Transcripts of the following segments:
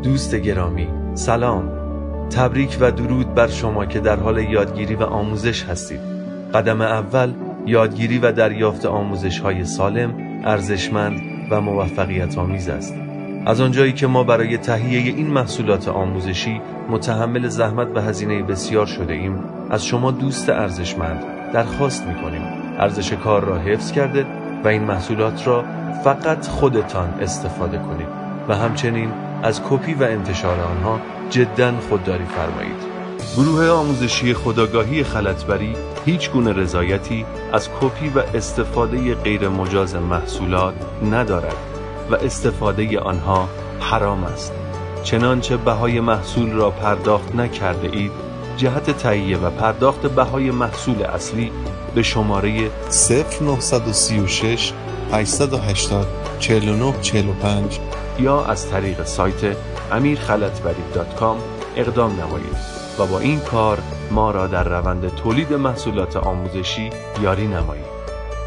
دوست گرامی، سلام. تبریک و درود بر شما که در حال یادگیری و آموزش هستید. قدم اول یادگیری و دریافت آموزش‌های سالم، ارزشمند و موفقیت آمیز است. از آنجایی که ما برای تهیه این محصولات آموزشی متحمل زحمت و هزینه بسیار شده ایم، از شما دوست ارزشمند درخواست می‌کنیم ارزش کار را حفظ کرده و این محصولات را فقط خودتان استفاده کنید و همچنین از کپی و انتشار آنها جداً خودداری فرمایید. گروه آموزشی خودآگاهی خلطبری هیچ گونه رضایتی از کپی و استفاده غیر مجاز محصولات ندارد و استفاده آنها حرام است. چنانچه بهای محصول را پرداخت نکرده اید، جهت تهیه و پرداخت بهای محصول اصلی به شماره 0936 880 4945 یا از طریق سایت amirkhalatbari.com اقدام نمایید و با این کار ما را در روند تولید محصولات آموزشی یاری نمایید.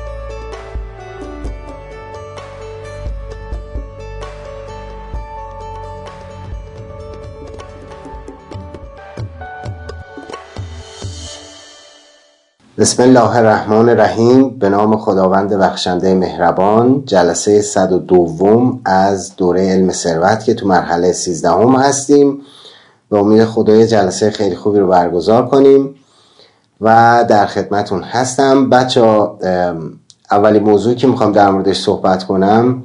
بسم الله الرحمن الرحیم. به نام خداوند بخشنده مهربان. جلسه 102 از دوره علم ثروت که تو مرحله 13 هستیم. به امید خدای جلسه خیلی خوبی رو برگزار کنیم و در خدمتون هستم. بچه اولی موضوعی که میخوام در موردش صحبت کنم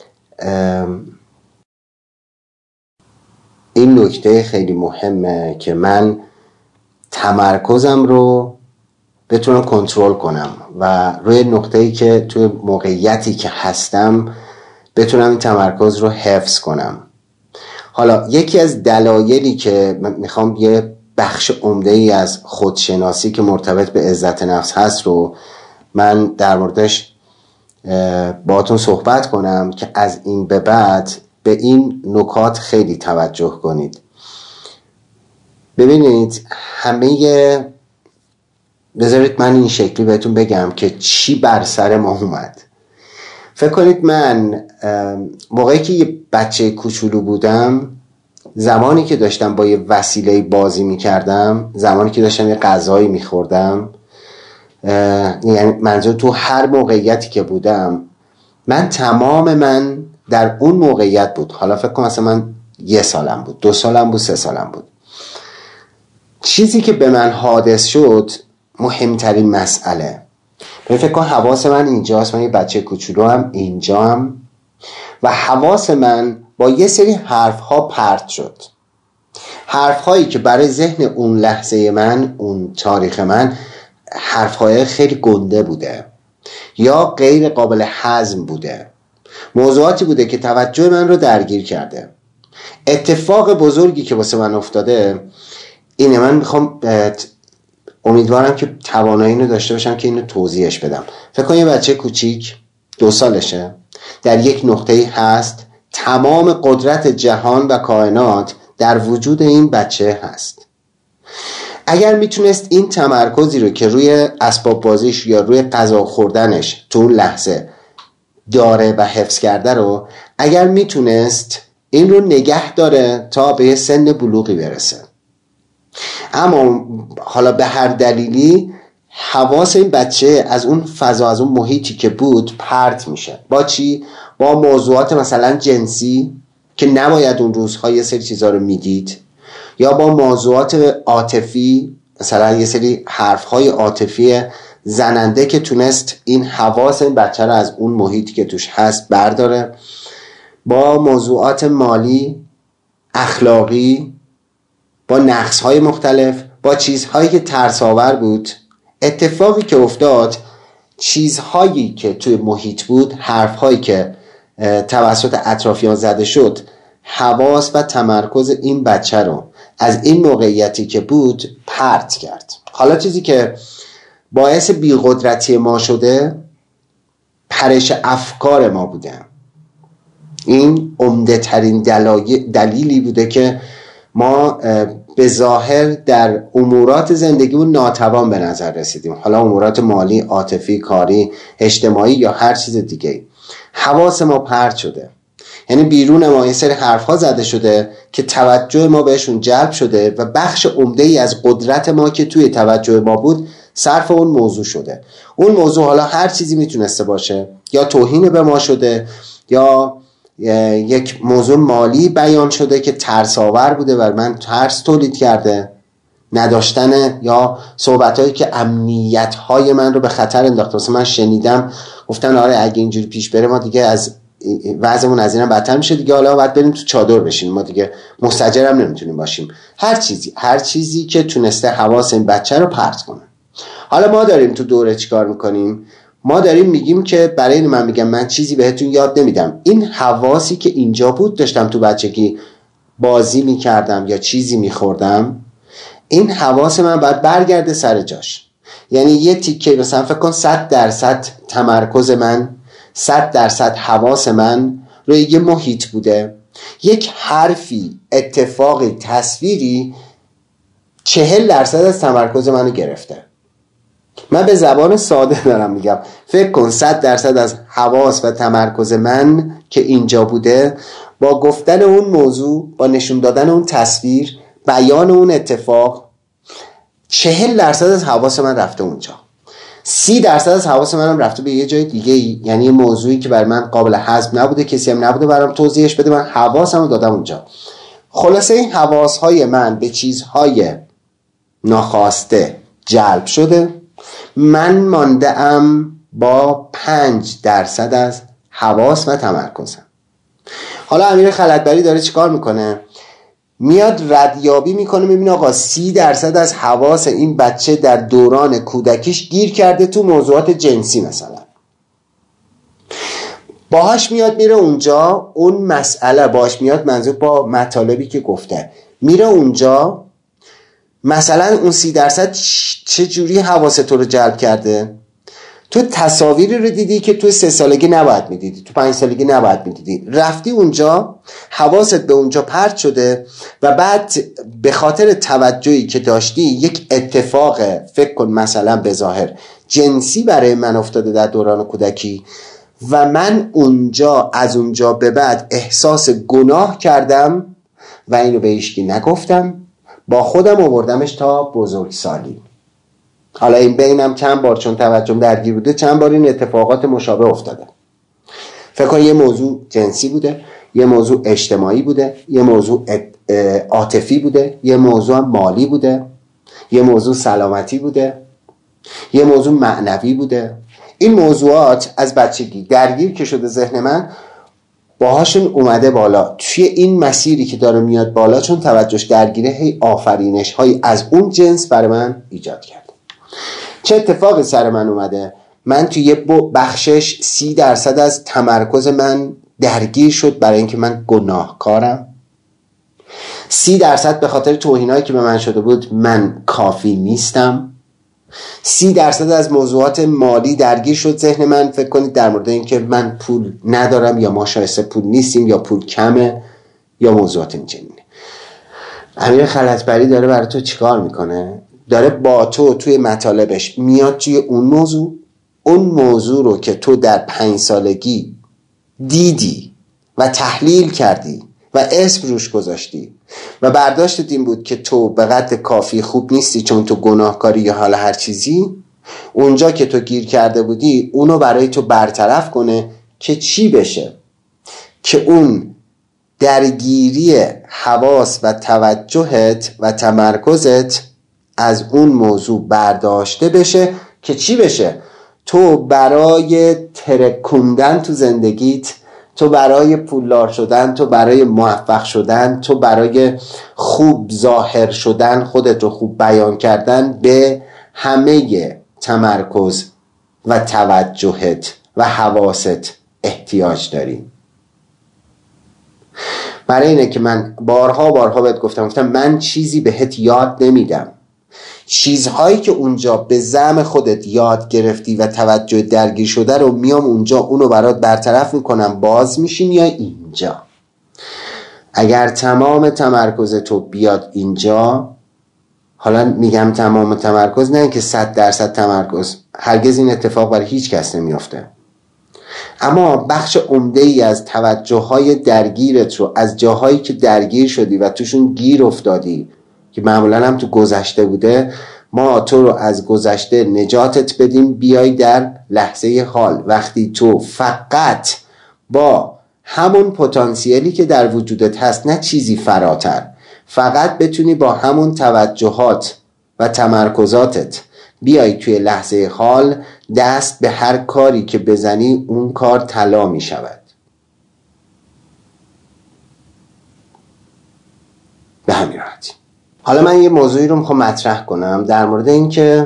این نکته خیلی مهمه که من تمرکزم رو بتونم کنترل کنم و روی نقطه‌ای که توی موقعیتی که هستم بتونم این تمرکز رو حفظ کنم. حالا یکی از دلایلی که من میخوام یه بخش عمده‌ای از خودشناسی که مرتبط به عزت نفس هست رو من در موردش باهاتون صحبت کنم که از این به بعد به این نکات خیلی توجه کنید. ببینید بذارید من این شکلی بهتون بگم که چی بر سر ما اومد. فکر کنید من موقعی که یه بچه کوچولو بودم، زمانی که داشتم با یه وسیله بازی میکردم، زمانی که داشتم یه غذایی میخوردم، یعنی منظور تو هر موقعیتی که بودم، تمام من در اون موقعیت بود. حالا فکر کنم مثلا من 1 سالم بود، 2 سالم بود، 3 سالم بود. چیزی که به من حادث شد مهمترین مسئله، فکر کنم حواس من اینجاست، من یه بچه کوچولو هم اینجام و حواس من با یه سری حرف ها پرت شد. حرف هایی که برای ذهن اون لحظه من، اون تاریخ من، حرف های خیلی گنده بوده یا غیر قابل هضم بوده، موضوعاتی بوده که توجه من رو درگیر کرده. اتفاق بزرگی که واسه من افتاده اینه، من میخوام امیدوارم که توانایی اینو داشته باشم که اینو توضیحش بدم. فکر کن یه بچه کوچیک 2 سالشه، در یک نقطه‌ای هست، تمام قدرت جهان و کائنات در وجود این بچه هست. اگر میتونست این تمرکزی رو که روی اسباب بازیش یا روی غذا خوردنش تو اون لحظه داره و حفظ کرده رو، اگر میتونست این رو نگه داره تا به سن بلوغی برسه، اما حالا به هر دلیلی حواس این بچه از اون فضا، از اون محیطی که بود پرت میشه. با چی؟ با موضوعات مثلا جنسی که نباید اون روزها یه سری چیزا رو میدید، یا با موضوعات عاطفی، مثلا یه سری حرفهای عاطفی زننده که تونست این حواس این بچه رو از اون محیطی که توش هست برداره، با موضوعات مالی، اخلاقی، با نقص‌های مختلف، با چیزهایی که ترس‌آور بود. اتفاقی که افتاد، چیزهایی که توی محیط بود، حرف‌هایی که توسط اطرافیان زده شد، حواس و تمرکز این بچه رو از این موقعیتی که بود پرت کرد. حالا چیزی که باعث بی‌قدرتی ما شده، پرش افکار ما بوده. این عمده ترین دلیلی بوده که ما به ظاهر در امورات زندگیمون ناتوان به نظر رسیدیم. حالا امورات مالی، عاطفی، کاری، اجتماعی یا هر چیز دیگه. حواس ما پرت شده. یعنی بیرون ما یه سری حرف‌ها زده شده که توجه ما بهشون جلب شده و بخش عمده‌ای از قدرت ما که توی توجه ما بود صرف اون موضوع شده. اون موضوع حالا هر چیزی میتونسته باشه، یا توهین به ما شده، یا یک موضوع مالی بیان شده که ترس‌آور بوده و من ترس تولید کرده، نداشتن یا صحبتایی که امنیت‌های من رو به خطر انداخته. مثلا من شنیدم گفتن آره اگه اینجوری پیش بره ما دیگه از وضعمون از اینم بدتر میشه دیگه، حالا باید بریم تو چادر بشیم، ما دیگه مستاجرم نمیتونیم باشیم. هر چیزی که تونسته حواس این بچه رو پرت کنه. حالا ما داریم تو دوره چیکار میکنیم؟ ما داریم میگیم که برای این من میگم من چیزی بهتون یاد نمیدم، این حواسی که اینجا بود داشتم تو بچگی بازی میکردم یا چیزی میخوردم، این حواس من باید برگرده سر جاش. یعنی یه تیکه مثلا فکر کن 100% تمرکز من، 100% حواس من روی یه محیط بوده، یک حرفی، اتفاقی، تصویری 40% از تمرکز منو گرفته. من به زبان ساده دارم میگم، فکر کن 100% از حواس و تمرکز من که اینجا بوده با گفتن اون موضوع، با نشون دادن اون تصویر، بیان اون اتفاق، 40% از حواس من رفته اونجا. 30% از حواس منم رفته به یه جای دیگه، یعنی یه موضوعی که بر من قابل هضم نبوده، کسی هم نبوده برام توضیحش بده، من حواسمو دادم اونجا. خلاصه این حواسهای من به چیزهای ناخواسته جلب شده، من مانده‌ام با 5% از حواس و تمرکزم. حالا امیر خلعتبری داره چیکار میکنه؟ میاد ردیابی میکنه، میبینه آقا 30% از حواس این بچه در دوران کودکیش گیر کرده تو موضوعات جنسی مثلا. باهاش میاد میره اونجا، اون مسئله باهاش میاد، منظور با مطالبی که گفته میره اونجا، مثلا اون 30% چه جوری حواس تو رو جلب کرده؟ تو تصاویری رو دیدی که تو 3 سالگی نباید میدیدی، تو 5 سالگی نباید میدیدی، رفتی اونجا، حواست به اونجا پرت شده و بعد به خاطر توجهی که داشتی یک اتفاق، فکر کن مثلا به ظاهر جنسی برای من افتاده در دوران کودکی و من اونجا از اونجا به بعد احساس گناه کردم و اینو به هیچکی نگفتم، با خودم آوردمش تا بزرگسالی. حالا این بینم چند بار چون توجهم درگیر بوده چند بار این اتفاقات مشابه افتاده. فکر کن یه موضوع جنسی بوده، یه موضوع اجتماعی بوده، یه موضوع عاطفی بوده، یه موضوع مالی بوده، یه موضوع سلامتی بوده، یه موضوع معنوی بوده. این موضوعات از بچگی درگیر که شده ذهن من، باهاشون اومده بالا توی این مسیری که داره میاد بالا، چون توجهش درگیره، هی آفرینش های از اون جنس برای من ایجاد کرد. چه اتفاقی سر من اومده؟ من توی یه بخشش 30% از تمرکز من درگیر شد برای اینکه من گناهکارم، 30% به خاطر توهینایی که به من شده بود من کافی نیستم، 30% از موضوعات مالی درگیر شد ذهن من، فکر کنید در مورد اینکه من پول ندارم یا ما شایسته پول نیستیم یا پول کمه یا موضوعات اینجوری. امیر خلعتبری داره برای تو چیکار میکنه؟ داره با تو توی مطالبش میاد توی اون موضوع رو که تو در 5 سالگی دیدی و تحلیل کردی و اسم روش گذاشتی و برداشتت این بود که تو به قدر کافی خوب نیستی چون تو گناهکاری یا حالا هر چیزی، اونجا که تو گیر کرده بودی اونو برای تو برطرف کنه که چی بشه؟ که اون درگیری حواس و توجهت و تمرکزت از اون موضوع برداشته بشه که چی بشه؟ تو برای ترکوندن تو زندگیت، تو برای پولدار شدن، تو برای موفق شدن، تو برای خوب ظاهر شدن، خودت رو خوب بیان کردن، به همه تمرکز و توجهت و حواست احتیاج داری. برای اینه که من بارها بهت گفتم من چیزی بهت یاد نمیدم. چیزهایی که اونجا به زعم خودت یاد گرفتی و توجه درگیر شده رو میام اونجا اونو برات برطرف میکنم، باز میشیم یا اینجا. اگر تمام تمرکز تو بیاد اینجا، حالا میگم تمام تمرکز، نه که 100% تمرکز، هرگز این اتفاق برای هیچ کس نمیافته. اما بخش عمده ای از توجه های درگیرت رو از جاهایی که درگیر شدی و توشون گیر افتادی که معمولا هم تو گذشته بوده، ما تو رو از گذشته نجاتت بدیم، بیای در لحظه حال. وقتی تو فقط با همون پتانسیلی که در وجودت هست، نه چیزی فراتر، فقط بتونی با همون توجهات و تمرکزاتت بیای توی لحظه حال، دست به هر کاری که بزنی اون کار طلا می شود. به همین راحتی. حالا من یه موضوعی رو میخوام مطرح کنم در مورد این که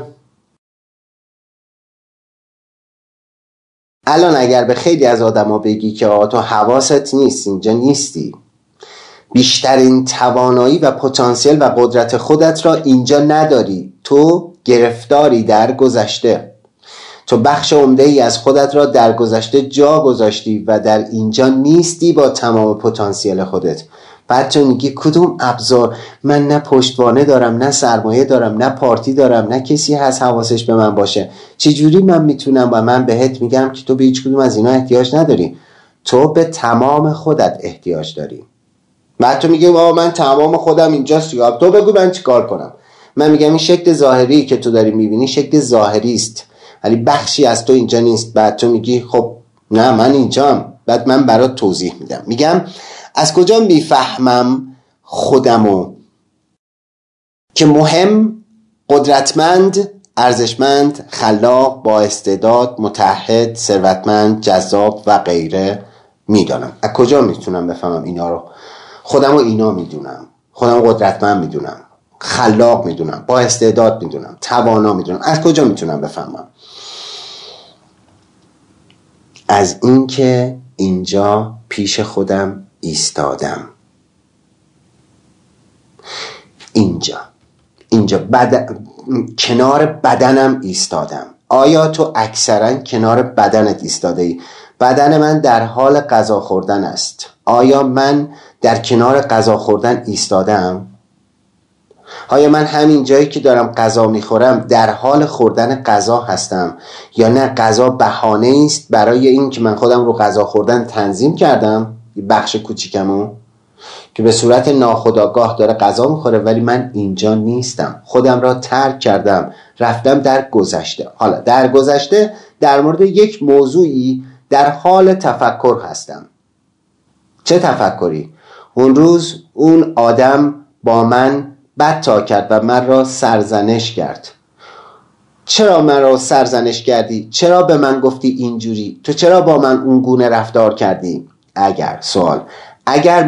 الان اگر به خیلی از آدما بگی که تو حواست نیست، اینجا نیستی، بیشترین توانایی و پتانسیل و قدرت خودت را اینجا نداری، تو گرفتاری در گذشته، تو بخش عمده ای از خودت را در گذشته جا گذاشتی و در اینجا نیستی با تمام پتانسیل خودت. بعد تو میگی کدوم ابزار؟ من نه پشتوانه دارم، نه سرمایه دارم، نه پارتی دارم، نه کسی هست حواسش به من باشه، چجوری من میتونم؟ و من بهت میگم که تو به هیچ کدوم از اینا احتیاج نداری، تو به تمام خودت احتیاج داری. بعد تو میگی من تمام خودم اینجاست، تو بگو من چیکار کنم؟ من میگم این شکل ظاهری که تو داری میبینی شکل ظاهری است، ولی بخشی از تو اینجا نیست. بعد تو میگی خب نه من اینجام. بعد من برات توضیح میدم، میگم از کجا میفهمم خودمو که مهم، قدرتمند، ارزشمند، خلاق، با استعداد، متعهد، ثروتمند، جذاب و غیره میدانم؟ از کجا میتونم بفهمم اینا رو؟ خودمو اینا میدونم، خودمو قدرتمند میدونم، خلاق میدونم، با استعداد میدونم، توانا میدونم. از کجا میتونم بفهمم؟ از این که اینجا پیش خودم ایستادم، اینجا کنار بدنم ایستادم. آیا تو اکثرا کنار بدنت ایستاده ای؟ بدن من در حال غذا خوردن است. آیا من در کنار غذا خوردن ایستادم؟ آیا من همین جایی که دارم غذا میخورم در حال خوردن غذا هستم، یا نه غذا بهانه است برای این که من خودم رو غذا خوردن تنظیم کردم، یه بخش کوچیکمو که به صورت ناخودآگاه داره غذا میخوره ولی من اینجا نیستم، خودم را ترک کردم، رفتم در گذشته. حالا در گذشته در مورد یک موضوعی در حال تفکر هستم. چه تفکری؟ اون روز اون آدم با من بد تا کرد و من را سرزنش کرد. چرا من را سرزنش کردی؟ چرا به من گفتی اینجوری؟ تو چرا با من اون گونه رفتار کردی؟ اگر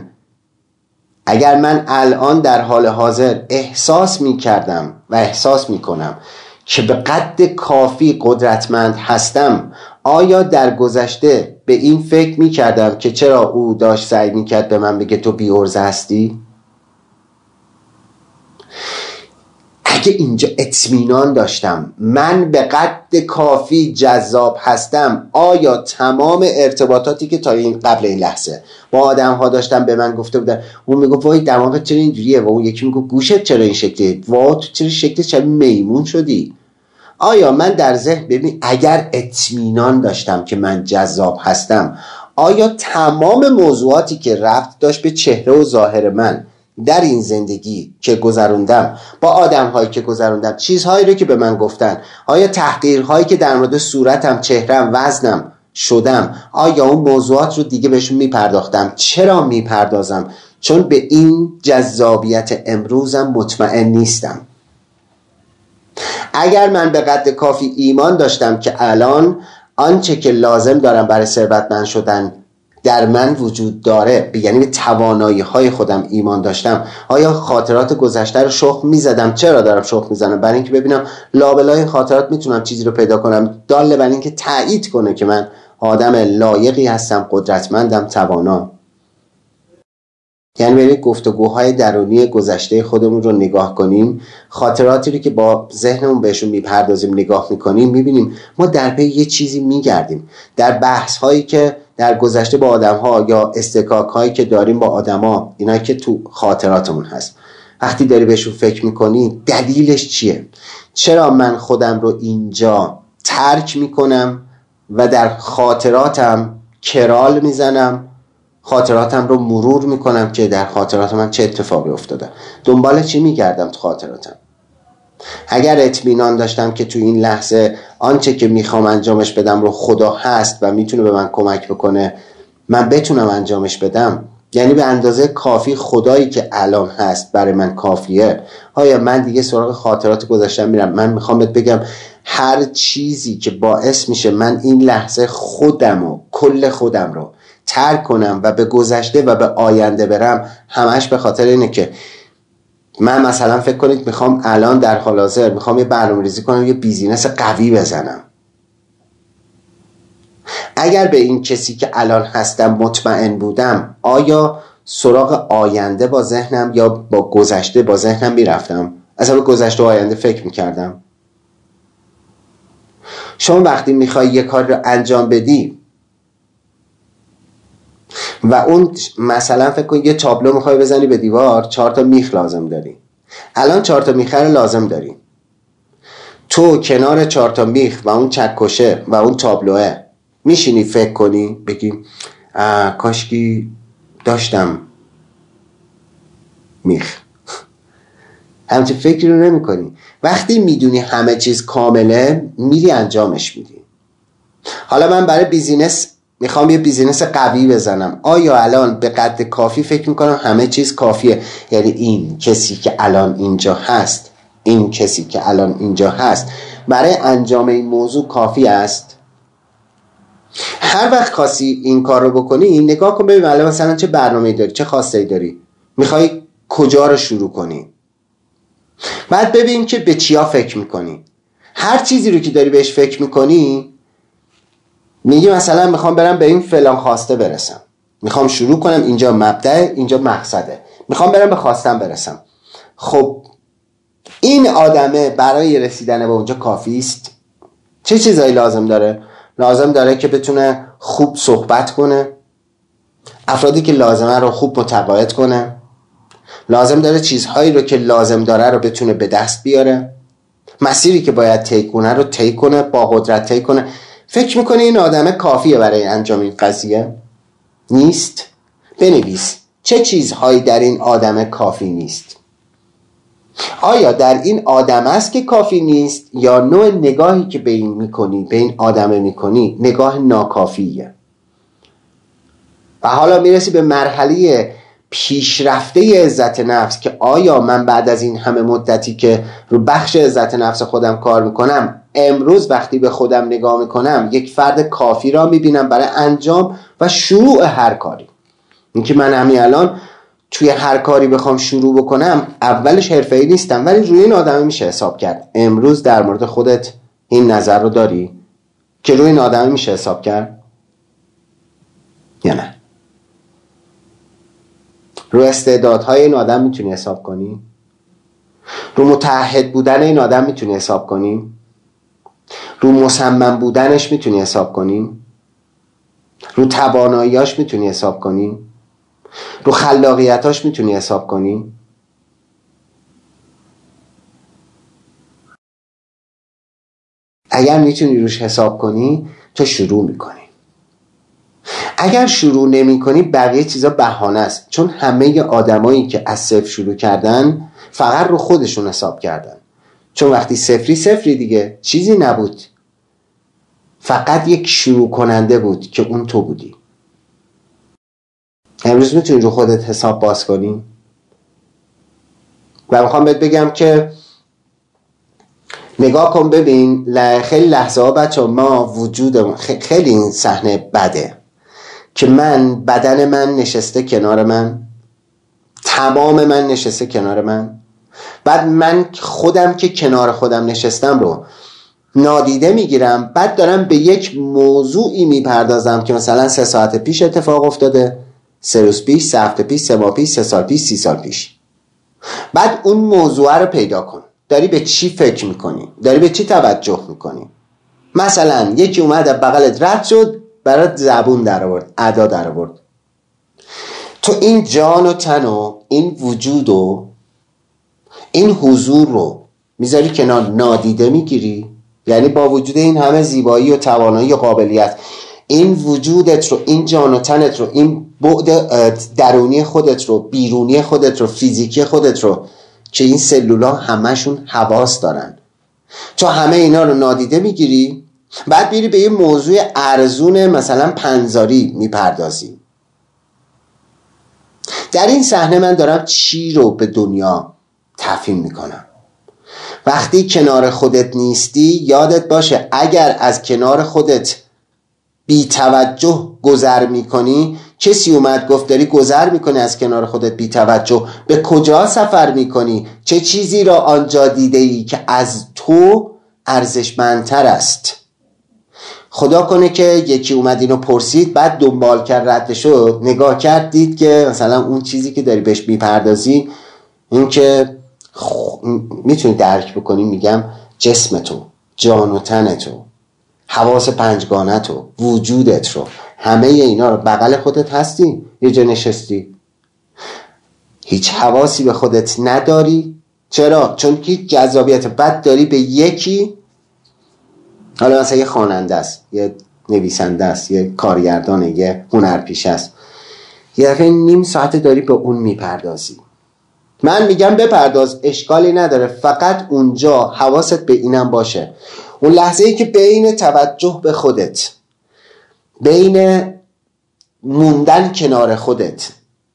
من الان در حال حاضر احساس می کردم و احساس می کنم که به قد کافی قدرتمند هستم، آیا در گذشته به این فکر می کردم که چرا او داشت سعی می کرد به من بگه تو بی‌عرضه هستی؟ اگه اینجا اطمینان داشتم من به قد کافی جذاب هستم، آیا تمام ارتباطاتی که تا این قبل این لحظه با آدم ها داشتم به من گفته بودن، اون میگفت وای دماغت چرا اینجوریه، و اون یکی میگفت گوشت چرا این شکلیه، وای تو چرا شکلت چرا میمون شدی، آیا من در ذهن ببین اگر اطمینان داشتم که من جذاب هستم، آیا تمام موضوعاتی که رفت داشت به چهره و ظاهر من در این زندگی که گذروندم، با آدم‌هایی که گذروندم، چیزهایی رو که به من گفتن، آیا تحقیرهایی که در مورد صورتم، چهرم، وزنم شدم، آیا اون موضوعات رو دیگه بهشون میپرداختم؟ چرا میپردازم؟ چون به این جذابیت امروزم مطمئن نیستم. اگر من به قد کافی ایمان داشتم که الان آنچه که لازم دارم برای ثروتمند شدن در من وجود داره، یعنی به توانایی های خودم ایمان داشتم، آیا خاطرات گذشته رو شخم میزدم؟ چرا دارم شخم میزنم؟ برای اینکه ببینم لابلای این خاطرات میتونم چیزی رو پیدا کنم داله بر اینکه تایید کنه که من آدم لایقی هستم، قدرتمندم، توانا. یعنی برای گفتگوهای درونی گذشته خودمون رو نگاه کنیم، خاطراتی رو که با ذهنمون بهشون میپردازیم نگاه میکنیم، میبینیم ما در پی یه چیزی میگردیم. در بحث هایی که در گذشته با آدم ها یا استکاک هایی که داریم با آدم ها، اینا که تو خاطراتمون هست، وقتی داری بهشون فکر میکنی دلیلش چیه؟ چرا من خودم رو اینجا ترک میکنم و در خاطراتم کرال میزنم، خاطراتم رو مرور میکنم که در خاطرات من چه اتفاقی افتاده، دنبال چی میگردم تو خاطراتم. اگر اطمینان داشتم که تو این لحظه آنچه که میخوام انجامش بدم رو خدا هست و میتونه به من کمک بکنه من بتونم انجامش بدم، یعنی به اندازه کافی خدایی که الان هست برای من کافیه، آیا من دیگه سراغ خاطرات گذشتم میرم؟ من میخوام بهت بگم هر چیزی که باعث میشه من این لحظه کل خودم رو ترک کنم و به گذشته و به آینده برم، همش به خاطر اینه که من مثلا فکر کنید میخوام الان در حال حاضر میخوام یه برنامه‌ریزی کنم، یه بیزینس قوی بزنم. اگر به این کسی که الان هستم مطمئن بودم، آیا سراغ آینده با ذهنم یا با گذشته با ذهنم میرفتم؟ اصلا به گذشته و آینده فکر میکردم؟ شما وقتی میخوای یه کار رو انجام بدی و اون مثلا فکر کن یه تابلو میخوای بزنی به دیوار، 4 تا میخ لازم داری. الان 4 تا میخ رو لازم داری. تو کنار 4 تا میخ و اون چکشه و اون تابلوه میشینی فکر کنی بگی کاشکی داشتم میخ. همچه فکری رو نمی کنی. وقتی میدونی همه چیز کامله میری انجامش میدی. حالا من برای بیزینس میخوام یه بیزینس قوی بزنم، آیا الان به قدر کافی فکر میکنم همه چیز کافیه؟ یعنی این کسی که الان اینجا هست برای انجام این موضوع کافی است؟ هر وقت خواستی این کار رو بکنی نگاه کن ببین الان مثلا چه برنامه‌ای داری، چه خواسته‌ای داری، میخوای کجا رو شروع کنی، بعد ببین که به چیا فکر میکنی. هر چیزی رو که داری بهش فکر میکنی میگی مثلا میخوام برم به این فلان خواسته برسم، میخوام شروع کنم، اینجا مبدأ، اینجا مقصده، میخوام برم به خواستم برسم. خب این آدمه برای رسیدن به اونجا کافی است؟ چه چیزایی لازم داره؟ لازم داره که بتونه خوب صحبت کنه، افرادی که لازمه رو خوب متقاعد کنه، لازم داره چیزهایی رو که لازم داره رو بتونه به دست بیاره، مسیری که باید طی کنه رو طی کنه، با قدرت طی کنه. فکر میکنی این آدمه کافیه برای انجام این قضیه؟ نیست. بنویس چه چیزهایی در این آدمه کافی نیست. آیا در این آدم است که کافی نیست یا نوع نگاهی که به این میکنی، به این آدمه میکنی نگاه ناکافیه؟ و حالا میرسی به مرحله پیشرفته عزت نفس که آیا من بعد از این همه مدتی که رو بخش عزت نفس خودم کار میکنم، امروز وقتی به خودم نگاه میکنم یک فرد کافی را میبینم برای انجام و شروع هر کاری. اینکه من همین الان توی هر کاری بخوام شروع بکنم اولش حرفه‌ای نیستم ولی روی این آدمه میشه حساب کرد. امروز در مورد خودت این نظر رو داری که روی این آدمه میشه حساب کرد یا نه؟ رو استعدادهای این آدم میتونی حساب کنی؟ رو متعهد بودن این آدم میتونی حساب کنی؟ رو مصمم بودنش میتونی حساب کنی؟ رو تواناییاش میتونی حساب کنی؟ رو خلاقیتاش میتونی حساب کنی؟ اگر میتونی روش حساب کنی تو شروع میکنی. اگر شروع نمی کنی بقیه چیزا بهانه است، چون همه آدمایی که از صفر شروع کردن فقط رو خودشون حساب کردن، چون وقتی صفری دیگه چیزی نبود، فقط یک شروع کننده بود که اون تو بودی. امروز میتونی رو خودت حساب باز کنی؟ و میخوام بهت بگم که نگاه کن ببین خیلی لحظه ها بچه ما وجودمون خیلی این صحنه بده که بدن من نشسته کنار من، تمام من نشسته کنار من، بعد من خودم که کنار خودم نشستم رو نادیده میگیرم، بعد دارم به یک موضوعی میپردازم که مثلا 3 ساعت پیش اتفاق افتاده، 3 روز پیش، 3 هفته پیش، 3 ماه پیش، 3 سال پیش، 30 سال پیش. بعد اون موضوع رو پیدا کن، داری به چی فکر میکنی؟ داری به چی توجه میکنی؟ مثلا یکی اومد از بغلت رد شد برات زبون در آورد، ادا در آورد، تو این جان و تن و این وجود و این حضور رو میذاری کنار، نادیده میگیری یعنی با وجود این همه زیبایی و توانایی و قابلیت، این وجودت رو، این جان و تنت رو، این بعد درونی خودت رو، بیرونی خودت رو، فیزیکی خودت رو، که این سلولا همشون حواس دارن، تو همه اینا رو نادیده میگیری، بعد میری به یه موضوع ارزون مثلا پنزاری میپردازی. در این صحنه من دارم چی رو به دنیا تفهیم میکنم؟ وقتی کنار خودت نیستی، یادت باشه اگر از کنار خودت بی توجه گذر میکنی، کسی اومد گفت داری گذر میکنی از کنار خودت بی توجه، به کجا سفر میکنی؟ چه چیزی را آنجا دیده ای که از تو ارزشمندتر است؟ خدا کنه که یکی اومد اینو پرسید، بعد دنبال کرد، رد شد، نگاه کرد دید که مثلا اون چیزی که داری بهش میپردازی، این که میتونی درک بکنی، میگم جسم تو، جان و تن تو، حواس پنجگانه تو، وجودت رو، همه اینا رو بغل خودت هستی، یه جا نشستی، هیچ حواسی به خودت نداری. چرا؟ چون که جذابیت بد داری به یکی، حالا مثلا یه خواننده است، یه نویسنده است، یه کارگردانه، یه هنرپیشه است، یه دفعه نیم ساعت داری به اون میپردازی. من میگم بپرداز، اشکالی نداره، فقط اونجا حواست به اینم باشه، اون لحظه ای که بین توجه به خودت، بین موندن کنار خودت،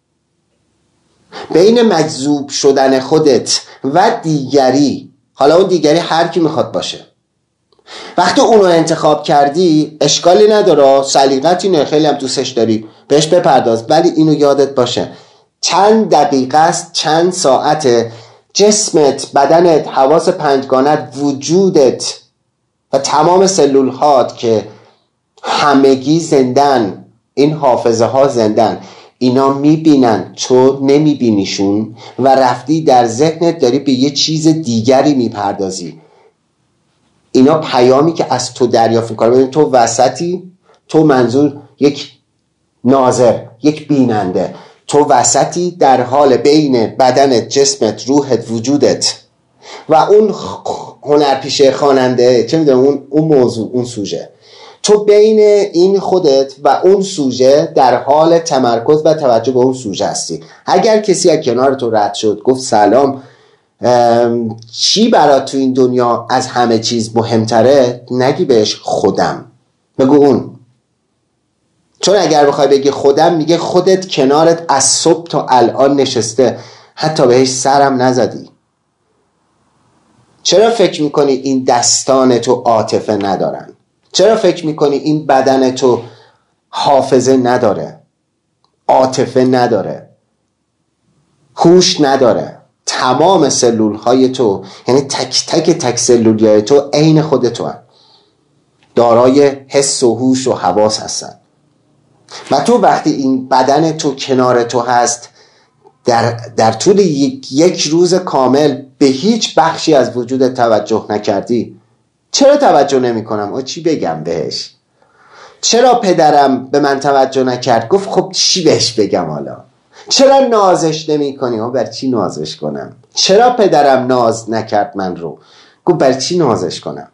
بین مجذوب شدن خودت و دیگری، حالا اون دیگری هر کی میخواد باشه، وقتی اونو انتخاب کردی اشکالی نداره، سلیقتی نه، خیلی هم دوستش داری، بهش بپرداز، ولی اینو یادت باشه چند دقیقه است، چند ساعته، جسمت، بدنت، حواس پنجگانت، وجودت و تمام سلول هات که همگی زندن، این حافظه ها زندن، اینا میبینن، تو نمیبینیشون و رفتی در ذهنت داری به یه چیز دیگری میپردازی. اینا پیامی که از تو دریافت میکنه. ببین تو وسطی، تو منظور یک ناظر، یک بیننده، تو وسطی در حال بین بدنت، جسمت، روحت، وجودت و اون هنرپیشه، خواننده، چه میدونم اون موضوع، اون سوژه، تو بین این خودت و اون سوژه در حال تمرکز و توجه به اون سوژه هستی. اگر کسی از کنار تو رد شد گفت سلام، چی برات تو این دنیا از همه چیز مهمتره، نگی بهش خودم، بگو اون. چون اگر بخوای بگی خودم، میگه خودت کنارت از صبح تا الان نشسته، حتی بهش سرم نزدی. چرا فکر میکنی این دستان تو عاطفه ندارن؟ چرا فکر میکنی این بدن تو حافظه نداره، عاطفه نداره، هوش نداره؟ تمام سلول های تو، یعنی تک سلولیای تو عین خود تو هن. دارای حس و هوش و حواس هستن و تو وقتی این بدن تو کنار تو هست، در طول یک روز کامل به هیچ بخشی از وجود توجه نکردی. چرا توجه نمی کنم؟ چی بگم بهش؟ چرا پدرم به من توجه نکرد؟ گفت خب چی بهش بگم حالا؟ چرا نازش نمی کنی؟ برای چی نازش کنم؟ چرا پدرم ناز نکرد من رو؟ گفت برای چی نازش کنم؟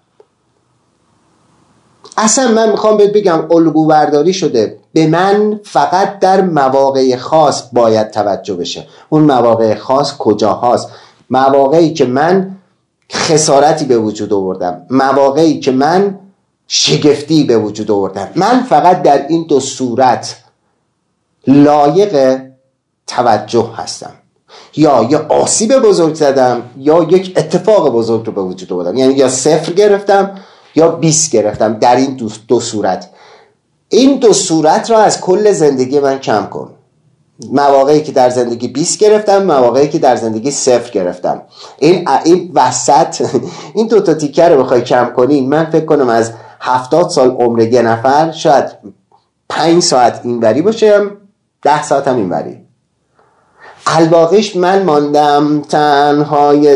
اصلا من میخوام بهت بگم الگو برداری شده، به من فقط در مواقع خاص باید توجه بشه. اون مواقع خاص کجاهاست؟ مواقعی که من خسارتی به وجود آوردم، مواقعی که من شگفتی به وجود آوردم، من فقط در این دو صورت لایق توجه هستم. یا یه آسیب بزرگ زدم یا یک اتفاق بزرگ رو به وجود آوردم، یعنی یا 0 گرفتم یا 20 گرفتم. در این دو صورت، این دو صورت را از کل زندگی من کم کن. مواقعی که در زندگی 20 گرفتم، مواقعی که در زندگی 0 گرفتم، این وسط این دو تا تیکه رو بخوای کم کنی، من فکر کنم از 70 سال عمر یه نفر شاید 5 ساعت اینوری باشه، 10 ساعت هم اینوری. الواقعش من ماندم تنهای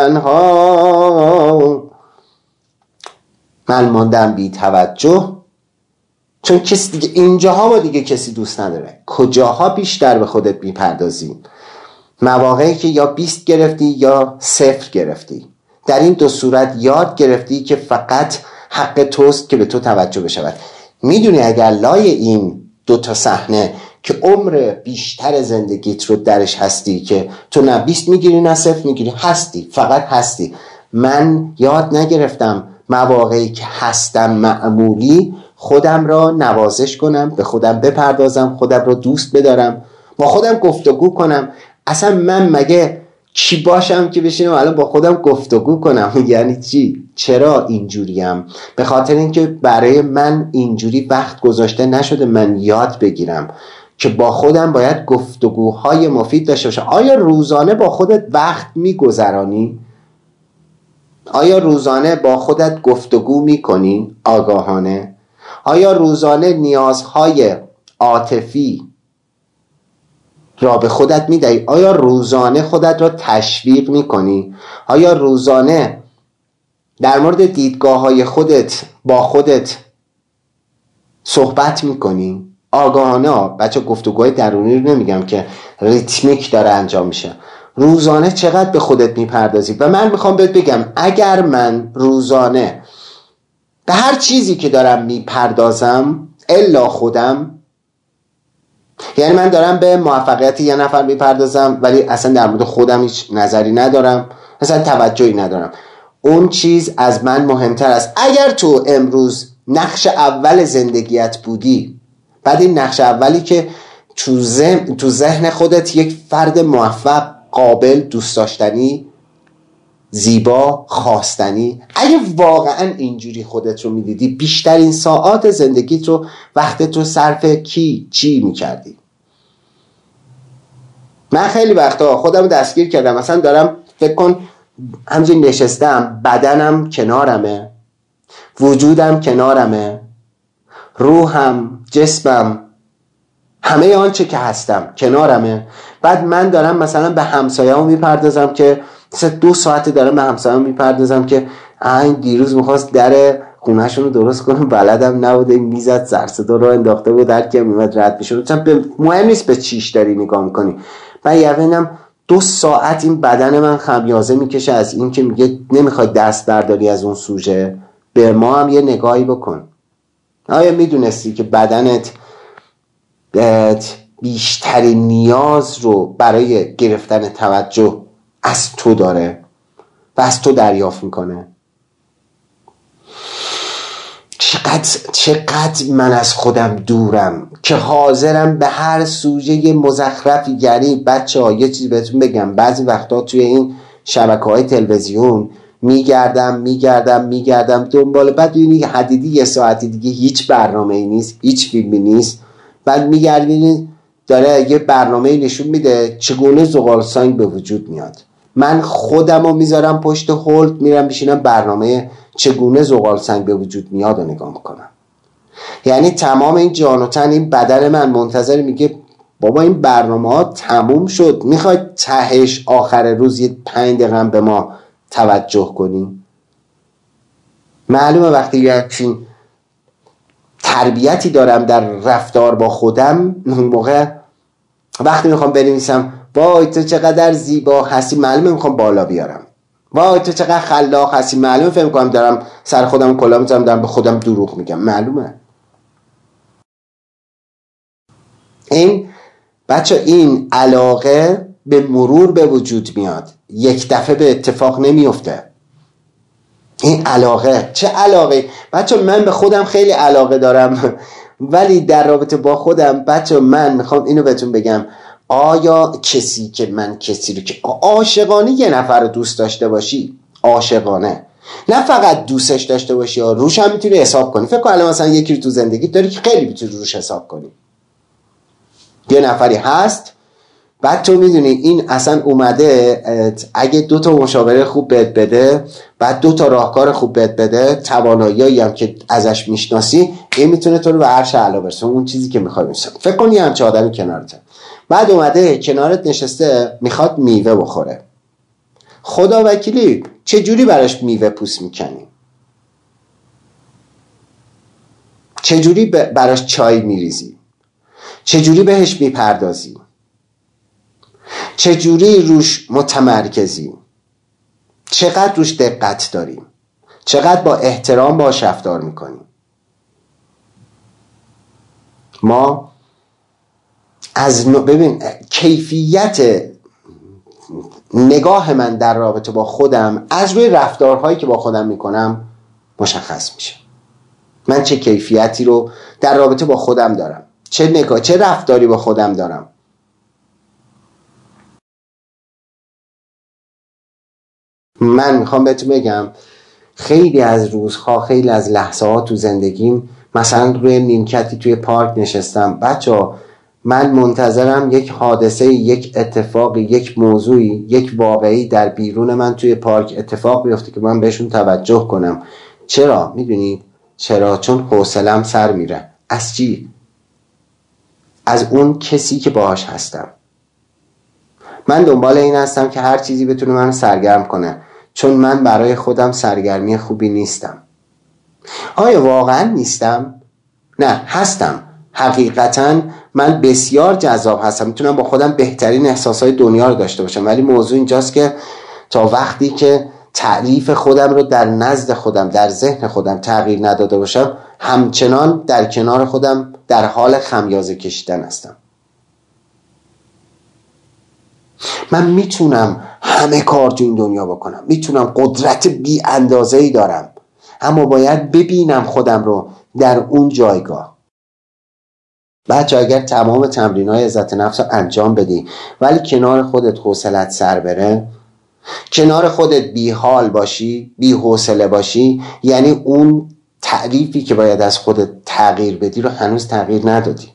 تنها، من ماندم بی توجه، چون کسی دیگه اینجاها ما دیگه کسی دوست نداره. کجاها بیشتر به خودت میپردازی؟ مواقعی که یا 20 گرفتی یا 0 گرفتی. در این دو صورت یاد گرفتی که فقط حق توست که به تو توجه بشود. میدونی اگر لای این دوتا صحنه که عمر بیشتر زندگیت رو درش هستی، که تو نه 20 میگیری نه 0 میگیری، هستی، فقط هستی. من یاد نگرفتم مواقعی که هستم معمولی خودم را نوازش کنم، به خودم بپردازم، خودم را دوست بدارم، با خودم گفتگو کنم. اصلا من مگه چی باشم که بشینم الان با خودم گفتگو کنم؟ یعنی چی؟ چرا اینجوریم؟ به خاطر اینکه برای من اینجوری وقت گذاشته نشده من یاد بگیرم که با خودم باید گفتگوهای مفید داشته باشم. آیا روزانه با خودت وقت میگذرانی؟ آیا روزانه با خودت گفتگو میکنی آگاهانه؟ آیا روزانه نیازهای عاطفی را به خودت میدهی؟ آیا روزانه خودت را تشویق میکنی؟ آیا روزانه در مورد دیدگاه‌های خودت با خودت صحبت میکنی؟ آگاهانه بچه، گفتگوهای درونی رو نمیگم که ریتمیک داره انجام میشه. روزانه چقدر به خودت میپردازی؟ و من میخوام بهت بگم اگر من روزانه به هر چیزی که دارم میپردازم الا خودم، یعنی من دارم به موفقیت یه نفر میپردازم ولی اصلا در مورد خودم هیچ نظری ندارم، اصلا توجهی ندارم، اون چیز از من مهمتر است. اگر تو امروز نقش اول زندگیت بودی، بعد این نقش اولی که تو ذهن خودت یک فرد موفق، قابل، دوست داشتنی، زیبا، خواستنی، اگه واقعا اینجوری خودت رو میدیدی، بیشترین ساعات زندگیت رو، وقتت رو صرف چی میکردی؟ من خیلی وقتا خودم رو دستگیر کردم، مثلا دارم فکر کن همینجوری نشستم، بدنم کنارمه، وجودم کنارمه، روحم، جسمم، همه آنچه که هستم کنارمه. بعد من دارم مثلا به همسایه‌مو میپردازم که مثلا 2 ساعت دارم به همسایه‌مو میپردازم که این دیروز میخواست در خونه‌شون رو درست کنه، بلدم نبوده، میزد سرصدا رو انداخته بود، در که میمد رد میشد. مثلا مهم نیست به چیش داری نگاه میکنی. بعد یقینم 2 ساعت این بدن من خمیازه میکشه از این که میگه نمیخوای دست برداری از اون سوژه. به ما هم یه نگاهی بکن. آیا میدونستی که بدنت بیشترین نیاز رو برای گرفتن توجه از تو داره و از تو دریافت میکنه؟ چقدر من از خودم دورم که حاضرم به هر سوژه مزخرفی. یعنی بچه ها یه چیزی بهتون بگم، بعضی وقتا توی این شبکه‌های تلویزیون میگردم دنبال، بعد ببینی حدیدی 1 ساعتی دیگه هیچ برنامه‌ای نیست، هیچ فیلمی نیست، بعد میگردی داره یه برنامه نشون میده چگونه زغال سنگ به وجود میاد. من خودمو میذارم پشت هولد، میرم بشینم برنامه چگونه زغال سنگ به وجود میاد رو نگاه میکنم. یعنی تمام این جان و تن این بدن من منتظر، میگه بابا این برنامه ها تموم شد، میخوای تهش آخر روز یه 5 دقیقه به ما توجه کنی؟ معلومه وقتی یه تربیتی دارم در رفتار با خودم، اون موقع وقتی میخوام بنویسم وای تو چقدر زیبا هستی، معلومه میخوام بالا بیارم. وای تو چقدر خلاق هستی، معلومه فهم کنم دارم سر خودم کلاه میذارم، دارم به خودم دروغ میگم، معلومه. این بچه این علاقه به مرور به وجود میاد، یک دفعه به اتفاق نمیفته. این علاقه، چه علاقه بچه؟ من به خودم خیلی علاقه دارم، ولی در رابطه با خودم بچه من میخوام اینو بهتون بگم، آیا کسی رو که عاشقانه یه نفر رو دوست داشته باشی، عاشقانه، نه فقط دوستش داشته باشی، روش هم میتونی حساب کنی. فکر کن الان مثلا یکی رو تو زندگی داری که خیلی میتونی روش حساب کنی. یه نفری هست، بعد تو میدونی این اصلا اومده اگه 2 تا مشاوره خوب بهت بده، بعد 2 تا راهکار خوب بهت بده، تواناییایی هم که ازش میشناسی، این میتونه تو رو به عرش اعلی برسونه، اون چیزی که میخوای برسونه. فکر کن یه همچه آدمی کنارته، بعد اومده کنارت نشسته میخواد میوه بخوره. خدا وکیلی چه جوری براش میوه پوست میکنی؟ چه جوری براش چای میریزی؟ چه جوری بهش میپردازی؟ چه جوری روش متمرکزی؟ چقدر روش دقت داریم، چقدر با احترام باش رفتار میکنیم. ما از ببین کیفیت نگاه من در رابطه با خودم از روی رفتارهایی که با خودم میکنم مشخص میشه. من چه کیفیتی رو در رابطه با خودم دارم، چه رفتاری با خودم دارم. من میخوام بهتون بگم خیلی از روزها، خیلی از لحظه ها تو زندگیم، مثلا روی نیمکتی توی پارک نشستم، بچه‌ها من منتظرم یک حادثه، یک اتفاق، یک موضوعی، یک واقعی در بیرون من توی پارک اتفاق بیفته که من بهشون توجه کنم. چرا؟ میدونید چرا؟ چون حوصله‌ام سر میره. از چی؟ از اون کسی که باهاش هستم. من دنبال این هستم که هر چیزی بتونه منو سرگرم کنه، چون من برای خودم سرگرمی خوبی نیستم. آیا واقعا نیستم؟ نه، هستم. حقیقتا من بسیار جذاب هستم، میتونم با خودم بهترین احساسهای دنیا رو داشته باشم، ولی موضوع اینجاست که تا وقتی که تعریف خودم رو در نزد خودم، در ذهن خودم تغییر نداده باشم، همچنان در کنار خودم در حال خمیازه کشیدن هستم. من میتونم همه کار تو این دنیا بکنم، میتونم قدرت بی اندازه‌ای دارم، اما باید ببینم خودم رو در اون جایگاه. بچه اگر تمام تمرین‌های عزت نفس رو انجام بدی ولی کنار خودت حوصلت سر بره، کنار خودت بی حال باشی، بی حوصله باشی، یعنی اون تعریفی که باید از خودت تغییر بدی رو هنوز تغییر ندادی.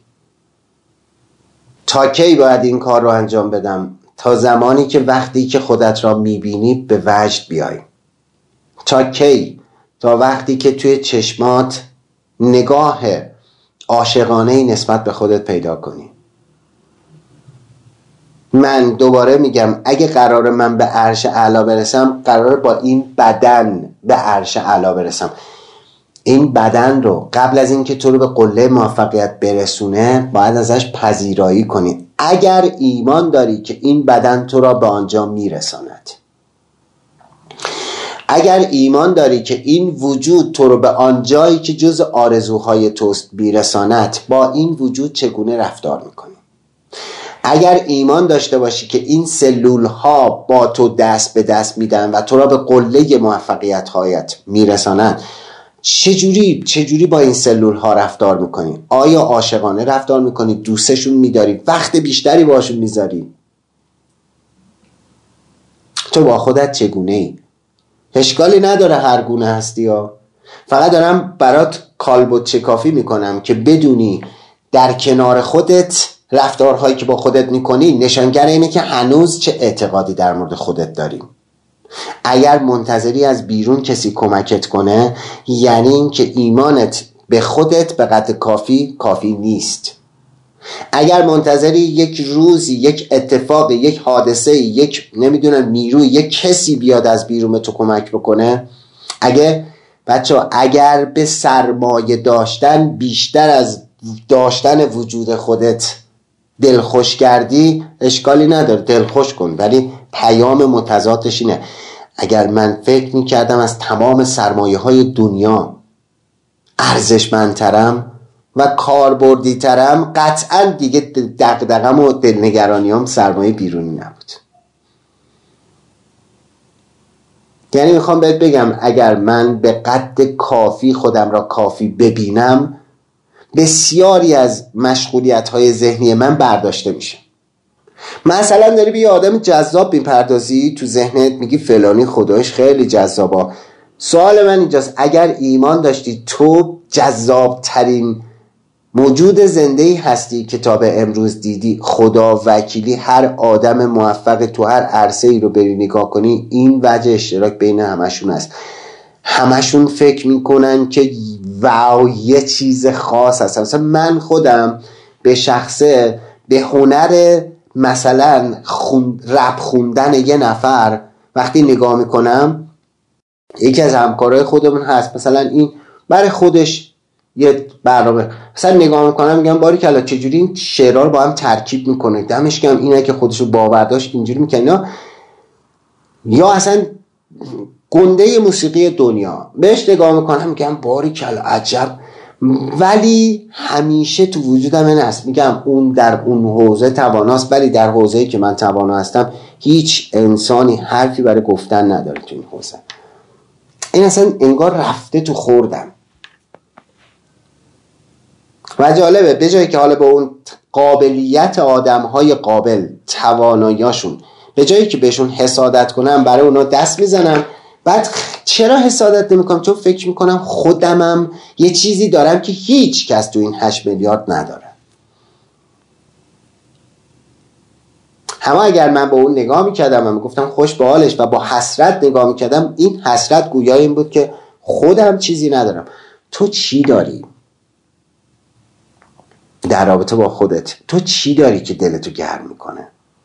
تا کی باید این کار رو انجام بدم؟ تا زمانی که وقتی که خودت را میبینی به وجد بیای. تا کی؟ تا وقتی که توی چشمات نگاه عاشقانه‌ای نسبت به خودت پیدا کنی. من دوباره میگم اگه قراره من به عرش اعلی برسم، قراره با این بدن به عرش اعلی برسم. این بدن رو قبل از اینکه تو رو به قله موفقیت برسونه باید ازش پذیرایی کنی، اگر ایمان داری که این بدن تو را به آنجا میرساند. اگر ایمان داری که این وجود تو رو به آنجایی که جز آرزوهای توست میرساند، با این وجود چگونه رفتار میکنی؟ اگر ایمان داشته باشی که این سلول ها با تو دست به دست میدن و تو را به قله موفقیت هایت میرسانند، چجوری با این سلول ها رفتار میکنی؟ آیا عاشقانه رفتار میکنی؟ دوستشون میداری؟ وقت بیشتری باشون میذاری؟ تو با خودت چگونه ای؟ اشکالی نداره هر گونه هستی ها. فقط دارم برات کالبد چکافی میکنم که بدونی در کنار خودت رفتارهایی که با خودت میکنی نشانگر اینه که هنوز چه اعتقادی در مورد خودت داری. اگر منتظری از بیرون کسی کمکت کنه، یعنی این که ایمانت به خودت به قدر کافی نیست. اگر منتظری یک روزی، یک اتفاق، یک حادثه، یک نیروی، یک کسی بیاد از بیرون تو کمک بکنه، اگر به سرمایه داشتن بیشتر از داشتن وجود خودت دلخوش کردی، اشکالی نداره، دلخوش کن، ولی پیام متضادش اینه: اگر من فکر میکردم از تمام سرمایه های دنیا ارزشمندترم و کاربردی‌ترم، قطعا دیگه دغدغه‌م و دلنگرانیام سرمایه بیرونی نبود. یعنی میخوام بهت بگم اگر من به قد کافی خودم را کافی ببینم، بسیاری از مشغولیت‌های ذهنی من برداشته میشه. مثلا داری به یه آدم جذاب میپردازی، تو ذهنت میگی فلانی خدایش خیلی جذابه. سوال من اینجاست: اگر ایمان داشتی تو جذاب ترین موجود زنده‌ای هستی که تا به امروز دیدی، خدا وکیلی هر آدم موفق تو هر عرصه‌ای رو بری نگاه کنی، این وجه اشتراک بین همشون است. همشون فکر میکنن که واو یه چیز خاص هست. مثلا من خودم به شخصه به هنر مثلا رپ خوندن یه نفر وقتی نگاه میکنم، یکی از همکارای خودمون هست مثلا این برای خودش یه برنامه مثلا نگاه میکنم، میگم باریکلا چجوری این شعرها رو با هم ترکیب میکنه، دمش گرم اینه که خودشو باور داشت اینجوری میکنه. یا اصلا گنده موسیقی دنیا، بهش نگاه میکنم میگم باریکلا عجب، ولی همیشه تو وجودم این هست، میگم اون در اون حوزه تواناست، ولی در حوزه‌ای که من توانا هستم هیچ انسانی حرفی برای گفتن نداره تو این حوزه. این اصلا انگار رفته تو خوردم. و جالبه به جایی که حالا به اون قابلیت آدم‌های قابل، تواناییاشون، به جایی که بهشون حسادت کنم برای اونا دست میزنم. بعد چرا حسادت نمیکنم؟ چون فکر میکنم خودمم یه چیزی دارم که هیچ کس تو این 8 میلیارد نداره. همه اگر من به اون نگاه میکردم و میگفتم خوش به حالش و با حسرت نگاه میکردم، این حسرت گویا این بود که خودم چیزی ندارم. تو چی داری در رابطه با خودت؟ تو چی داری که دلتو گرم میکنه؟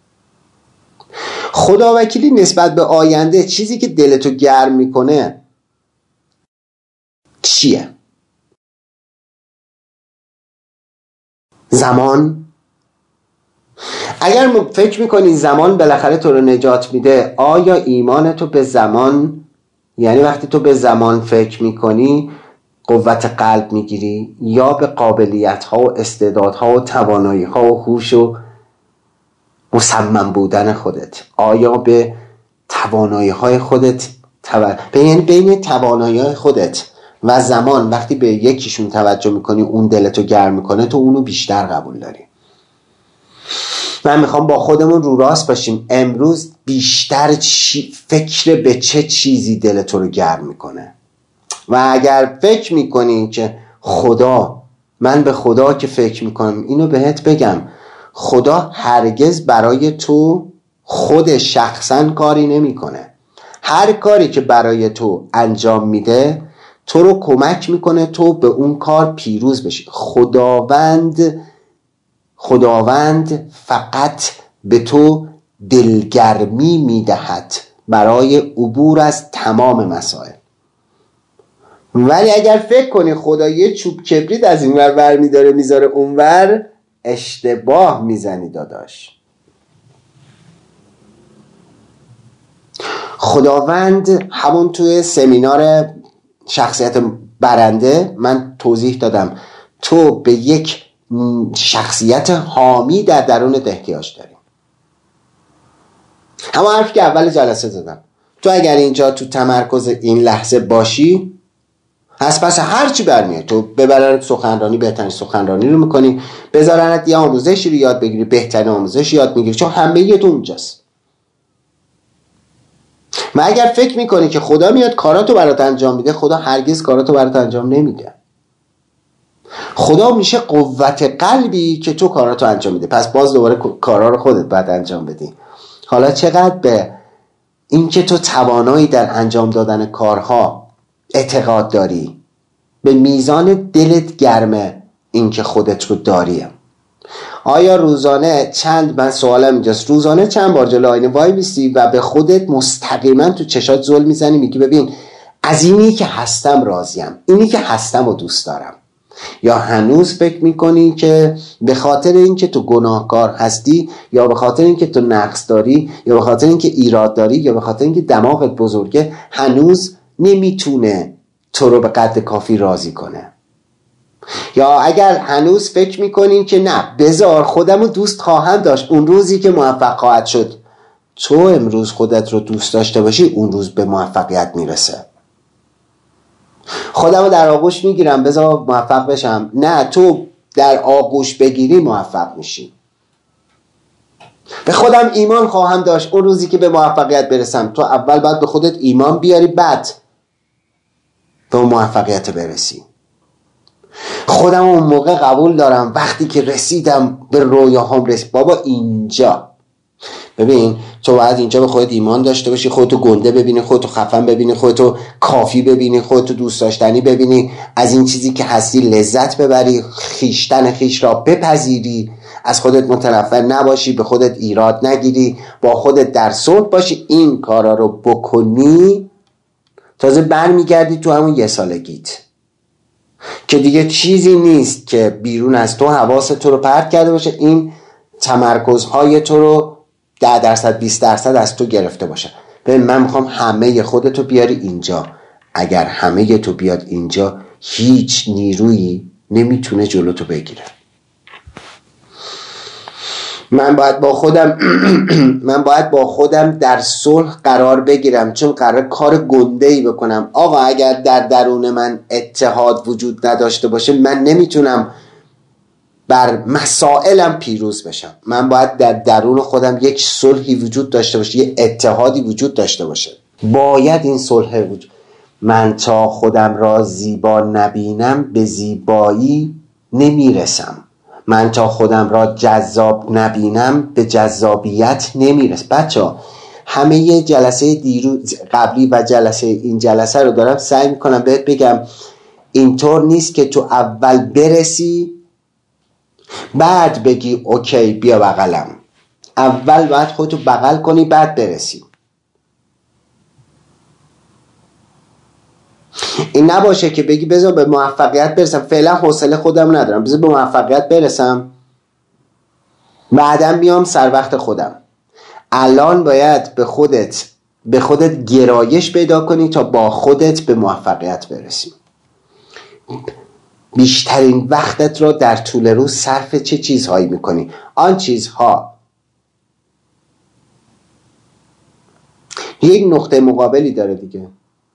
خداوکیلی نسبت به آینده، چیزی که دلتو گرم میکنه چیه؟ زمان؟ اگر فکر میکنی زمان بالاخره تو رو نجات میده، آیا ایمان تو به زمان، یعنی وقتی تو به زمان فکر میکنی قوت قلب میگیری، یا به قابلیت ها و استعدادها و توانایی ها و هوش و مصمم بودن خودت؟ آیا به توانایی های خودت بین توانایی های خودت و زمان وقتی به یکیشون توجه میکنی اون دلتو گرم میکنه، تو اونو بیشتر قبول داری؟ من میخوام با خودمون رو راست باشیم. امروز بیشتر فکر به چه چیزی دلتو رو گرم میکنه؟ و اگر فکر میکنی که خدا، من به خدا که فکر میکنم، اینو بهت بگم، خدا هرگز برای تو خود شخصا کاری نمیکنه. هر کاری که برای تو انجام میده تو رو کمک میکنه تو به اون کار پیروز بشی. خداوند فقط به تو دلگرمی میدهد برای عبور از تمام مسائل. ولی اگر فکر کنی خدا یه چوب کبریت از این ور ور میداره میذاره اون ور، اشتباه میزنی داداش. خداوند همون توی سمینار شخصیت برنده من توضیح دادم، تو به یک شخصیت حامی در درونت احتیاج داری. همون حرفی که اول جلسه زدم، تو اگر اینجا تو تمرکز این لحظه باشی، پس هر چی برمیاد، تو ببرنت سخنرانی، بهترین سخنرانی رو میکنی، بذارنت یه آموزشی رو یاد بگیری، بهترین آموزش یاد میگیری، چون همه یه تو اونجاست. و اگر فکر میکنی که خدا میاد کاراتو برات انجام میده، خدا هرگز کاراتو برات انجام نمیده. خدا میشه قوت قلبی که تو کاراتو انجام میده. پس باز دوباره کارا رو خودت باید انجام بدی. حالا چقدر به این که تو توانایی در انجام دادن کارها اعتقاد داری، به میزان دلت گرمه این که خودت رو داریم. آیا روزانه من سوالم اینجاست، روزانه چند بار جلوی آینه وای میستی و به خودت مستقیما تو چشات زل میزنی، میگی ببین از اینی که هستم راضیم، اینی که هستم و دوست دارم؟ یا هنوز فکر میکنی که به خاطر اینکه تو گناهکار هستی، یا به خاطر اینکه تو نقص داری، یا به خاطر اینکه ایراد داری، یا به خاطر اینکه دماغت بزرگه، هنوز نمیتونه تو رو به قدر کافی راضی کنه؟ یا اگر هنوز فکر میکنی که نه بذار خودم رو دوست خواهم داشت، اون روزی که موفق خواهد شد، تو امروز خودت رو دوست داشته باشی اون روز به موفقیت میرسه. خودم رو در آغوش میگیرم بذار موفق بشم، نه، تو در آغوش بگیری موفق میشی. به خودم ایمان خواهم داشت، اون روزی که به موفقیت برسم، تو اول باید به خودت ایمان بیاری بعد به اون موفقیت برسی. خودم اون موقع قبول دارم وقتی که رسیدم به رویاهام رسید. بابا اینجا ببین، تو باید اینجا به خودت ایمان داشته باشی، خودتو گنده ببینی، خودتو خفن ببینی، خودتو کافی ببینی، خودتو دوست داشتنی ببینی، از این چیزی که هستی لذت ببری، خیشتن خیش را بپذیری، از خودت متنفر نباشی، به خودت ایراد نگیری، با خودت در صلح باشی. این کارا رو بکنی تازه برمیگردی تو همون یه سالگیت که دیگه چیزی نیست که بیرون از تو حواست تو رو پرت کرده باشه، این تمرکزهای تو رو 10% 20% از تو گرفته باشه. ببین من میخوام همه خودتو بیاری اینجا. اگر همه تو بیاد اینجا هیچ نیرویی نمیتونه جلوتو بگیره. من باید با خودم در صلح قرار بگیرم، چون قرار کار گنده‌ای بکنم. آقا اگر در درون من اتحاد وجود نداشته باشه من نمیتونم بر مسائلم پیروز بشم. من باید در درون خودم یک صلحی وجود داشته باشه، یک اتحادی وجود داشته باشه. باید این صلح وجود. من تا خودم را زیبا نبینم به زیبایی نمیرسم. من تا خودم را جذاب نبینم به جذابیت نمیرسم. بچه‌ها همه جلسه دیروز قبلی و این جلسه رو دارم سعی میکنم بهت بگم اینطور نیست که تو اول برسی بعد بگی اوکی بیا بغلم. اول باید خودتو بغل کنی بعد برسی. این نباشه که بگی بذار به موفقیت برسم، فعلا حوصله خودم ندارم، بذار به موفقیت برسم بعدم میام سر وقت خودم. الان باید به خودت گرایش پیدا کنی تا با خودت به موفقیت برسی. بیشترین وقتت رو در طول روز صرف چه چیزهایی میکنی؟ آن چیزها یک نقطه مقابلی داره دیگه.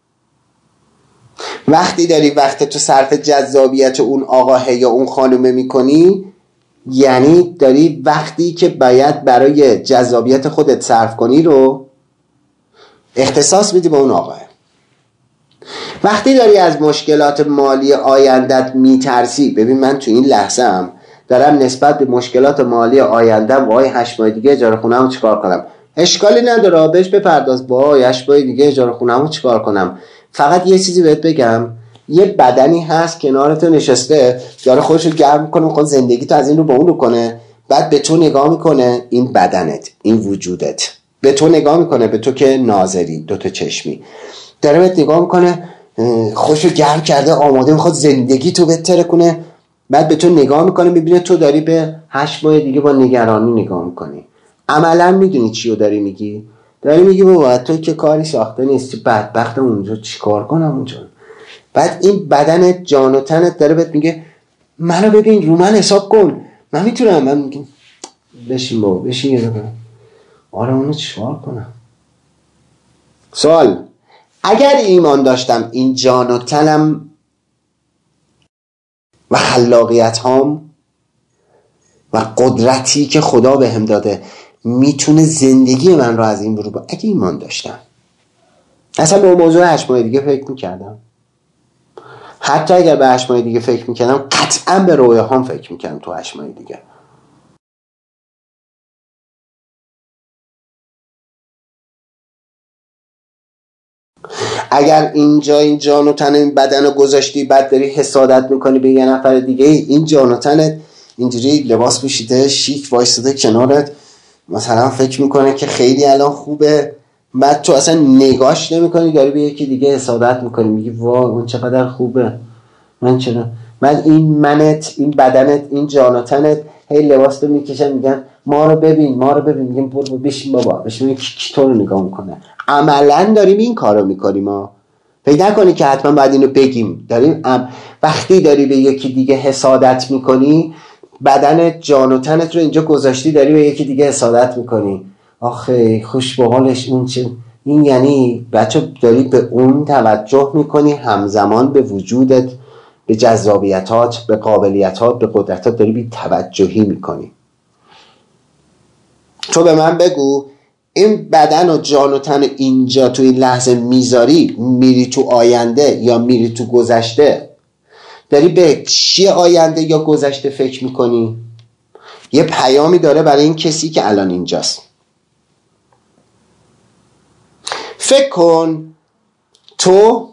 وقتی داری وقتت رو صرف جذابیت اون آقاه یا اون خانومه میکنی، یعنی داری وقتی که باید برای جذابیت خودت صرف کنی رو اختصاص میدی به اون آقاه. وقتی داری از مشکلات مالی آیندت میترسی، ببین من تو این لحظه هم دارم نسبت به مشکلات مالی آیندم وای 8 ماه دیگه اجاره خونه‌مو چیکار کنم، اشکالی نداره بهش بپرداز، وای 8 ماه دیگه اجاره خونه‌مو چیکار کنم. فقط یه چیزی بهت بگم، یه بدنی هست کنارت نشسته داره خودشو گرم میکنه، میخواد زندگی تو از این رو به اون رو کنه، بعد به تو نگاه میکنه، این بدنت، این وجودت به تو نگاه میکنه، به تو که ناظری دوتا چشمی داره بهت نگاه میکنه، خودشو گرم کرده آماده میخواد زندگی تو بهتره کنه، بعد به تو نگاه میکنه میبینه تو داری به 8 ماه دیگه با نگرانی نگاه میکنی. عملا میدونی چی رو داری میگی؟ داری میگی بابا تو که کاری ساخته نیستی، بدبختم اونجا چیکار کنم اونجا. بعد این بدن جان و تنت داره بهت میگه منو ببین رو من حساب کن، من میتونم. من میگم بشین بابا بشین یه دقیقه، آره اونو چیکار کنم. سوال، اگر ایمان داشتم این جان و تنم و خلاقیت هام و قدرتی که خدا بهم داده میتونه زندگی من رو از این برو اگه ایمان داشتم، اصلا به موضوع 8 ماه دیگه فکر میکردم. حتی اگر به 8 ماه دیگه فکر میکردم قطعا به رویاهام فکر میکردم تو 8 ماه دیگه. اگر اینجا این جان و تن این بدن رو گذاشتی بعد داری حسادت میکنی به یه نفر دیگه، این جان و تنت اینجوری لباس پوشیده شیک وایساده کنارت مثلا فکر میکنه که خیلی الان خوبه، بعد تو اصلا نگاش نمیکنی داری به یکی دیگه حسادت میکنی، میگی وای اون چقدر خوبه من چرا. بعد این منت، این بدنت، این جان و تنت هی لباس رو میکشن میگن ما رو ببین ما رو ببین، میگم برو بشین بابا بشین، کی تو رو نگاه میکنه. عملا داریم این کارو میکنیم. ما پیدا کنی که حتما باید اینو بگیم داریم. وقتی داری به یکی دیگه حسادت میکنی، بدن جان و تنت رو اینجا گذاشتی داری به یکی دیگه حسادت میکنی، آخه خوش به حالش این چه. این یعنی بچه داری به اون توجه میکنی، همزمان به وجودت، به جذابیتات، به قابلیتات، به قدرتات داری بی توجهی میکنی. تو به من بگو این بدن و جان و تن اینجا تو این لحظه میذاری، میری تو آینده یا میری تو گذشته؟ داری به چی آینده یا گذشته فکر میکنی؟ یه پیامی داره برای این کسی که الان اینجاست. فکر کن تو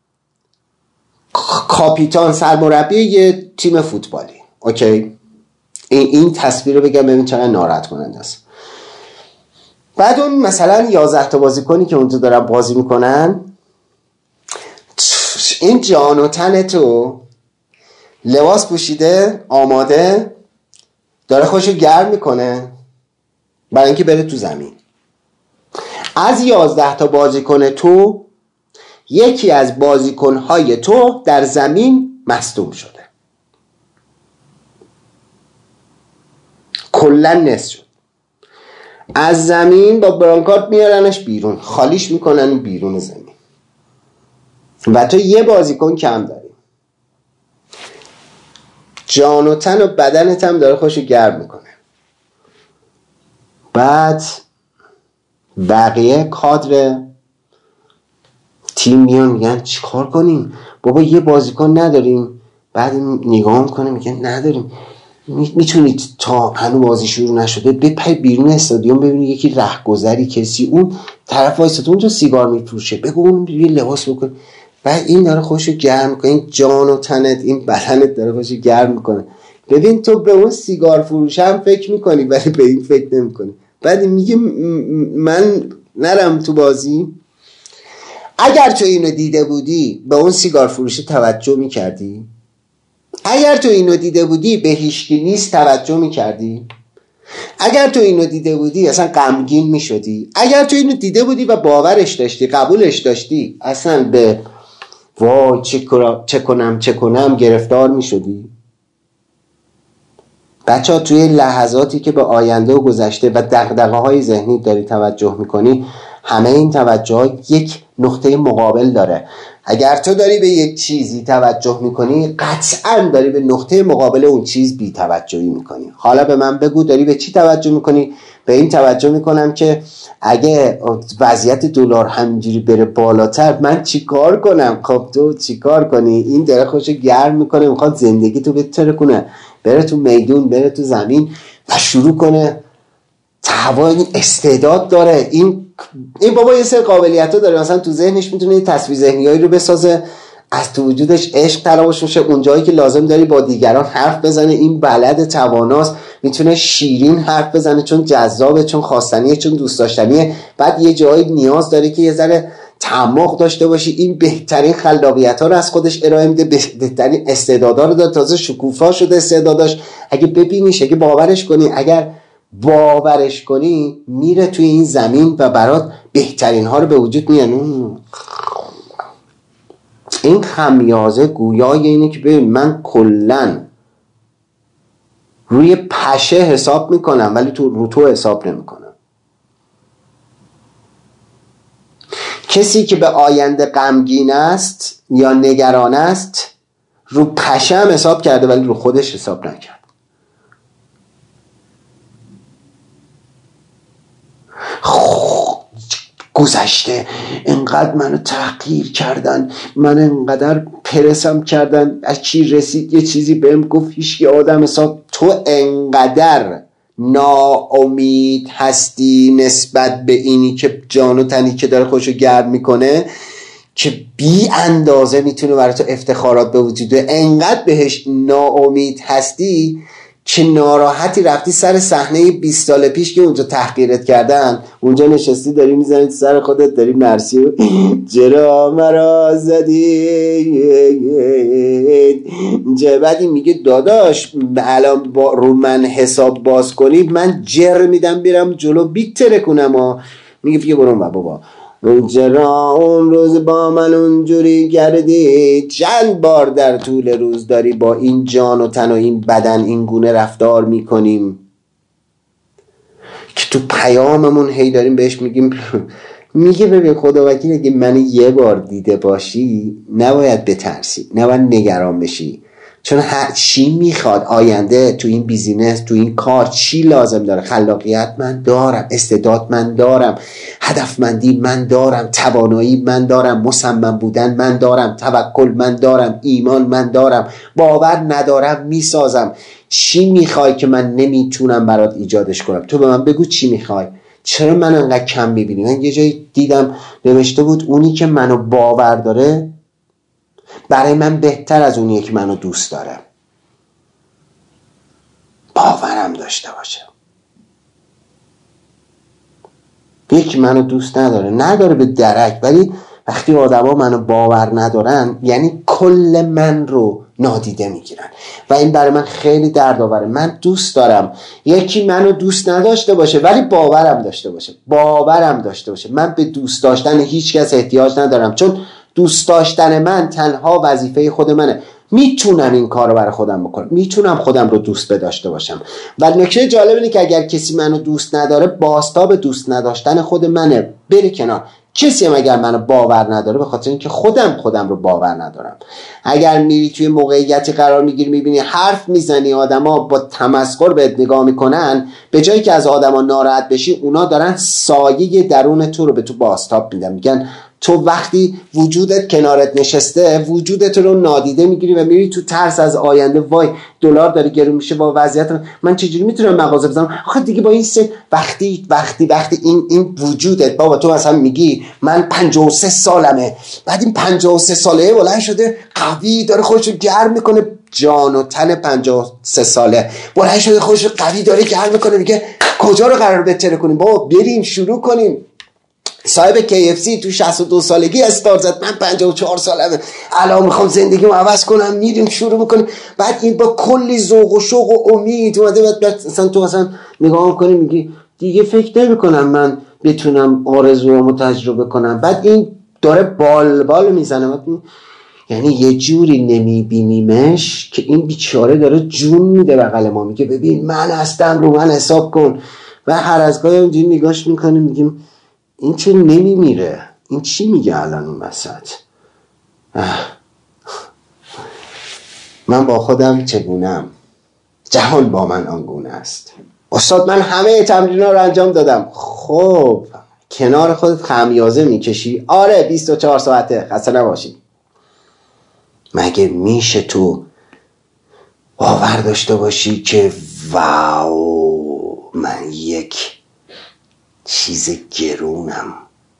کاپیتان سرمربی یه تیم فوتبالی، اوکی؟ این تصویر رو بگم ببین چقدر ناراحت کننده است. بعد اون مثلا 11 تا بازیکنی که اونجا دارن بازی میکنن، این جان و تن تو لباس پوشیده آماده داره خودشو گرم میکنه برای اینکه بره تو زمین. از 11 تا بازیکن تو یکی از بازیکنهای تو در زمین مصدوم شده، کلا نصف شد. از زمین با برانکارد میارنش بیرون، خالیش میکنن بیرون زمین و تو یه بازیکن کم داری. جان و تن و بدنت هم داره خوشو گرم میکنه. بعد بقیه کادر تیم میان میگن چی کار کنیم بابا، یه بازیکن نداریم. بعد نگاه میکنه میگن نداریم. میتونید تا هنوز بازی شروع نشده بپری بیرون استادیوم ببینید یکی رهگذری کسی اون طرف وایساده اونجا سیگار میفروشه، بگو اون یه لباس بکن. بعد این داره خوشو گرم میکنه، این جان و تنت این بدنت داره خوشو گرم میکنه. ببین تو به اون سیگار فروش هم فکر میکنی ولی به این فکر نمیکنی. بعد میگه من نرم تو بازی. اگر تو اینو دیده بودی به اون سیگار فروشی توجه میکردی؟ اگر تو اینو دیده بودی به هیچکی نیست توجه میکردی؟ اگر تو اینو دیده بودی اصلا غمگین میشدی؟ اگر تو اینو دیده بودی و باورش داشتی، قبولش داشتی، اصلا به وای چه کنم گرفتار میشدی؟ بچه ها توی لحظاتی که به آینده و گذشته و دغدغه های ذهنی داری توجه میکنی، همه این توجه ها یک نقطه مقابل داره. اگر تو داری به یک چیزی توجه میکنی قطعا داری به نقطه مقابل اون چیز بی توجهی میکنی. حالا به من بگو داری به چی توجه میکنی؟ به این توجه میکنم که اگه وضعیت دلار همینجوری بره بالاتر من چی کار کنم؟ خب تو چی کار کنی؟ این داره خوشو گرم میکنه، میخواد زندگی تو بهتر کنه، بره تو میدون، بره تو زمین و شروع کنه این استعداد داره. این بابا یه سری قابلیت‌ها داره، مثلا تو ذهنش میتونه تصویر ذهنیایی رو بسازه، از تو وجودش عشق تراوش میشه، اونجایی که لازم داری با دیگران حرف بزنه این بلد، تواناست، میتونه شیرین حرف بزنه چون جذابه، چون خواستنیه، چون دوست داشتنیه. بعد یه جایی نیاز داره که یه ذره تعمق داشته باشی، این بهترین خلاقیت‌ها رو از خودش ارائه میده، بهترین استعدادها رو داره، تازه شکوفا شده استعداداش. اگه ببینیش، اگه باورش کنی، اگر باورش کنی میره توی این زمین و برات بهترین ها رو به وجود میارن. این خمیازه گویای اینه که ببین من کلن روی پشه حساب میکنم ولی رو تو حساب نمیکنم. کسی که به آینده غمگین است یا نگران است رو پشه هم حساب کرده ولی رو خودش حساب نکرد. گذشته انقدر منو تحقیر کردن، من انقدر پرسم کردن، از چی رسید یه چیزی بهم گفت هیچکی آدم حساب. تو انقدر ناامید هستی نسبت به اینی که جان و تنی که داره خوشو گرم میکنه که بی اندازه میتونه برای تو افتخارات به وجود بیاره. انقدر بهش ناامید هستی که ناراحتی رفتی سر صحنه 20 سال پیش که اونجا تحقیرت کردن، اونجا نشستی داری میزنی سر خودت، داری مرسی و چرا مرا زدی. بعدی میگه داداش الان رو من حساب باز کنی من جر میدم بیرم جلو بیتره کنم. میگه بیا برون بابا، چرا اون روز با من اونجوری کردی؟ چند بار در طول روز داری با این جان و تن و این بدن این گونه رفتار میکنیم که تو پیاممون هی داریم بهش میگیم. میگه ببین خدا وکیل اگه من یه بار دیده باشی نباید بترسی، نباید نگران بشی، چون چی میخواد آینده تو این بیزینس، تو این کار چی لازم داره. خلاقیت من دارم، استعداد من دارم، هدفمندی من دارم، توانایی من دارم، مصمم بودن من دارم، توکل من دارم، ایمان من دارم، باور ندارم میسازم. چی میخوای که من نمیتونم برات ایجادش کنم؟ تو به من بگو چی میخوای. چرا من انقدر کم میبینی؟ من یه جایی دیدم نوشته بود اونی که منو باور داره برای من بهتر از اونیه که منو دوست داره. باورم داشته باشه. یکی منو دوست نداره به درک، ولی وقتی آدما منو باور ندارن یعنی کل من رو نادیده میگیرن و این برای من خیلی دردآوره. من دوست دارم یکی منو دوست نداشته باشه ولی باورم داشته باشه. من به دوست داشتن هیچ کس احتیاج ندارم، چون دوست داشتن من تنها وظیفه خود منه. میتونم این کار رو برای خودم بکنم، میتونم خودم رو دوست داشته باشم. و نکته جالب اینه که اگر کسی منو دوست نداره بازتاب دوست نداشتن خود منه، بره کنار. کسی هم اگر منو باور نداره به خاطر اینکه خودم رو باور ندارم. اگر میری توی موقعیتی قرار میگیری میبینی حرف میزنی آدما با تمسخر بهت نگاه میکنن، به جایی که از آدما ناراحت بشی اونا دارن سایه درون تو رو به تو بازتاب میدن. میگن تو وقتی وجودت کنارت نشسته وجودت رو نادیده میگیری و میری تو ترس از آینده. وای دلار داره گرون میشه، با وضعیت من چجوری میتونم مغازه بزنم؟ آخه دیگه با این سن وقتی این وجودت بابا تو مثلا میگی من 53 سالمه، بعد این 53 ساله بلند شده قوی داره خودشو گرم میکنه، جان و تن 53 ساله بلند شده خودشو قوی داره گرم میکنه، میگه کجا رو قرار بهتره کنیم بابا، بریم شروع کنیم. صاحب KFC تو 62 سالگی استار زد، من 54 سالمه الان میخوام زندگیمو عوض کنم، میریم شروع میکنیم. بعد این با کلی ذوق و شوق و امید اومده، بعد مثلا تو مثلا نگاه میکنی میگی دیگه فکر نمیکنم من بتونم آرزوامو تجربه کنم. بعد این داره بال میزنه، یعنی یه جوری نمیبینیمش که این بیچاره داره جون میده بغل ما، میگه ببین من هستم رو من حساب کن. و هر از گاهی اونجوری نگاش میکنیم میگیم این چه نمیمیره، این چی میگه الان اون وسط؟ من با خودم چگونم، جهان با من آنگونه است. استاد من همه تمرین‌ها رو انجام دادم. خب کنار خودت خمیازه میکشی؟ آره 24 ساعته، خسته نباشی. مگه میشه تو باور داشته باشی که واو من یک چیز گرونم،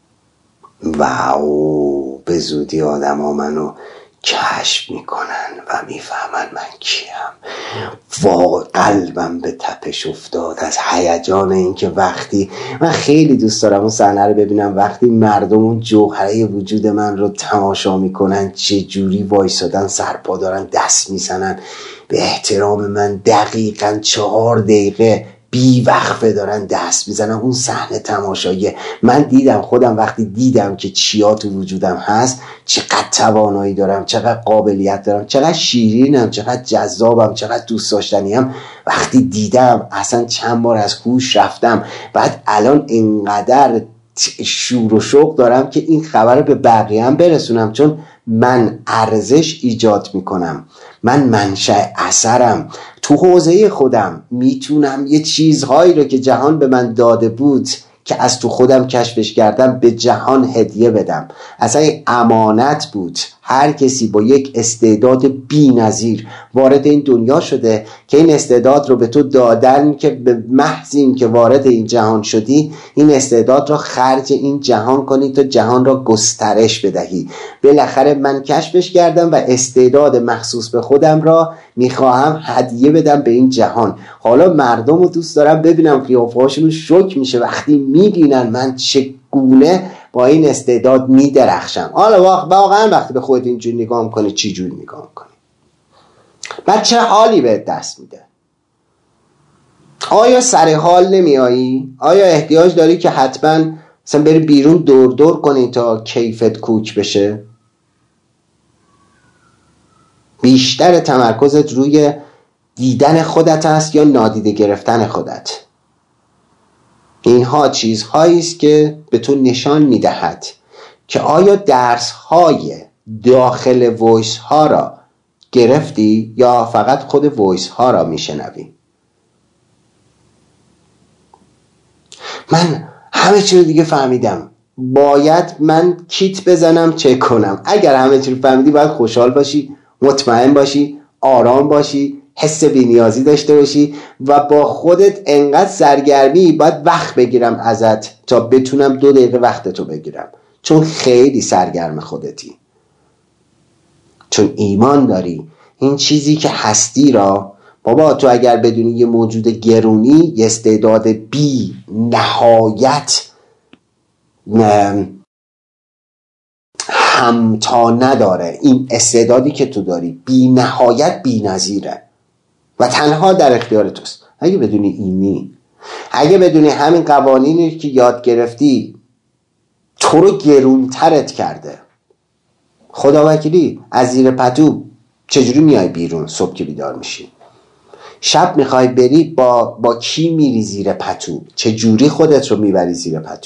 واو به زودی آدم ها منو کشف میکنن و میفهمن من کیم. وا قلبم به تپش افتاد از هیجان این که وقتی من خیلی دوست دارم اون صحنه رو ببینم، وقتی مردم اون جوهره وجود من رو تماشا میکنن چه جوری وایسادن سرپا دارن دست میزنن به احترام من، دقیقاً 4 دقیقه بی وقفه دارن دست میزنن. اون صحنه تماشاییه. من دیدم خودم وقتی دیدم که چیا تو وجودم هست، چقدر توانایی دارم، چقدر قابلیت دارم، چقدر شیرینم، چقدر جذابم، چقدر دوست داشتنیم. وقتی دیدم اصلا چند بار از هوش رفتم. بعد الان اینقدر شور و شوق دارم که این خبر رو به بقیه هم برسونم، چون من ارزش ایجاد میکنم، من منشأ اثرم. تو حوزه خودم میتونم یه چیزهایی رو که جهان به من داده بود که از تو خودم کشفش کردم به جهان هدیه بدم. اصلا یک امانت بود. هر کسی با یک استعداد بی‌نظیر وارد این دنیا شده که این استعداد رو به تو دادن که به محض این که وارد این جهان شدی این استعداد رو خرج این جهان کنی تا جهان را گسترش بدهی. بالاخره من کشفش کردم و استعداد مخصوص به خودم را میخواهم هدیه بدم به این جهان. حالا مردم رو دوست دارم ببینم قیافه‌هاشون شوک میشه وقتی میبینن من چگونه با این استعداد میدرخشم. حالا واقعا وقتی به خودت اینجوری نگاه میکنی چی جوری نگاه میکنی؟ بعد چه حالی بهت دست میده؟ آیا سر حال نمیایی؟ آیا احتیاج داری که حتما مثلا بری بیرون دور کنی تا کیفت کوک بشه؟ بیشتر تمرکزت روی دیدن خودت است یا نادیده گرفتن خودت؟ اینها چیزهایی است که به تو نشان میدهد که آیا درس‌های داخل وایس ها را گرفتی یا فقط خود وایس ها را میشنوی. من همه چی رو دیگه فهمیدم، باید من کیت بزنم چک کنم. اگر همه چی رو فهمیدی باید خوشحال باشی، مطمئن باشی، آرام باشی، حس بی‌نیازی داشته باشی و با خودت انقدر سرگرمی باید وقت بگیرم ازت تا بتونم 2 دقیقه وقتتو بگیرم، چون خیلی سرگرم خودتی، چون ایمان داری این چیزی که هستی را بابا تو اگر بدونی یه موجود گرونی، یه استعداد بی نهایت همتا نداره. این استعدادی که تو داری بی نهایت بی نظیره و تنها در اختیار توست. اگه بدونی اینی، اگه بدونی همین قوانینی که یاد گرفتی تو رو گرونترت کرده، خدا وکیلی از زیر پتو چجوری میای بیرون؟ صبح که بیدار میشی، شب میخوای بری با کی میری زیر پتو؟ چجوری خودت رو میبری زیر پتو؟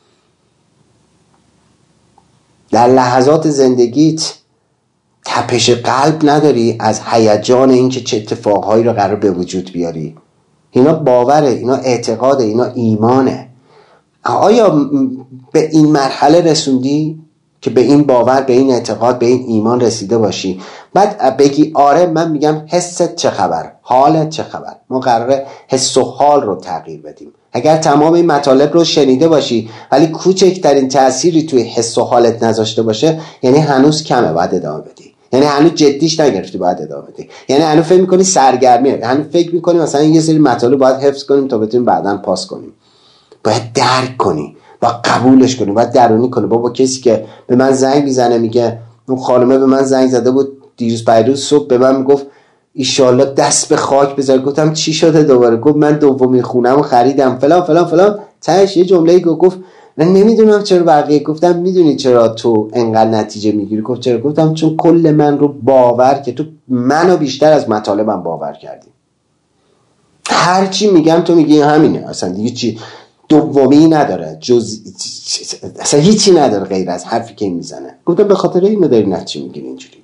در لحظات زندگیت تپش قلب نداری از هیجان اینکه چه اتفاقهایی رو قرار به وجود بیاری؟ اینا باوره، اینا اعتقاده، اینا ایمانه. آیا به این مرحله رسوندی که به این باور، به این اعتقاد، به این ایمان رسیده باشی؟ بعد بگی آره من میگم حست چه خبر، حالت چه خبر. ما قراره حس و حال رو تغییر بدیم. اگر تمام این مطالب رو شنیده باشی ولی کوچکترین تأثیری توی حس و حالت نذاشته باشه، یعنی هنوز کمه، باید ادامه بدی. یعنی هنوز جدیش نگرفتی، باید ادامه بدی. یعنی هنوز فکر میکنی سرگرمیه، هنوز فکر میکنی مثلا یه سری مطالب باید حفظ کنیم تا بتونیم بعداً پاس کنیم. باید درک کنی، باید قبولش کنی، باید درونی کنی. بابا کسی که به من زنگ میزنه میگه، اون خانمه به من زنگ زده بود دیروز پیروز صبح به من میگفت ایشالله دست به خاک بذار. گفتم چی شده دوباره؟ گفت من دومین خونه‌مو خریدم فلان فلان فلان. تهش یه جمله‌ای گفت من نمیدونم چرا بقیه. گفتم میدونی چرا تو انقدر نتیجه میگیری؟ گفت چرا؟ گفتم چون کل من رو باور که تو منو بیشتر از مطالبم باور کردی. هر چی میگم تو میگی همینه، اصلا دیگه چی دومی نداره، اصلا هیچی نداره غیر از حرفی که این میزنه. گفتم به خاطر اینو داری نتیجه میگیری اینجوری.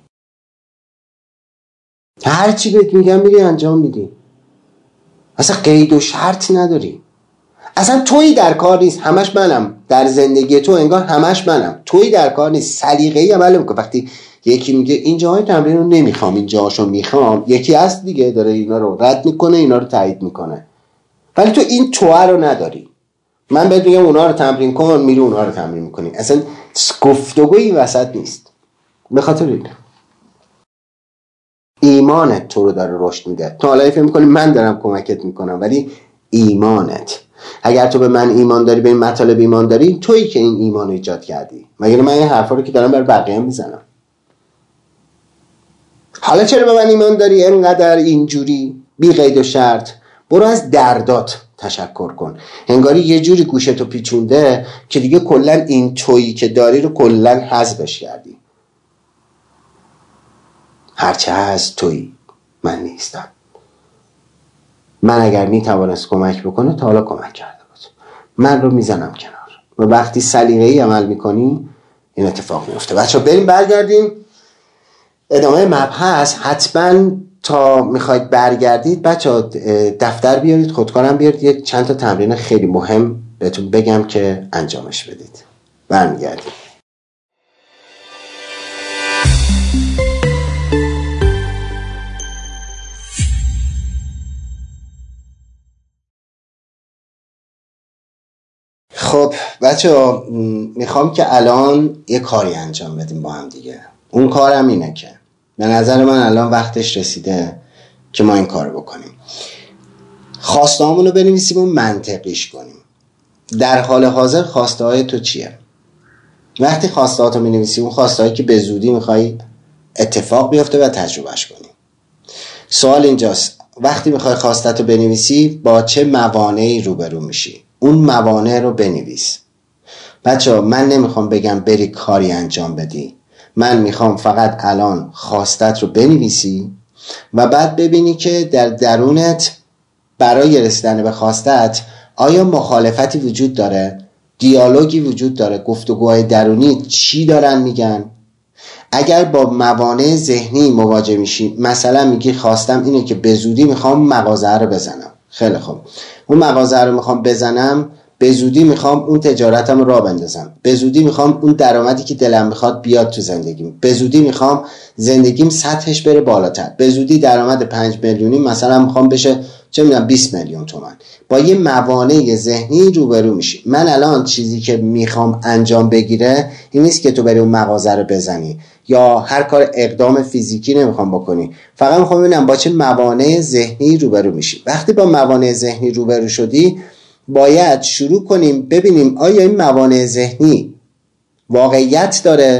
هر چی بهت میگم میری انجام میدی، اصلا قید و شرط نداری. اصلا تویی در کار نیست، همش منم. در زندگی تو انگار همش منم، تویی در کار نیست. سلیقه‌ای عمل میکنه. وقتی یکی میگه این جاهای تمرین رو نمیخوام، این جاهاشو میخوام، یکی هست دیگه داره اینا رو رد میکنه، اینا رو تایید میکنه. ولی تو این توه رو نداری. من بهت میگم اونا رو تمرین کن، میری اونا رو تمرین میکنی. اصلا گفتگویی وسط نیست. به خاطر اینه ایمانت تو رو داره رشد میده. تو حالا فکر میکنی من دارم کمکت میکنم، ولی ایمانت. اگر تو به من ایمان داری، به این مطالب ایمان داری، تویی که این ایمان رو ایجاد کردی. مگر من این حرفا رو که دارم برای بقیه میزنم؟ حالا چرا به من ایمان داری اینقدر اینجوری بی قید و شرط؟ برو از دردات تشکر کن. انگاری یه جوری گوشتو پیچونده که دیگه کلا این تویی که داری رو کلا حذفش کردی. هرچه هست تویی، من نیستم. من اگر میتوانست کمک بکنه تا حالا کمک کرده بود. من رو میزنم کنار. و وقتی سلیقه‌ای عمل میکنی این اتفاق میفته. بچه‌ها بریم برگردیم ادامه مبحث. حتما تا میخواید برگردید بچه‌ها دفتر بیارید، خودکارم بیارید، یک چند تا تمرین خیلی مهم بهتون بگم که انجامش بدید. برمیگردیم. خب بچه‌ها میخوام که الان یه کاری انجام بدیم با هم دیگه. اون کارم اینه که به نظر من الان وقتش رسیده که ما این کارو بکنیم. خواسته هامون رو بنویسیم و منطقیش کنیم. در حال حاضر خواسته های تو چیه؟ وقتی خواسته هاتو می‌نویسی، اون خواسته هایی که به زودی میخوای اتفاق بیفته و تجربهش کنی. سوال اینجاست وقتی میخوای خواسته تو بنویسی با چه موانعی روبرو میشی؟ اون موانع رو بنویس. بچه ها من نمیخوام بگم بری کاری انجام بدی، من میخوام فقط الان خواستت رو بنویسی و بعد ببینی که در درونت برای رسیدن به خواستت آیا مخالفتی وجود داره، دیالوگی وجود داره، گفتگوهای درونی چی دارن میگن. اگر با موانع ذهنی مواجه میشی، مثلا میگی خواستم اینه که به زودی میخوام مغازه رو بزنم. خیلی خوب، اون مغازه رو میخوام بزنم، به زودی میخوام اون تجارتم رو راه بندازم، به زودی میخوام اون درآمدی که دلم میخواد بیاد تو زندگیم، به زودی میخوام زندگیم سطحش بره بالاتر، به زودی درآمد 5 میلیونی مثلا میخوام بشه چه میدونم 20 میلیون تومان. با یه موانع ذهنی روبرو میشی. من الان چیزی که میخوام انجام بگیره این نیست که تو بری اون مغازه رو بزنی یا هر کار اقدام فیزیکی نمیخوام بکنی، فقط میخوام ببینم با چه موانع ذهنی روبرو میشی. وقتی با موانع ذهنی روبرو شدی باید شروع کنیم ببینیم آیا این موانع ذهنی واقعیت داره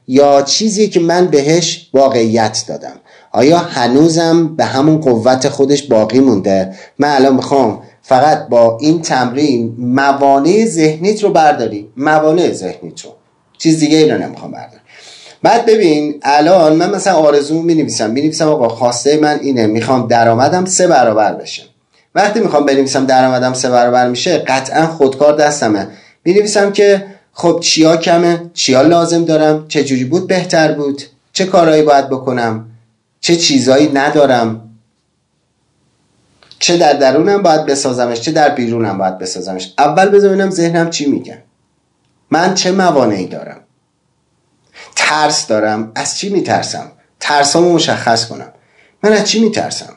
یا چیزی که من بهش واقعیت دادم؟ آیا هنوزم به همون قوت خودش باقی مونده؟ من الان میخوام فقط با این تمرین موانع ذهنیت رو برداری، موانع ذهنیت رو، چیز دیگه ای رو نمیخوام برداری. بعد ببین الان من مثلا آرزو مینویسم آقا خواسته من اینه، میخوام درآمدم 3 برابر بشه. وقتی میخوام بنویسم درآمدم 3 برابر میشه، قطعا خودکار دستمه، مینویسم که خب چیا کمه، چیا لازم دارم، چه جوری بود بهتر بود، چه کارهایی باید بکنم، چه چیزایی ندارم، چه در درونم باید بسازمش، چه در بیرونم باید بسازمش. اول بذار ببینم ذهنم چی میگه، من چه موانعی دارم. ترس دارم، از چی میترسم؟ ترسامو مشخص کنم، من از چی میترسم،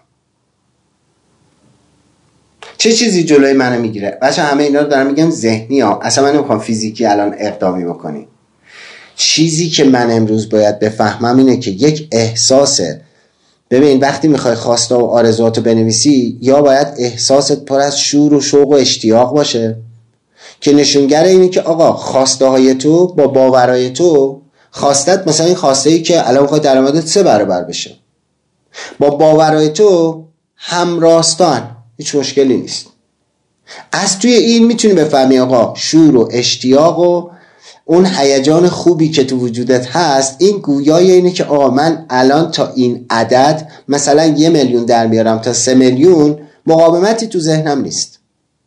چه چیزی جلوی منو میگیره. بچه همه اینا رو دارم میگم ذهنی ها، اصلا من نمیخوام فیزیکی الان اقدامی بکنی. چیزی که من امروز باید بفهمم اینه که یک احساسه. ببین وقتی میخوای خواسته و آرزواتو بنویسی، یا باید احساست پر از شور و شوق و اشتیاق باشه که نشونگر اینه که آقا خواسته های تو با باورهای تو، خواستت مثلا این خواسته ای که الان میخوای درآمدت 3 برابر بشه، با باورهای تو هم راستان، هیچ مشکلی نیست. از توی این میتونی بفهمی آقا شور و اشتیاق و اون هیجان خوبی که تو وجودت هست، این گویای اینه که آقا من الان تا این عدد مثلا 1 میلیون در میارم تا 3 میلیون، مقاومتی تو ذهنم نیست.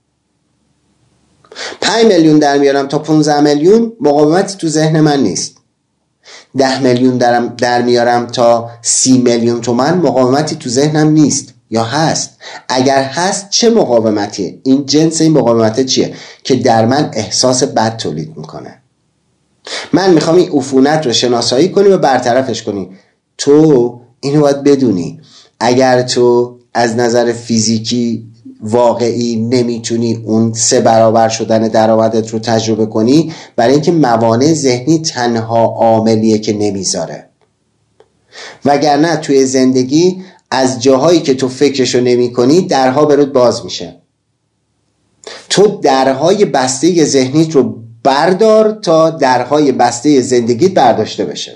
5 میلیون در میارم تا 15 میلیون، مقاومتی تو ذهن من نیست. 10 میلیون در میارم تا 30 میلیون تومان، مقاومتی تو ذهنم نیست یا هست؟ اگر هست چه مقاومتیه؟ این جنس این مقاومت چیه که در من احساس بد تولید میکنه؟ من میخوام این عفونت رو شناسایی کنی و برطرفش کنی. تو اینو باید بدونی، اگر تو از نظر فیزیکی واقعی نمیتونی اون 3 برابر شدن درآمدت رو تجربه کنی، برای اینکه موانع ذهنی تنها عاملیه که نمیذاره. وگرنه توی زندگی از جاهایی که تو فکرشو نمی کنی درها برات باز میشه. تو درهای بسته ذهنیت رو بردار تا درهای بسته زندگیت برداشته بشه.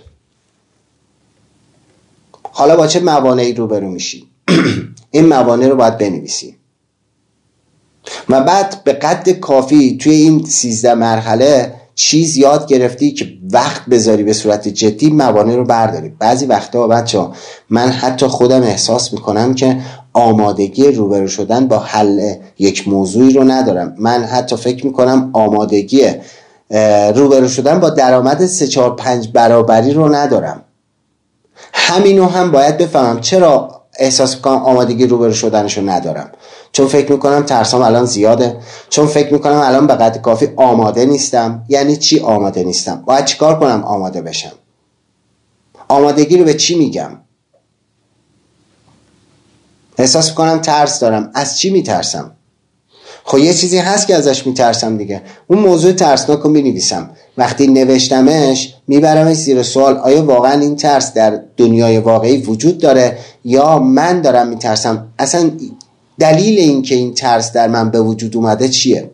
حالا با چه موانعی روبرو میشی؟ این موانع رو باید بنویسی و بعد به قد کافی توی این 13 مرحله چیز یاد گرفتی که وقت بذاری به صورت جدی موانع رو برداری. بعضی وقتا بچه‌ها من حتی خودم احساس میکنم که آمادگی روبرو شدن با حل یک موضوعی رو ندارم. من حتی فکر میکنم آمادگی روبرو شدن با درآمد 3 4 5 برابری رو ندارم. همینو هم باید بفهمم چرا احساس میکنم آمادگی روبرو شدنشو ندارم. چون فکر میکنم ترسام الان زیاده، چون فکر میکنم الان به قدر کافی آماده نیستم. یعنی چی آماده نیستم؟ باید چیکار کنم آماده بشم؟ آمادگی رو به چی میگم؟ احساس میکنم ترس دارم، از چی میترسم؟ خب یه چیزی هست که ازش میترسم دیگه، اون موضوع ترسناک رو مینویسم. وقتی نوشتمش میبرمش زیر سوال، آیا واقعا این ترس در دنیای واقعی وجود داره یا من دارم میترسم؟ اصلا دلیل این که این ترس در من به وجود اومده چیه؟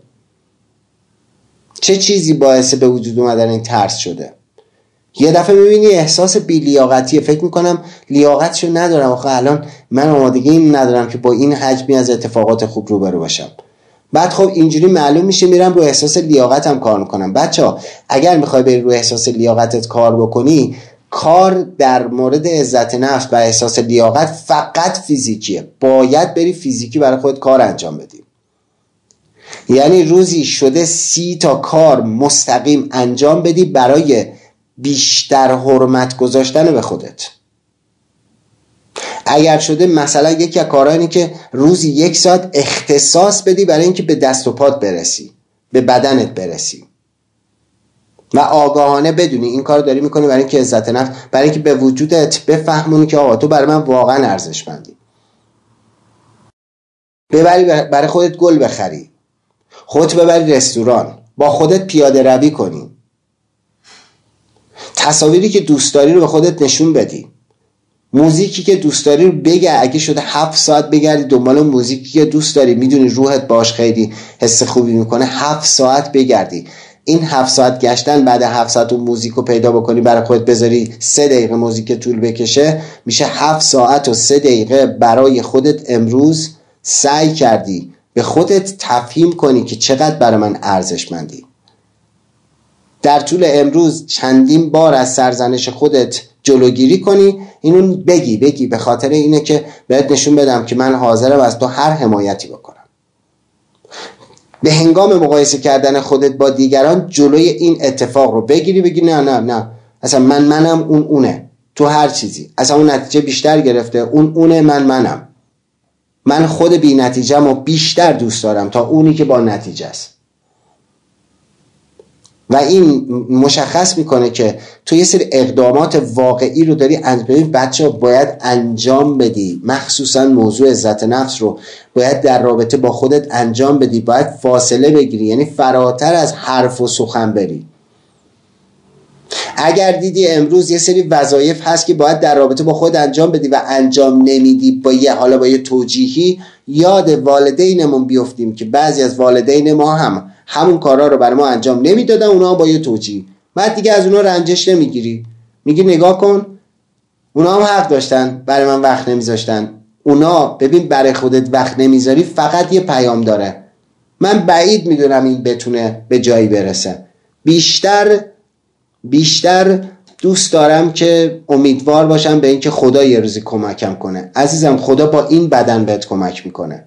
چه چیزی باعث به وجود اومدن این ترس شده؟ یه دفعه میبینی احساس بی‌لیاقتیه، فکر میکنم لیاقتشو ندارم، آخه الان من آمادگی این ندارم که با این حجمی از اتفاقات خوب روبرو باشم. بعد خب اینجوری معلوم میشه میرم رو احساس لیاقتم کار میکنم. بچه‌ها اگر میخوای بری رو احساس لیاقتت کار بکنی، کار در مورد عزت نفس و احساس لیاقت فقط فیزیکیه. باید بری فیزیکی برای خودت کار انجام بدی. یعنی روزی شده 30 تا کار مستقیم انجام بدی برای بیشتر حرمت گذاشتن به خودت. اگر شده مثلا یکی از کارها اینه که روزی 1 ساعت اختصاص بدی برای اینکه به دست و پات برسی، به بدنت برسی و آگاهانه بدونی این کار داری میکنی برای اینکه عزت نفس، برای اینکه به وجودت بفهمونی که آقا تو برای من واقعا ارزشمندی. ببری برای خودت گل بخری، خودت ببری رستوران، با خودت پیاده روی کنی، تصاویری که دوست داری رو به خودت نشون بدی، موزیکی که دوست داری رو بگه. اگه شده 7 ساعت بگردی دنبال موزیکی که دوست داری، میدونی روحت باش خیلی حس خوبی میکنه، 7 ساعت بگردی. این 7 ساعت گشتن بعد 7 ساعت اون موزیک رو پیدا بکنی برای خودت بذاری 3 دقیقه موزیک طول بکشه، میشه 7 ساعت و 3 دقیقه برای خودت امروز سعی کردی به خودت تفهیم کنی که چقدر برای من ارزشمندی. در طول امروز چندین بار از سرزنش خودت جلوگیری کنی، اینو بگی به خاطر اینه که بهت نشون بدم که من حاضرم از تو هر حمایتی بکنم. به هنگام مقایسه کردن خودت با دیگران جلوی این اتفاق رو بگیری نه اصلا منم اونه، تو هر چیزی اصلا اون نتیجه بیشتر گرفته، اونه منم، من خود بی نتیجه‌مو رو بیشتر دوست دارم تا اونی که با نتیجه است. و این مشخص میکنه که تو یه سری اقدامات واقعی رو داری بچه باید انجام بدی، مخصوصا موضوع عزت نفس رو باید در رابطه با خودت انجام بدی، باید فاصله بگیری، یعنی فراتر از حرف و سخن بری. اگر دیدی امروز یه سری وظایف هست که باید در رابطه با خود انجام بدی و انجام نمیدی با یه توجیهی، یاد والدینمون بیفتیم که بعضی از والدین ما همون کارا رو برای ما انجام نمیدادن، اونا با یه توجیه، بعد دیگه از اونا رنجش نمیگیری، میگی نگاه کن اونا هم حق داشتن برای من وقت نمیذاشتن. اونا ببین برای خودت وقت نمیذاری فقط یه پیام داره، من بعید میدونم این بتونه به جایی برسه. بیشتر دوست دارم که امیدوار باشم به اینکه خدا یه روزی کمکم کنه. عزیزم خدا با این بدن بهت کمک میکنه.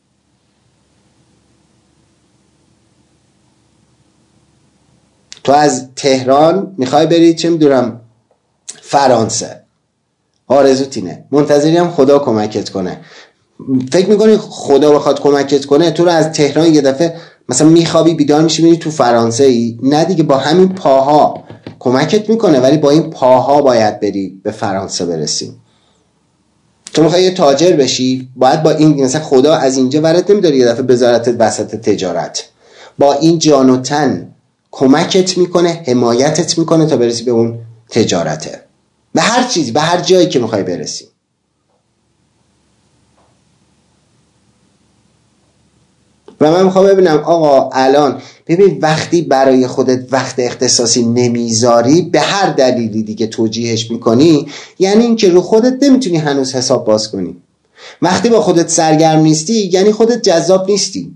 تو از تهران میخوای بری چه میدونم فرانسه، آرزوت اینه، منتظری هم خدا کمکت کنه. فکر میکنی خدا بخواد کمکت کنه تو رو از تهران یه دفعه مثلا میخوابی بیدار میشی میری تو فرانسه ای؟ نه دیگه، با همین پاها کمکت میکنه، ولی با این پاها باید بری به فرانسه برسیم. تو میخوای یه تاجر بشی، باید با این مثلا خدا از اینجا ورت نمیداره یه دفعه بذارتت وسط تجارت، با این جان و تن کمکت میکنه، حمایتت میکنه تا برسی به اون تجارته، به هر چیزی، به هر جایی که میخوای برسی. و من میخوام ببینم آقا الان ببین وقتی برای خودت وقت اختصاصی نمیذاری به هر دلیلی دیگه توجیهش میکنی، یعنی این که رو خودت نمیتونی هنوز حساب باز کنی. وقتی با خودت سرگرم نیستی یعنی خودت جذاب نیستی.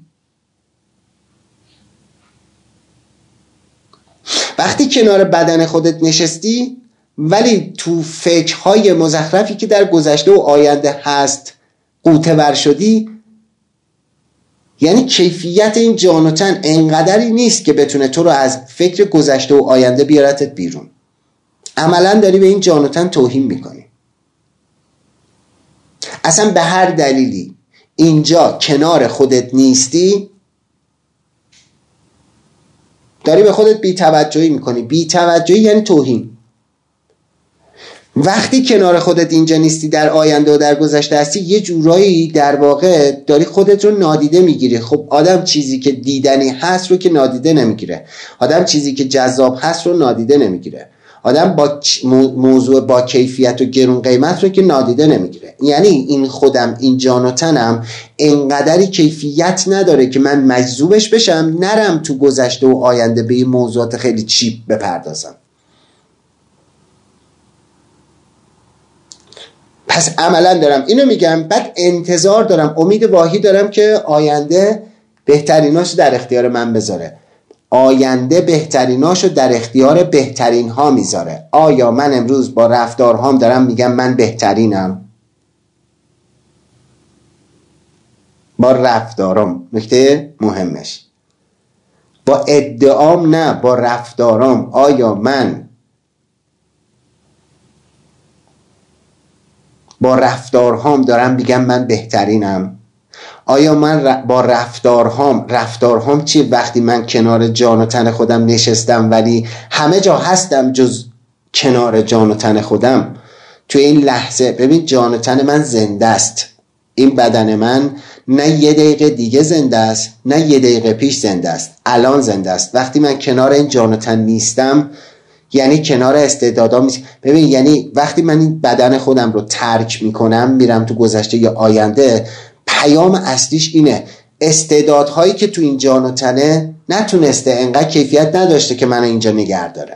وقتی کنار بدن خودت نشستی ولی تو فکرهای مزخرفی که در گذشته و آینده هست غوطه ور شدی، یعنی کیفیت این جان و تن انقدری نیست که بتونه تو رو از فکر گذشته و آینده بیارتت بیرون. عملا داری به این جان و تن توهین میکنی. اصلا به هر دلیلی اینجا کنار خودت نیستی، داری به خودت بی‌توجهی میکنی. بی‌توجهی یعنی توهین. وقتی کنار خودت اینجا نیستی، در آینده و در گذشته هستی، یه جورایی در واقع داری خودت رو نادیده میگیری. خب آدم چیزی که دیدنی هست رو که نادیده نمیگیره، آدم چیزی که جذاب هست رو نادیده نمیگیره، آدم با موضوع با کیفیت و گرون قیمت رو که نادیده نمیگیره. یعنی این خودم، این جان و تنم انقدری کیفیت نداره که من مجذوبش بشم، نرم تو گذشته و آینده به این موضوعات خیلی چیپ بپردازم. پس عملا دارم اینو میگم، بعد انتظار دارم، امید واهی دارم که آینده بهتریناشو در اختیار من بذاره. آینده بهتریناشو در اختیار بهترین ها میذاره. آیا من امروز با رفتارهام دارم میگم من بهترینم؟ با رفتارام، نکته مهمش، با ادعام نه، با رفتارام. آیا من با رفتارهام دارم میگم من بهترینم؟ آیا من با رفتارهام چیه وقتی من کنار جان و تن خودم نشستم ولی همه جا هستم جز کنار جان و تن خودم؟ توی این لحظه ببین جان و تن من زنده است. این بدن من نه یه دقیقه دیگه زنده است، نه یه دقیقه پیش زنده است، الان زنده است. وقتی من کنار این جان و تن نیستم یعنی کنار استعدادام نیست. ببین یعنی وقتی من این بدن خودم رو ترک میکنم میرم تو گذشته یا آینده، پیام اصلیش اینه استعدادهایی که تو این جان و تنه نتونسته، انقدر کیفیت نداشته که منو اینجا نگه داره.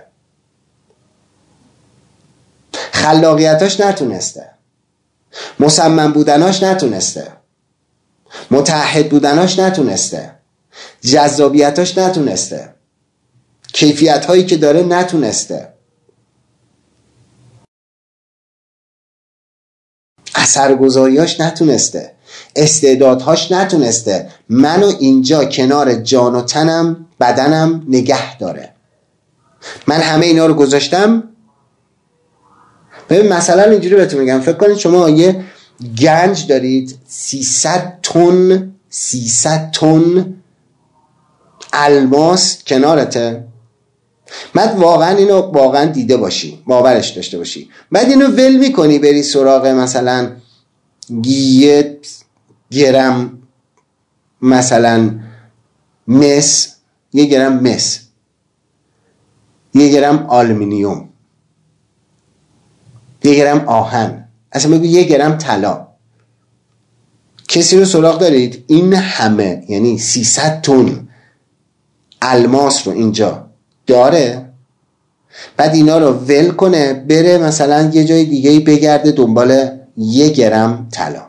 خلاقیتاش نتونسته، مصمم بودناش نتونسته، متعهد بودناش نتونسته، جذابیتاش نتونسته، کیفیت‌هایی که داره نتونسته، اثرگذاریاش نتونسته، استعدادهاش نتونسته منو اینجا کنار جان و تنم بدنم نگه داره. من همه اینا رو گذاشتم. ببین مثلا اینجوری بهتون میگم، فکر کنید شما یه گنج دارید 300 تن الماس کنارته. بعد واقعا اینو واقعا دیده باشی، باورش داشته باشی، بعد اینو ول میکنی بری سراغ مثلا یه گرم مثلا مس، یه گرم مس، یه گرم آلومینیوم، یه گرم آهن، اصلا بگو یه گرم طلا. کسی رو سراغ دارید این همه یعنی 300 تن الماس رو اینجا داره، بعد اینا رو ول کنه بره مثلا یه جای دیگه بگرده دنبال یه گرم طلا؟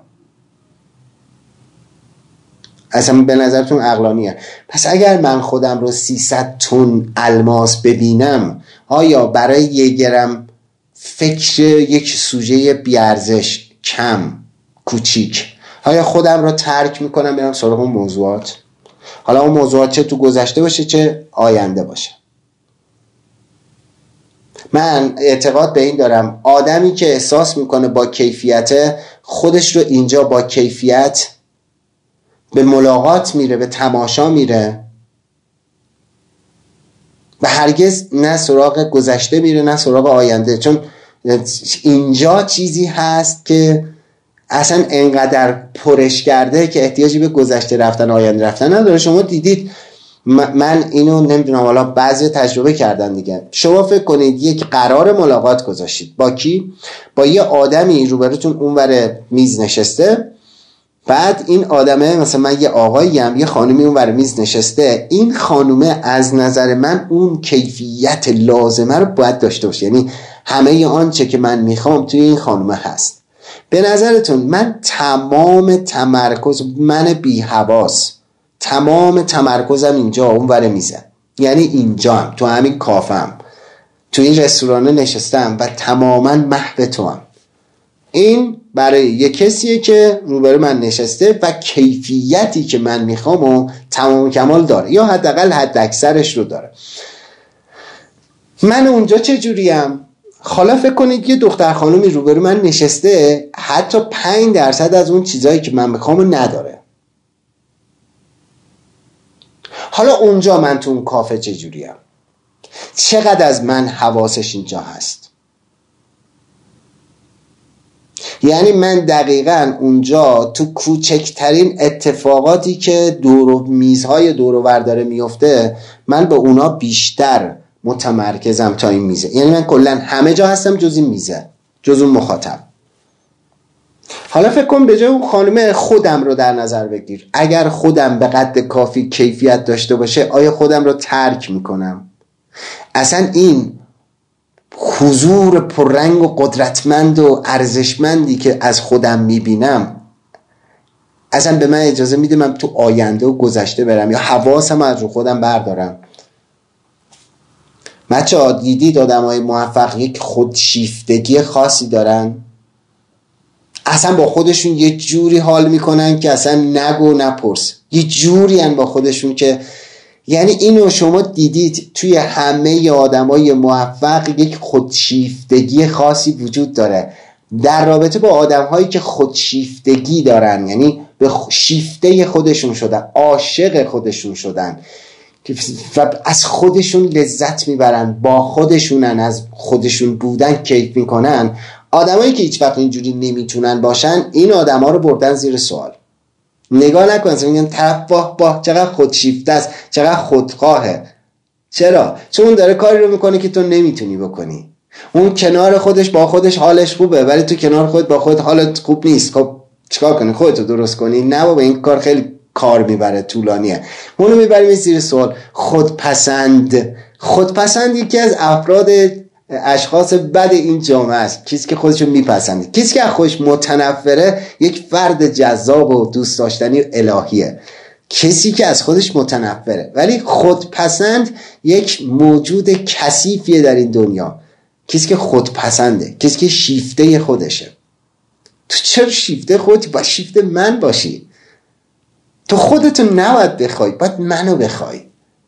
اصلا به نظرتون عقلانیه؟ پس اگر من خودم رو 300 تن الماس ببینم، آیا برای یه گرم فکر یک سوژه بیارزش کم کوچیک، آیا خودم رو ترک میکنم برم سراغ اون موضوعات؟ حالا اون موضوعات چه تو گذشته باشه چه آینده باشه. من اعتقاد به این دارم آدمی که احساس میکنه با کیفیت خودش رو اینجا با کیفیت به ملاقات میره، به تماشا میره و هرگز نه سراغ گذشته میره نه سراغ آینده، چون اینجا چیزی هست که اصلا انقدر پرش کرده که احتیاجی به گذشته رفتن آینده رفتن نداره. شما دیدید، من اینو نمیدونم، حالا بعضی تجربه کردن دیگه. شما فکر کنید یک قرار ملاقات گذاشتید با کی؟ با یه آدمی روبروتون اونور میز نشسته، بعد این آدمه مثلا من یه آقاییم، یه خانومی اونور میز نشسته، این خانومه از نظر من اون کیفیت لازمه رو باید داشته باشه، یعنی همه آنچه که من میخوام توی این خانومه هست. به نظرتون من تمام تمرکز، من بی حواس تمام تمرکزم اینجا اونور میزه، یعنی اینجا تو همین کافم تو این رستوران نشستم و تماما محو تو هم. این برای یک کسیه که روبرو من نشسته و کیفیتی که من میخوام و تمام کمال داره، یا حداقل حد اکثرش رو داره. من اونجا چه جوریم؟ حالا فکر کنید یه دختر خانومی روبرو من نشسته، حتی 5% از اون چیزایی که من میخوام نداره. حالا اونجا من تو اون کافه چه جوریم؟ چقدر از من حواسش اینجا هست؟ یعنی من دقیقاً اونجا تو کوچکترین اتفاقاتی که میزهای دور و بر داره میفته، من به اونا بیشتر متمرکزم تا این میزه. یعنی من کلاً همه جا هستم جز این میزه، جز اون مخاطب. حالا فکر کن به جای اون خانم خودم رو در نظر بگیر. اگر خودم به قد کافی کیفیت داشته باشه، آیا خودم رو ترک میکنم؟ اصلا این حضور پررنگ و قدرتمند و ارزشمندی که از خودم میبینم اصلا به من اجازه میده من تو آینده و گذشته برم یا حواسم از رو خودم بردارم. بچه‌ها دیدید آدمای موفق یک خودشیفتگی خاصی دارن، اصلا با خودشون یه جوری حال میکنن که اصلا نگو نپرس، یه جوری ان با خودشون که یعنی اینو شما دیدید توی همه آدمای موفق یک خودشیفتگی خاصی وجود داره. در رابطه با آدمهایی که خودشیفتگی دارن، یعنی به شیفته خودشون شدن، عاشق خودشون شدن و از خودشون لذت میبرن، با خودشونن، از خودشون بودن کیف میکنن، آدمایی که هیچ وقت اینجوری نمیتونن باشن، این آدما رو بردن زیر سوال. نگاه نکن میگن طرف واه چقدر خودشیفته است، چقدر خودخواهه. چرا؟ چون اون داره کاری رو میکنه که تو نمیتونی بکنی. اون کنار خودش با خودش حالش خوبه، ولی تو کنار خودت با خودت حالت خوب نیست. خب چیکار کنی؟ خودتو درست کنی؟ نه بابا، این کار خیلی کار میبره، طولانیه. اونو میبریم زیر سوال. خودپسند یکی از افراد اشخاص بد این جامعه است. کسی که خودشو میپسنده، کسی که از خودش متنفره یک فرد جذاب و دوست داشتنی الهیه. کسی که از خودش متنفره ولی خودپسند یک موجود کثیفیه در این دنیا. کسی که خودپسنده، کسی که شیفته خودشه. تو چرا شیفته خودتی؟ باید شیفته من باشی. تو خودتو نباید بخوای، باید منو بخوای.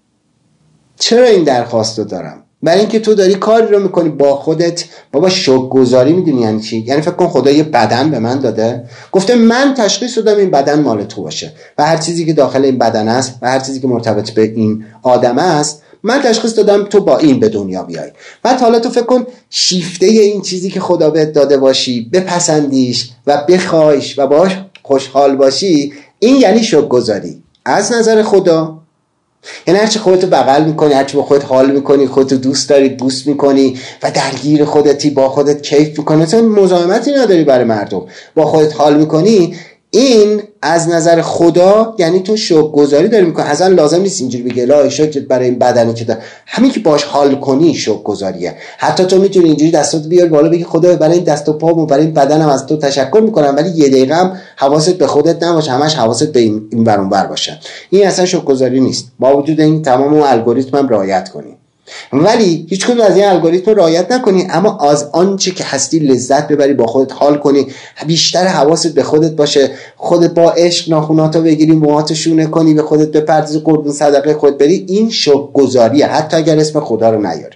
چرا این درخواست رو دارم؟ برای اینکه تو داری کاری رو میکنی با خودت. بابا شکرگزاری میدونی یعنی چی؟ یعنی فکر کن خدا یه بدن به من داده، گفته من تشخیص دادم این بدن مال تو باشه و هر چیزی که داخل این بدن است و هر چیزی که مرتبط به این آدم است من تشخیص دادم تو با این به دنیا بیای. بعد حالا تو فکر کن شیفته این چیزی که خدا بهت داده باشی، بپسندیش و بخوایش و باش خوشحال باشی. این یعنی شکرگزاری از نظر خدا. یعنی هرچی خودتو بغل میکنی، هرچی با خودت حال میکنی، خودتو دوست داری، بوس میکنی و درگیر خودتی، با خودت کیف میکنی، مثلا مزاحمتی نداری برای مردم، با خودت حال میکنی، این از نظر خدا یعنی تو شکرگزاری داری میکنی. اصلا لازم نیست اینجوری بگی الهی شکرت برای این بدنی که داری. همین که باش حال کنی شکرگزاریه. حتی تو میتونی اینجوری دستات بیاری بالا بگی خدا برای این دست و پام و برای این بدنم از تو تشکر میکنم، ولی یه دقیقه هم حواست به خودت نباشه، همش حواست به این ور اون ور باشه. این اصلا شکرگزاری نیست، با وجود این تمام اون الگوریتم هم رعایت کنی. ولی هیچ کدوم از این الگوریتم رو رعایت نکنی، اما از آنچه که هستی لذت ببری، با خودت حال کنی، بیشتر حواست به خودت باشه، خودت با عشق ناخوناتو بگیری، موهاتو شونه کنی، به خودت بپردازی، قربون صدقه خودت بری. این شکرگزاریه، حتی اگر اسم خدا رو نیاری.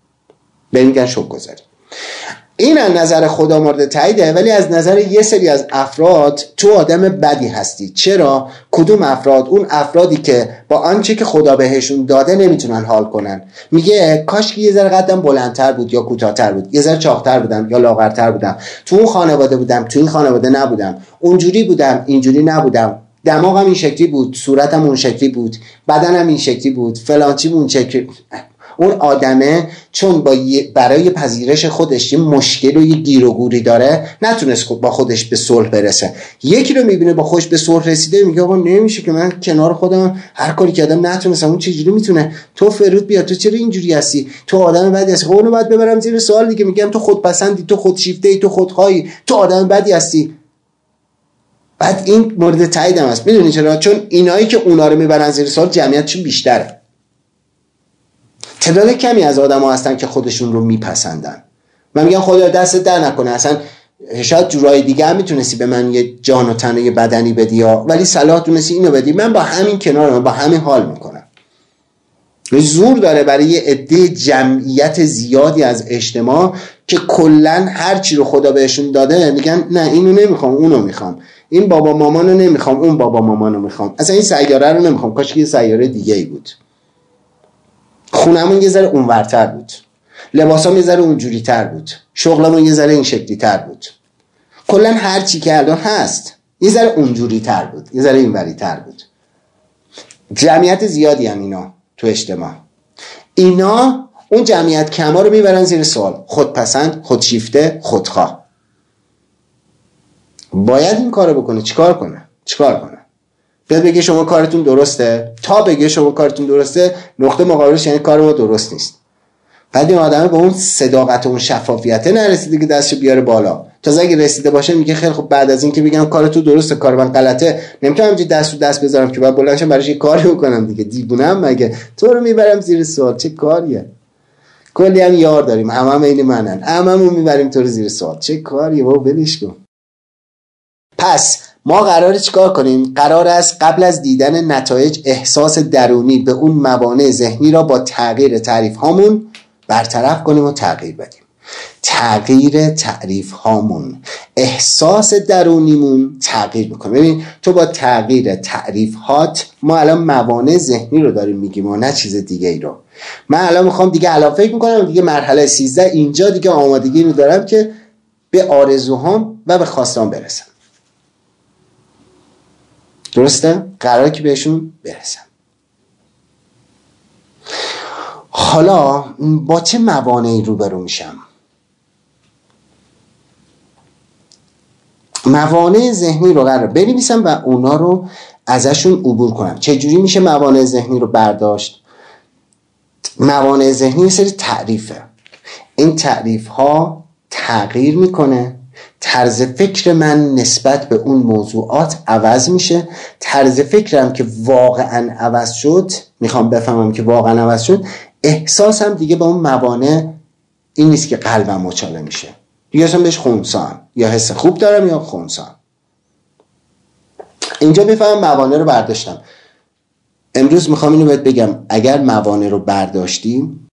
به این میگن شکرگزاری. این از نظر خدا مورد تاییده، ولی از نظر یه سری از افراد تو آدم بدی هستی. چرا؟ کدوم افراد؟ اون افرادی که با آنچه که خدا بهشون داده نمیتونن حال کنن. میگه کاش که یه ذره قدم بلندتر بود یا کوتاه‌تر بود، یه ذره چاق‌تر بودم یا لاغرتر بودم، تو اون خانواده بودم، تو این خانواده نبودم، اونجوری بودم، اینجوری نبودم، دماغم این شکلی بود، صورتم اون شکلی بود، بدنم این شکلی بود، فلانچی اون شکلی. اون آدمه چون برای پذیرش خودش یه مشکل و یه گیر و گوری داره، نتونست با خودش به صلح برسه. یکی رو میبینه با خودش به صلح رسیده، میگه آقا نمیشه که من کنار خودم هر کاری کردم نتونستم، اون چجوری میتونه؟ تو فرود بیا، تو چرا اینجوری هستی؟ تو آدم بدی هستی. اونو باید ببرم زیر سوال دیگه. میگم تو خودپسندی، تو خودشیفته‌ای، تو خودخواهی، تو آدم بدی هستی. بعد این مورد تایید هم هست. میدونی چرا؟ چون اینایی که اونا رو میبرن زیر سوال جمعیتشون بیشتره. تعداد کمی از آدم‌ها هستن که خودشون رو میپسندن. من میگم خدا دست در نکنه، اصلا شاید جورای دیگه هم میتونستی به من یه جان و تن و یه بدنی بدی ولی صلاح دونستی اینو بدی، من با همین کنارم، با همین حال میکنم. زور داره برای یه عده جمعیت زیادی از اجتماع که کلن هر چی رو خدا بهشون داده میگن نه اینو نمیخوام اونو میخوام، این بابا مامانو نمیخوام اون بابا مامانو میخوام، اصلا این سیاره رو نمیخوام، کاش که یه سیاره دیگه ای بود، خونمون یه ذره اونورتر بود، لباسام یه ذره اونجوری تر بود، شغلمون یه ذره این شکلی تر بود، کلا هر چی که الان هست یه ذره اونجوری تر بود، یه ذره اینوری تر بود. جمعیت زیادی هم اینا تو اجتماع، اینا اون جمعیت کما رو میبرن زیر سوال. خودپسند، خودشیفته، خودخواه. باید این کارو بکنه. چیکار کنه؟ بیاد بگه شما کارتون درسته، تا بگه شما کارتون درسته نقطه مقابلش یعنی کار ما درست نیست. بعد این آدمه به اون صداقت و اون شفافیت نرسیده که دستشو بیاره بالا. تازه اگه رسیده باشه میگه خیلی خب بعد از این که بگم کار تو درسته کار من غلطه، نمیتونم همینجوری دست رو دست بذارم که بعد بلندشم براش یه کاری بکنم دیگه. دیوونه‌ام مگه؟ تو رو میبرم زیر سوال. چه کاریه؟ کلی هم یار داریم، همه این منن، هممون میبریم تو رو زیر سوال. چه کاریه بابا؟ ولش کن. پس ما قراره چیکار کنیم؟ قرار است قبل از دیدن نتایج احساس درونی به اون موانع ذهنی را با تغییر تعریف هامون برطرف کنیم و تغییر بدیم. تغییر تعریف هامون، احساس درونیمون تغییر میکنه. ببین تو با تغییر تعریف هات، ما الان موانع ذهنی رو داریم میگیم و نه چیز دیگه ای رو. من الان میخوام دیگه الان فکر میکنم دیگه مرحله 13 اینجا دیگه آمادگی رو دارم که به آرزوهام و به خواستام برسم. درسته؟ قراره که بهشون برسم. حالا با چه موانعی روبرو میشم؟ موانع ذهنی رو قرار بنویسم و اونا رو ازشون عبور کنم. چجوری میشه موانع ذهنی رو برداشت؟ موانع ذهنی یه سری تعریفه. این تعریف ها تغییر میکنه، طرز فکر من نسبت به اون موضوعات عوض میشه. طرز فکرم که واقعا عوض شد، میخوام بفهمم که واقعا عوض شد، احساسم دیگه به اون موانع این نیست که قلبم مچاله میشه، دیگه اصلا بهش خونسان، یا حس خوب دارم یا خونسان. اینجا بفهمم موانع رو برداشتم. امروز میخوام اینو بهت بگم، اگر موانع رو برداشتیم،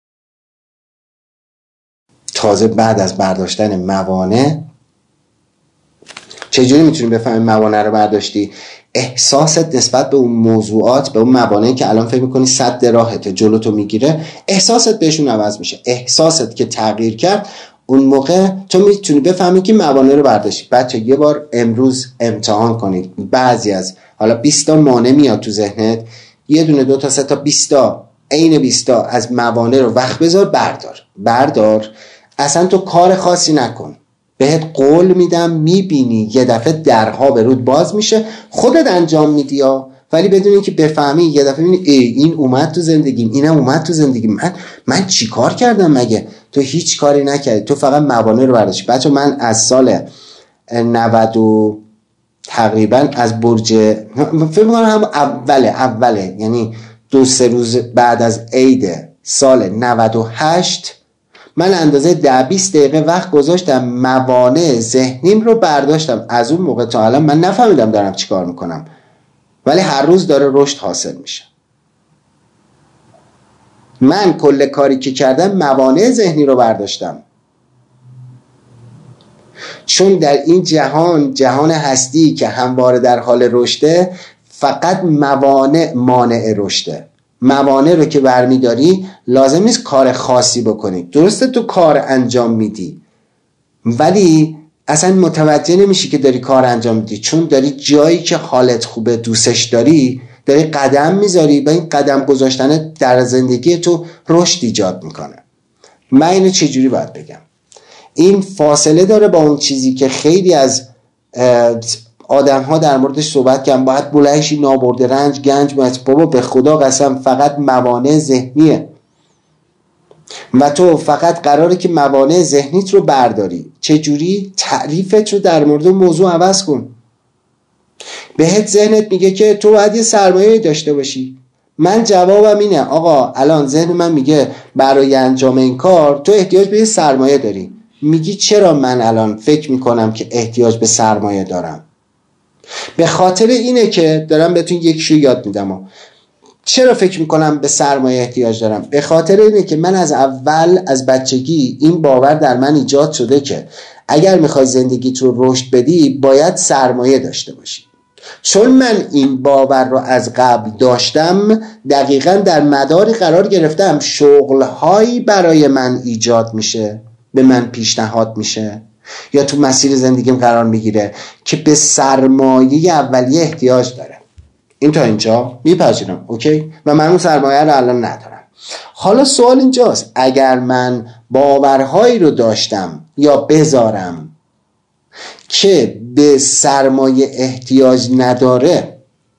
تازه بعد از برداشتن موانع چجوری میتونی بفهمی موانع رو برداشتی؟ احساست نسبت به اون موضوعات، به اون موانعی که الان فکر میکنی سد راهته، جلوتو میگیره، احساست بهشون عوض میشه. احساست که تغییر کرد، اون موقع تو میتونی بفهمی که موانع رو برداشتی. بچه یه بار امروز امتحان کنید، بعضی از حالا 20 تا مانع میاد تو ذهنت، یه دونه 2 تا 3 تا 20 تا عین 20 تا از موانع رو وقت بذار، بردار. اصلا تو کار خاصی نکن، بهت قول میدم میبینی یه دفعه درها به رود باز میشه، خودت انجام میدی ها، ولی بدون اینکه بفهمی یه دفعه میبینی این اومد تو زندگیم، اینم اومد تو زندگیم، من چی کار کردم مگه؟ تو هیچ کاری نکردی، تو فقط موانع رو برداشتی. بچه من از سال 90 تقریبا از برج، فکر می‌کنم هم اوله یعنی 2-3 روز بعد از عید سال 98 من اندازه 10-20 دقیقه وقت گذاشتم موانع ذهنیم رو برداشتم. از اون موقع تا الان من نفهمیدم دارم چی کار میکنم، ولی هر روز داره رشد حاصل میشه. من کل کاری که کردم موانع ذهنی رو برداشتم، چون در این جهان هستی که همواره در حال رشده، فقط موانع مانع رشده. موانع رو که برمیداری لازم نیست کار خاصی بکنی، درسته تو کار انجام میدی ولی اصلا متوجه نمیشی که داری کار انجام میدی، چون داری جایی که حالت خوبه دوستش داری قدم میذاری و این قدم گذاشتن در زندگی تو رشد ایجاد میکنه. من اینو چجوری باید بگم؟ این فاصله داره با اون چیزی که خیلی از آدم ها در موردش صحبت کردن، باید بلایشی نابرده رنج گنج باید. بابا به خدا قسم فقط موانع ذهنیه و تو فقط قراره که موانع ذهنیت رو برداری. چجوری؟ تعریفت رو در مورد موضوع عوض کن. بهت ذهنت میگه که تو باید یه سرمایه داشته باشی، من جوابم اینه آقا الان ذهن من میگه برای انجام این کار تو احتیاج به یه سرمایه داری. میگی چرا من الان فکر میکنم که احتیاج به سرمایه دارم؟ به خاطر اینه که دارم بهتون یک چیز یاد میدم. چرا فکر میکنم به سرمایه احتیاج دارم؟ به خاطر اینه که من از اول از بچگی این باور در من ایجاد شده که اگر میخوای زندگیت رو رشد بدی باید سرمایه داشته باشی. چون من این باور رو از قبل داشتم، دقیقاً در مداری قرار گرفتم، شغلهایی برای من ایجاد میشه، به من پیشنهاد میشه یا تو مسیر زندگیم قرار میگیره که به سرمایه اولیه احتیاج داره. این تا اینجا میپذیرم، اوکی؟ و من اون سرمایه رو الان ندارم. حالا سوال اینجاست، اگر من باورهایی رو داشتم یا بذارم که به سرمایه احتیاج نداره،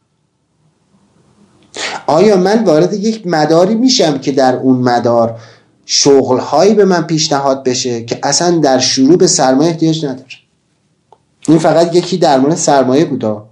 آیا من وارد یک مداری میشم که در اون مدار شغلهایی به من پیشنهاد بشه که اصلا در شروع به سرمایه احتیاج نداره؟ این فقط یکی در مورد سرمایه بودا.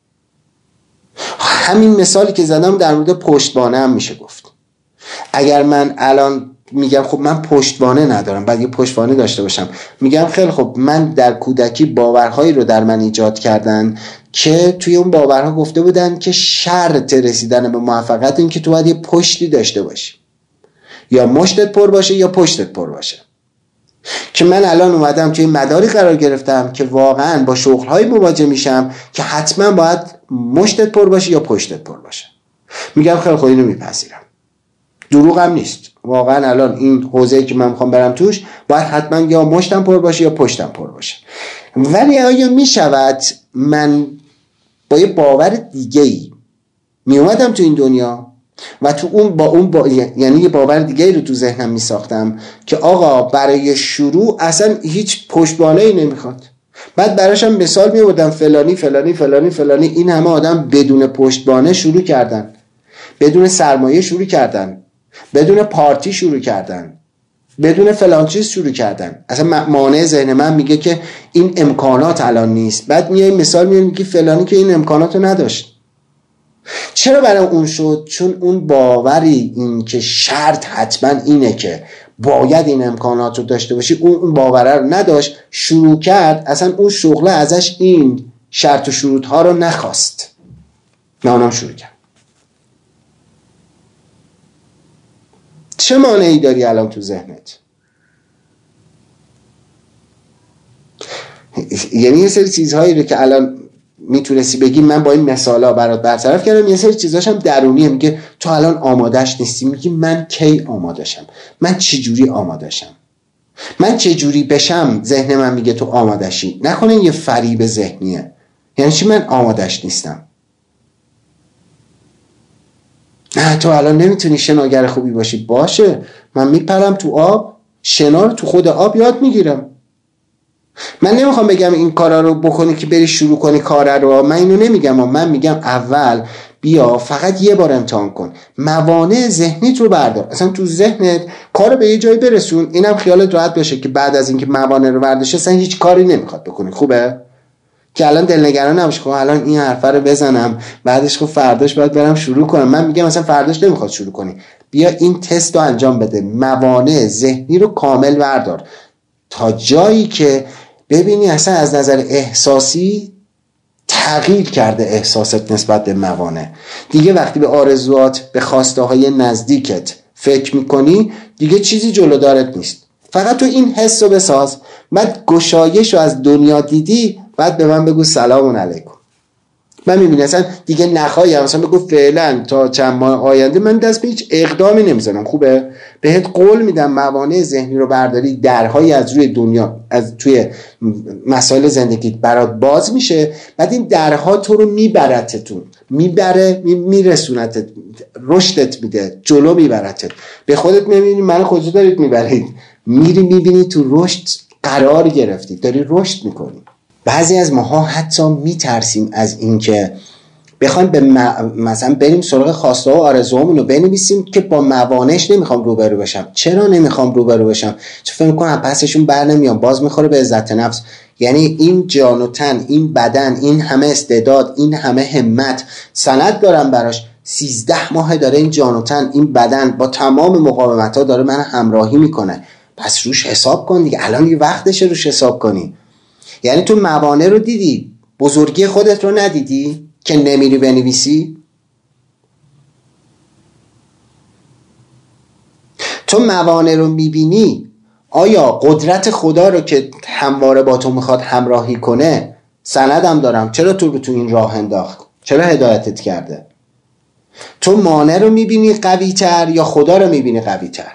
همین مثالی که زدم در مورد پشتوانه هم میشه گفت. اگر من الان میگم خب من پشتوانه ندارم، بعد یه پشتوانه داشته باشم، میگم خیلی خب من در کودکی باورهایی رو در من ایجاد کردن که توی اون باورها گفته بودن که شرط رسیدن به موفقیت این که تو باید یه پشتی داشته باشی، یا مشتت پر باشه یا پشتت پر باشه. که من الان اومدم توی مداری قرار گرفتم که واقعا با شغل‌های مواجه میشم که حتما باید مشتت پر باشه یا پشتت پر باشه. میگم خیلی خب اینو میپذیرم، دروغم نیست، واقعا الان این حوزه‌ای که من میخوام برم توش باید حتما یا مشتم پر باشه یا پشتم پر باشه. ولی آیا میشود من با یه باور دیگه‌ای میومدم تو این دنیا و تو اون یعنی یه باور دیگه‌ای رو تو ذهنم میساختم که آقا برای شروع اصلا هیچ پشتوانه‌ای نمیخواد، بعد براشم مثال می‌آوردم فلانی فلانی فلانی فلانی، این همه آدم بدون پشتوانه شروع کردن، بدون سرمایه شروع کردن، بدون پارتی شروع کردن، بدون فلان چیز شروع کردن. اصلا مانع ذهن من میگه که این امکانات الان نیست. بعد میای مثال میگی فلانی که این امکاناتو نداشت. چرا برای اون شد؟ چون اون باوری این که شرط حتما اینه که باید این امکانات رو داشته باشی، اون باوره رو نداشت، شروع کرد، اصلا اون شغله ازش این شرط و شروط ها رو نخواست، نه اونم شروع کرد. چه مانعی داری الان تو ذهنت؟ یعنی یه سری چیزهایی رو که الان میتونستی بگی من با این مثالا برات برطرف کردم، یه سری چیزاش هم درونیه، میگه تو الان آمادهش نیستی. میگی من کی آمادهشم؟ من چجوری آمادهشم؟ من چجوری بشم؟ ذهن من میگه تو آمادهشی. نکنه یه فریب ذهنیه. یعنی چی من آمادهش نیستم؟ نه تو الان نمیتونی شناگر خوبی باشی. باشه، من میپرم تو آب، شنا رو تو خود آب یاد میگیرم. من نمیخوام بگم این کارا رو بکنی که بری شروع کنی کارا رو، من اینو نمیگم، من میگم اول بیا فقط یه بار امتحان کن، موانع ذهنیت رو بردار. اصلا تو ذهنت کارو به یه جایی برسون، اینم خیالت راحت باشه که بعد از اینکه موانع رو برداشته اصلا هیچ کاری نمیخواد بکنی. خوبه که الان دلنگران نباش، خب الان این حرفه رو بزنم بعدش خب فرداش باید برم شروع کنم. من میگم مثلا فرداش نمیخواد شروع کنی، بیا این تست رو انجام بده، موانع ذهنی رو کامل بردار تا جایی که ببینی اصلا از نظر احساسی تغییر کرده احساست نسبت به موانع. دیگه وقتی به آرزوات، به خواسته های نزدیکت فکر میکنی دیگه چیزی جلودارت نیست. فقط تو این حس رو بساز، بعد گشایش رو از دنیا دیدی، بعد به من بگو سلام علیکم. من میبینی اصلا دیگه نخواهیم، مثلا بگو فعلا تا چند ماه آینده من دست به هیچ اقدامی نمیزنم. خوبه؟ بهت قول میدم موانع ذهنی رو برداری، درهایی از روی دنیا، از توی مسائل زندگیت برات باز میشه. بعد این درها تو رو میبرتتون، میرسونتت، رشدت میده، جلو میبرتت. به خودت میبینی من کجا دارید میبرید، میری میبینی تو رشد قرار گرفتی، داری رشد میکنی. بعضی از ماها حتی میترسیم از این که بخوایم به مثلا بریم سراغ خواسته و آرزوامون رو بنویسیم که با موانعش نمیخوام روبرو بشم. چرا نمیخوام روبرو بشم؟ چون فکر میکنم پسشون بر نمیام، باز میخوره به عزت نفس. یعنی این جان و تن، این بدن، این همه استعداد، این همه همت، سند دارم براش، 13 ماه داره این جان و تن، این بدن با تمام مقاومت‌ها داره من همراهی میکنه. پس روش حساب کن دیگه، الان یه وقتشه روش حساب کنی. یعنی تو موانع رو دیدی، بزرگی خودت رو ندیدی که نمیری بنویسی؟ تو موانع رو میبینی، آیا قدرت خدا رو که همواره با تو میخواد همراهی کنه، سندم دارم، چرا تو رو تو این راه انداخت؟ چرا هدایتت کرده؟ تو مانع رو میبینی قوی تر یا خدا رو میبینی قوی تر؟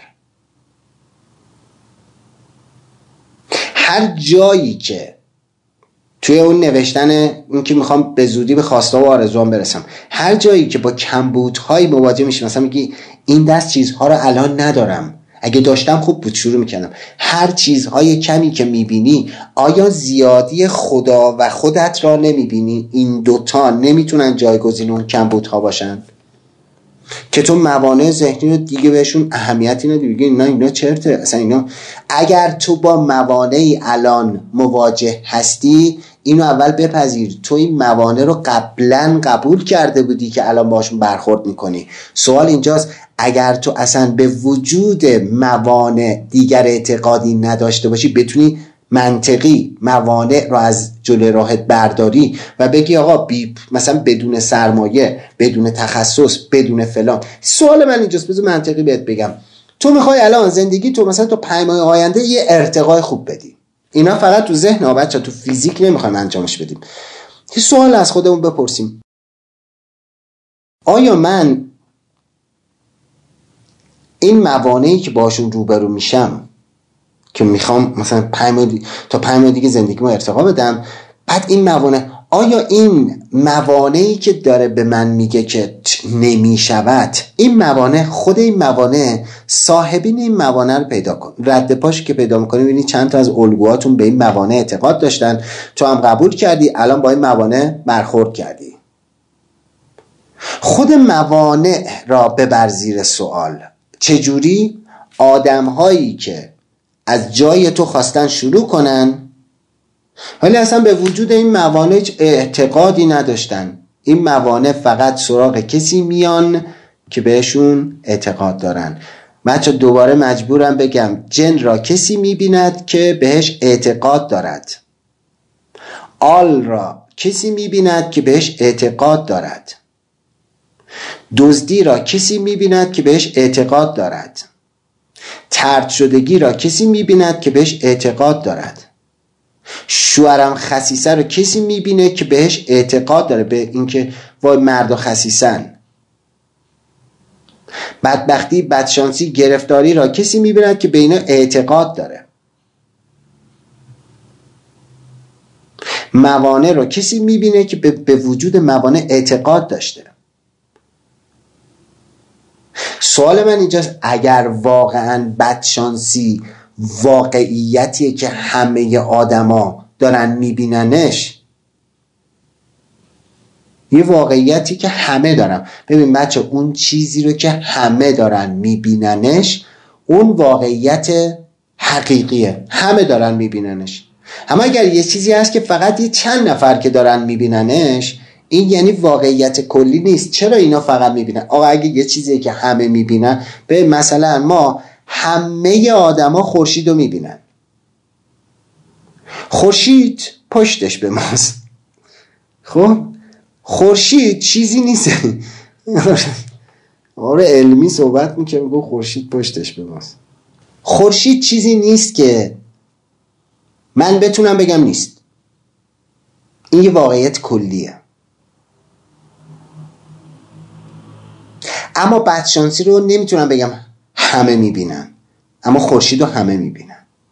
هر جایی که توی اون نوشتن این که میخوام به زودی به خواسته و آرزوام برسم، هر جایی که با کمبودهای مواجه میشم، مثلا میگی این دست چیزها رو الان ندارم، اگه داشتم خوب بود شروع میکردم. هر چیزهای کمی که میبینی، آیا زیادی خدا و خودت را نمیبینی؟ این دوتا نمیتونن جایگزین اون کمبودها باشن که تو موانع ذهنی رو دیگه بهشون اهمیتی ندی، بگی اینا چرته اصلا. اینا اگر تو با موانعی الان مواجه هستی، اینو اول بپذیر، تو این موانع رو قبلا قبول کرده بودی که الان باشون برخورد میکنی. سوال اینجاست اگر تو اصلا به وجود موانع دیگر اعتقادی نداشته باشی، بتونی منطقی موانع رو از جلوی راهت برداری و بگی آقا مثلا بدون سرمایه، بدون تخصص، بدون فلان. سوال من اینجاست، بذار منطقی بهت بگم، تو میخوای الان زندگی تو مثلا تا 5 ماه آینده یه ارتقای خوب بدی، اینا فقط تو ذهن ها بچه، تو فیزیک نمیخوایم انجامش بدیم. یه سوال از خودمون بپرسیم، آیا من این موانعی که باشون روبرو میشم که میخوام مثلا تا 5 ماه دیگه زندگیمو ارتقا بدم، بعد این موانع آیا این موانعی که داره به من میگه که نمی شود، این موانع، خود این موانع صاحبین این موانع رو پیدا کن، رد پاش که پیدا میکنی ببینی چند تا از الگوهاتون به این موانع اعتقاد داشتن، تو هم قبول کردی، الان با این موانع برخورد کردی. خود موانع را ببر زیر سوال. چجوری؟ آدم هایی که از جای تو خواستن شروع کنن ولی اصلا به وجود این موانع اعتقادی نداشتن. این موانع فقط سراغ کسی میان که بهشون اعتقاد دارن. بچه دوباره مجبورم بگم، جن را کسی میبیند که بهش اعتقاد دارد. آل را کسی میبیند که بهش اعتقاد دارد. دزدی را کسی میبیند که بهش اعتقاد دارد. طرد شدگی را کسی میبیند که بهش اعتقاد دارد. شوهرم خسیسه رو کسی میبینه که بهش اعتقاد داره، به اینکه وای مرد و خسیسن. بدبختی، بدشانسی، گرفتاری را کسی میبیند که به اینا اعتقاد داره. موانع رو کسی میبینه که به وجود موانع اعتقاد داشته. سوال من اینجاست، اگر واقعا بدشانسی واقعیتیه که همه آدما دارن میبیننش، یه واقعیتی که همه دارن، ببین بچه، اون چیزی رو که همه دارن میبیننش اون واقعیت حقیقیه، همه دارن میبیننش. اما اگر یه چیزی هست که فقط یه چند نفر که دارن میبیننش، این یعنی واقعیت کلی نیست. چرا اینا فقط میبینن؟ آقا اگه یه چیزی که همه میبینن، به مثلا ما همه آدما خورشید رو میبینن، خورشید پشتش به ماست. خب خورشید چیزی نیست. آره علمی صحبت میکنه، میگه خورشید پشتش به ماست. خورشید چیزی نیست که من بتونم بگم نیست. این یه واقعیت کلیه. اما بدشانسی رو نمیتونم بگم همه میبینن، اما خورشید رو همه میبینن.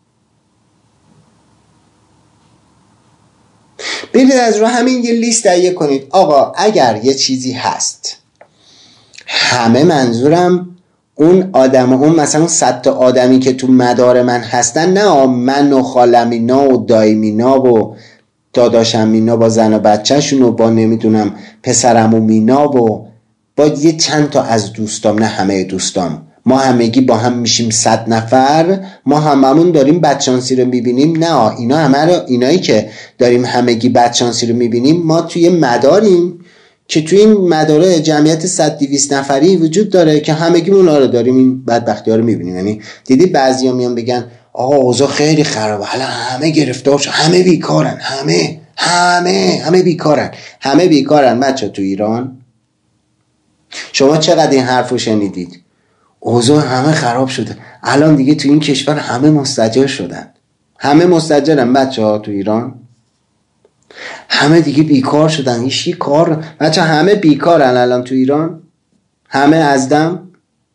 برید از رو همین یه لیست تهیه کنید. آقا اگر یه چیزی هست، همه منظورم اون آدم، اون مثلا 100 تا آدمی که تو مدار من هستن، نه من و خالم اینا و دایم اینا و داداشم اینا با زن و بچه‌شون و با نمیدونم پسرم و مینا و با یه چند تا از دوستام، نه همه دوستام، ما همگی با هم میشیم 100 نفر، ما هممون داریم بدشانسی رو میبینیم. نه، اینا همه رو، اینایی که داریم همگی بدشانسی رو میبینیم، ما توی مداریم که توی این مداره جمعیت 100-200 نفری وجود داره که همگی اونا رو داریم این بدبختی ها رو میبینیم. یعنی دیدی بعضیا میان بگن آقا اوضاع خیلی خرابه، حالا همه گرفتار شدن، همه بیکارن، همه بیکارن، همه بیکارن. بچه تو ایران شما چقدر این حرفو شنیدید؟ اوضاع همه خراب شده، الان دیگه تو این کشور همه مستاجر شدن، همه مستاجرن بچه ها تو ایران، همه دیگه بیکار شدن، هیچی کار، بچه همه بیکارن الان تو ایران، همه از دم.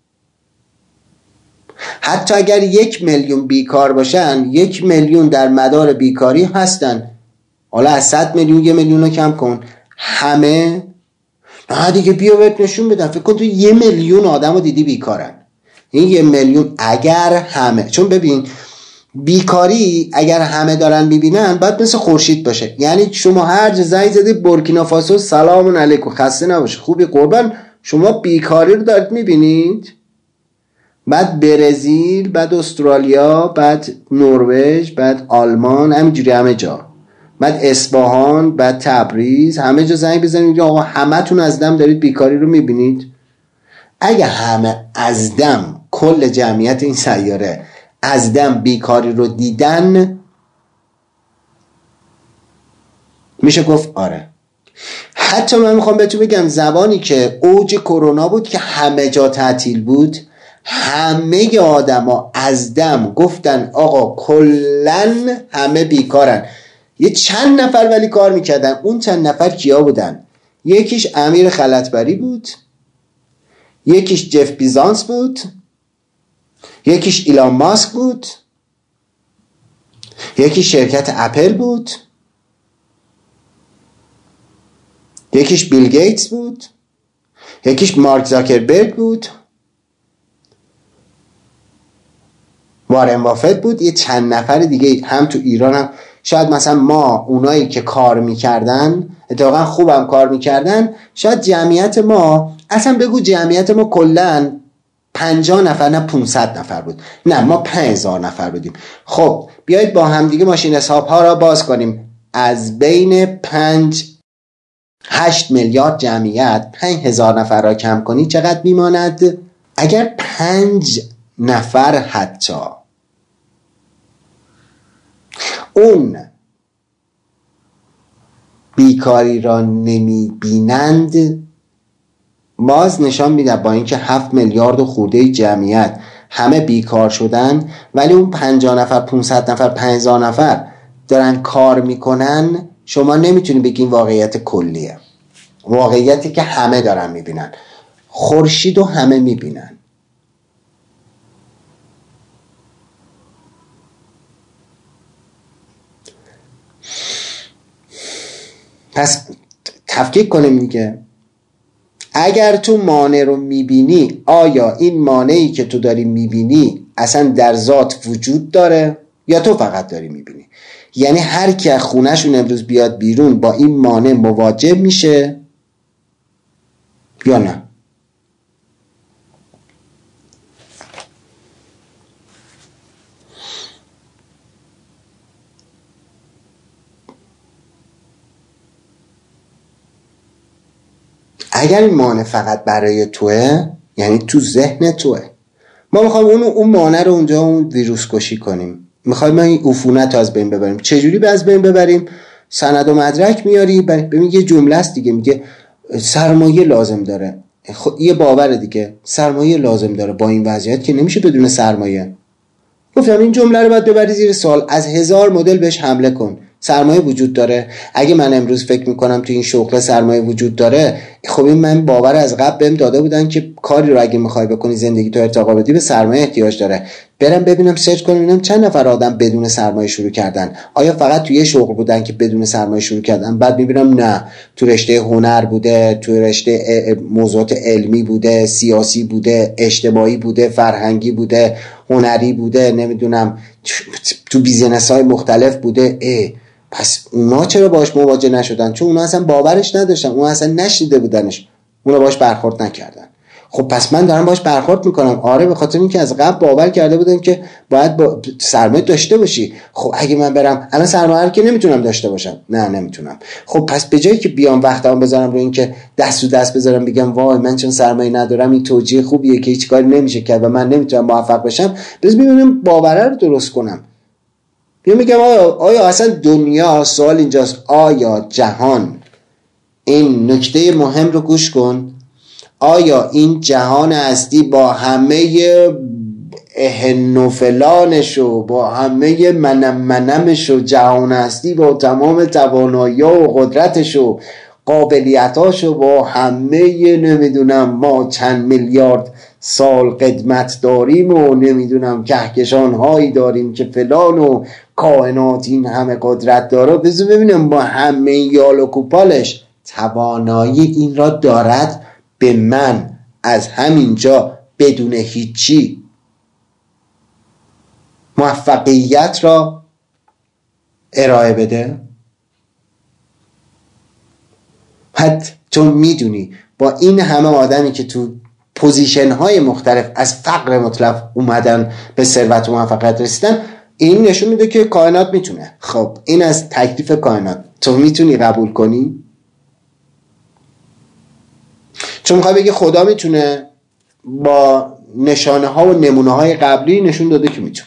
حتی اگر 1 میلیون بیکار باشن، 1 میلیون در مدار بیکاری هستن. حالا از 100 میلیون 1 میلیون رو کم کن، همه نه دیگه. بیا بهت نشون بدم، فکر کن تو 1 میلیون آدم رو دیدی بیکارن. این 1 میلیون اگر همه، چون ببین بیکاری اگر همه دارن میبینن باید مثل خورشید باشه. یعنی شما هر جا زنگ زدی بورکینافاسو سلام علیکم خسته نباشه خوبی قربان، شما بیکاری رو دارید میبینید. بعد برزیل، بعد استرالیا، بعد نروژ، بعد آلمان، همینجوری همه جا، بعد اصفهان، بعد تبریز، همه جا زنگ بزنید آقا همتون از دم دارید بیکاری رو میبینید. اگه همه از دم، کل جمعیت این سیاره از دم بیکاری رو دیدن، میشه گفت آره. حتی من میخوام بهتون بگم زمانی که اوج کرونا بود که همه جا تعطیل بود، همه آدما از دم گفتن آقا کلن همه بیکارن. یه چند نفر ولی کار میکردن. اون چند نفر کیا بودن؟ یکیش امیر خلطبری بود، یکیش جف بیزانس بود، یکیش ایلان ماسک بود، یکی شرکت اپل بود، یکیش بیل گیتس بود، یکیش مارک زاکربرگ بود، وارن بافت بود، یه چند نفر دیگه هم تو ایران هم. شاید مثلا ما اونایی که کار میکردن اتفاقا خوبم کار میکردن، شاید جمعیت ما اصلا بگو جمعیت ما کلن 50 نفر نه 500 نفر بود، نه ما 5000 نفر بودیم. خب بیایید با هم دیگه ماشین حساب ها را باز کنیم. از بین 8 میلیارد جمعیت 5000 نفر را کم کنی چقدر میماند؟ اگر 5 نفر حتی اون بیکاری را نمیبینند، باز نشان میده با اینکه 7 میلیارد و خورده جمعیت همه بیکار شدن، ولی اون 50 نفر 500 نفر 5000 نفر دارن کار میکنن، شما نمیتونی بگین واقعیت کلیه، واقعیتی که همه دارن میبینن. خورشید رو همه میبینن. پس تفکیک کنیم دیگه. اگر تو مانع رو میبینی، آیا این مانعی که تو داری میبینی اصلا در ذات وجود داره یا تو فقط داری میبینی؟ یعنی هر کی از خونه‌شون امروز بیاد بیرون با این مانع مواجه میشه یا نه؟ اگر این مانع فقط برای توه، یعنی تو ذهن توه، ما میخوایم اون مانع رو اونجا اون ویروس کشی کنیم، میخوایم این عفونت رو از بین ببریم. چجوری از بین ببریم؟ سند و مدرک میاری، ببین یه جمله است دیگه، میگه سرمایه لازم داره. خب یه باور دیگه، سرمایه لازم داره، با این وضعیت که نمیشه بدون سرمایه. گفتم این جمله رو باید ببری زیر سوال، از 1000 مدل بهش حمله کن. سرمایه وجود داره. اگه من امروز فکر میکنم تو این شغل سرمایه وجود داره، خب این من باور از قبل بهم داده بودن که کاری رو اگه میخوای بکنی زندگی تو ارتقا بدی به سرمایه احتیاج داره. برم ببینم سرچ کنم ببینم چند نفر آدم بدون سرمایه شروع کردن. آیا فقط توی شغل بودن که بدون سرمایه شروع کردن؟ بعد میبینم نه، تو رشته هنر بوده، تو رشته موضوعات علمی بوده، سیاسی بوده، اجتماعی بوده، فرهنگی بوده، هنری بوده، نمیدونم تو بیزینس‌های مختلف بوده. پس اونا چرا باش مواجه نشدن؟ چون اونا اصلا باورش نداشتن، اونا اصلا نشنیده بودنش، اونا باش برخورد نکردن. خب پس من دارم باش برخورد میکنم. آره، به خاطر اینکه از قبل باور کرده بودن که باید سرمایه داشته باشی. خب اگه من برم الان سرمایه رو که نمیتونم داشته باشم، نه نمیتونم. خب پس به جایی که بیام وقتام بذارم رو این که دست تو دست بذارم بگم وای من چون سرمایه ندارم این توجیه خوبیه که هیچ کاری نمیشه کرد و من نمیتونم موفق بشم، بذار ببینم باور رو درست کنم. بیا میگم آیا اصلا دنیا، سوال اینجاست، آیا جهان، این نکته مهم رو گوش کن، آیا این جهان هستی با همه اهن و فلانش و با همه منمش و جهان هستی با تمام توانایی و قدرتش و قابلیتاش و با همه نمیدونم ما چند میلیارد سال قدمت داریم و نمیدونم کهکشان هایی داریم که فلان و کائنات این همه قدرت داره، بذار ببینم با همه یال و کوپالش توانایی این را دارد به من از همینجا بدون هیچی موفقیت را ارائه بده؟ حتی چون میدونی با این همه آدمی که تو پوزیشن های مختلف از فقر مطلق اومدن به ثروت و موفقیت رسیدن، این نشون میده که کائنات میتونه. خب این از تکلیف کائنات، تو میتونی قبول کنی؟ چون میخوای بگی خدا میتونه، با نشانه ها و نمونه های قبلی نشون داده که میتونه.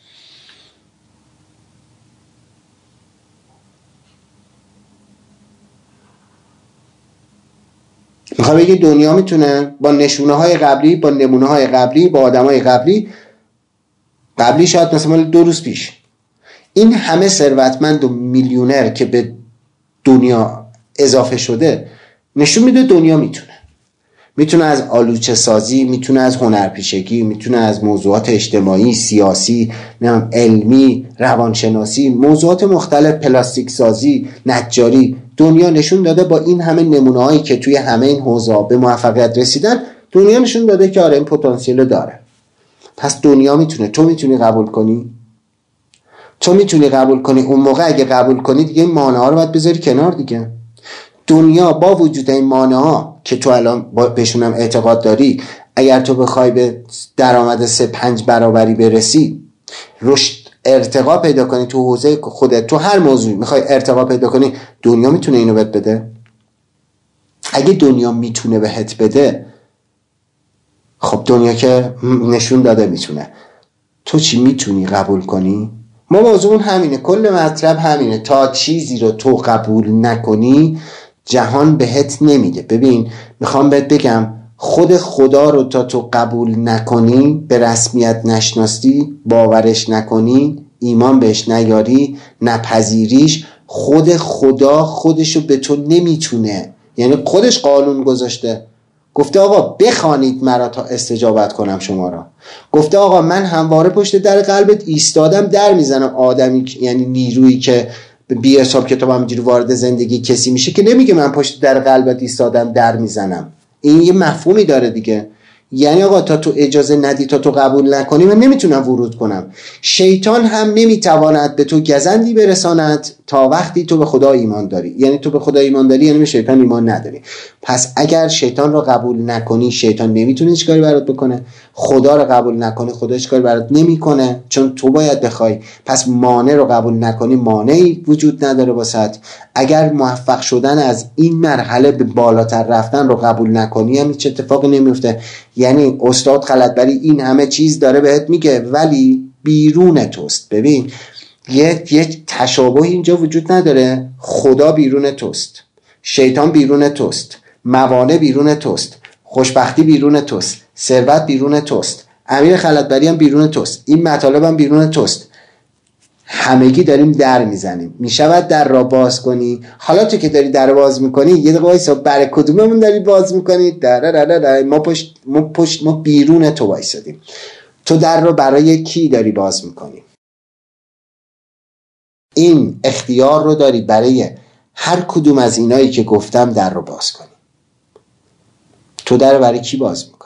میخوای بگی دنیا میتونه، با نشونه های قبلی، با نمونه های قبلی، با آدم های قبلی شاید مثلا 2 روز پیش این همه ثروتمند و میلیونر که به دنیا اضافه شده، نشون میده دنیا میتونه از آلوچه سازی، میتونه از هنرپیشگی، میتونه از موضوعات اجتماعی، سیاسی، علمی، روانشناسی، موضوعات مختلف، پلاستیک سازی، نجاری، دنیا نشون داده با این همه نمونه‌هایی که توی همه این حوزه‌ها به موفقیت رسیدن، دنیا نشون داده که آره این پتانسیل داره. پس دنیا میتونه، تو میتونی قبول کنی؟ تو میتونی قبول کنی؟ اون موقع اگه قبول کنی دیگه این مانع‌ها رو باید بذاری کنار دیگه. دنیا با وجود این مانع‌ها که تو الان بهشون هم اعتقاد داری، اگر تو بخوای به درآمد 3-5 برابری برسی، رشد ارتقا پیدا کنی تو حوزه خودت، تو هر موضوعی میخوای ارتقا پیدا کنی، دنیا میتونه اینو بهت بده؟ اگه دنیا میتونه بهت بده، خب دنیا که نشون داده میتونه، تو چی میتونی قبول کنی؟ ما موضوعمون همینه، کل مطلب همینه. تا چیزی رو تو قبول نکنی جهان بهت نمیده. ببین میخوام بهت بگم، خود خدا رو تا تو قبول نکنی، به رسمیت نشناسی، باورش نکنی، ایمان بهش نیاری، نپذیریش، خود خدا خودشو به تو نمیتونه، یعنی خودش قانون گذاشته، گفته آقا بخوانید مرا تا استجابت کنم شما را. گفته آقا من همواره پشت در قلبت ایستادم، در میزنم. آدمی یعنی نیرویی که بی حساب کتاب همینجوری وارد زندگی کسی میشه که نمیگه من پشت در قلبت ایستادم در میزنم. این یه مفهومی داره دیگه، یعنی آقا تا تو اجازه ندی، تا تو قبول نکنی، من نمیتونم ورود کنم. شیطان هم نمیتواند به تو گزندی برساند تا وقتی تو به خدا ایمان داری. یعنی تو به خدا ایمان داری یعنی به شیطان ایمان نداری. پس اگر شیطان رو قبول نکنی، شیطان نمیتونه هیچ کاری برات بکنه. خدا رو قبول نکنی، خدا هیچ کاری برات نمیکنه، چون تو باید بخوای. پس مانع رو قبول نکنی، مانعی وجود نداره واسط. اگر موفق شدن از این مرحله به بالاتر رفتن رو قبول نکنی، هم هیچ اتفاقی نمیفته. یعنی استاد خلعتبری این همه چیز داره بهت میگه ولی بیرون توست. ببین یک تشابه اینجا وجود نداره. خدا بیرون توست، شیطان بیرون توست، موانع بیرون توست، خوشبختی بیرون توست، ثروت بیرون توست، امیر خلعتبری هم بیرون توست، این مطالب هم بیرون توست. همگی داریم در میزنیم. میشود در را باز کنی؟ حالا تو که داری در باز میکنی یه دقیقه وایسا، برای کدوممون داری باز میکنی؟ در ما بیرون تو وایسادیم. تو در رو برای کی داری باز میکنی؟ این اختیار رو داری برای هر کدوم از اینایی که گفتم در رو باز کنی. تو در رو برای کی باز میکنی؟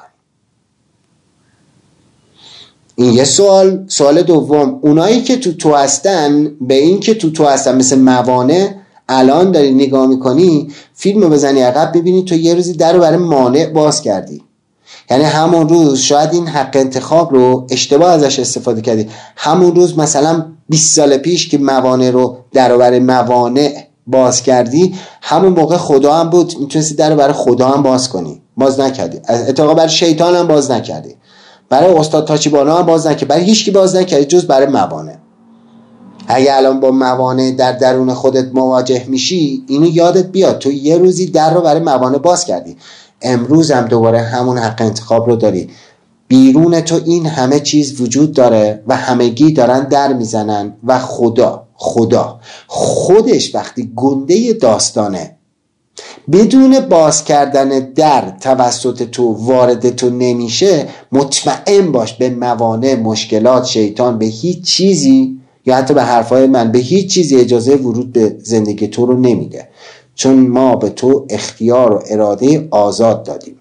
این یه سوال. سوال دوم، اونایی که تو هستن، به این که تو هستن مثل موانع، الان داری نگاه میکنی، فیلم رو بزنی عقب ببینی تو یه روزی در رو برای مانع باز کردی. یعنی همون روز شاید این حق انتخاب رو اشتباه ازش استفاده کردی. همون روز مثلا 20 سال پیش که موانع رو در رو برای موانع باز کردی، همون موقع خدا هم بود، میتونستی در رو برای خدا هم باز کنی، باز نکردی. اتفاقا برای شیطان هم باز نکردی، برای استاد تاچیبانا هم باز نکردی، برای هیچ کی باز نکردی جز برای موانع. اگه الان با موانع در درون خودت مواجه میشی، اینو یادت بیاد تو یه روزی در رو برای موانع باز کردی. امروز هم دوباره همون حق انتخاب رو داری. بیرون تو این همه چیز وجود داره و همگی دارن در میزنن و خدا خودش وقتی گنده داستانه بدون باز کردن در توسط تو وارد تو نمیشه، مطمئن باش به موانع، مشکلات، شیطان، به هیچ چیزی یا حتی به حرفای من به هیچ چیزی اجازه ورود به زندگی تو رو نمیده، چون ما به تو اختیار و اراده آزاد دادیم.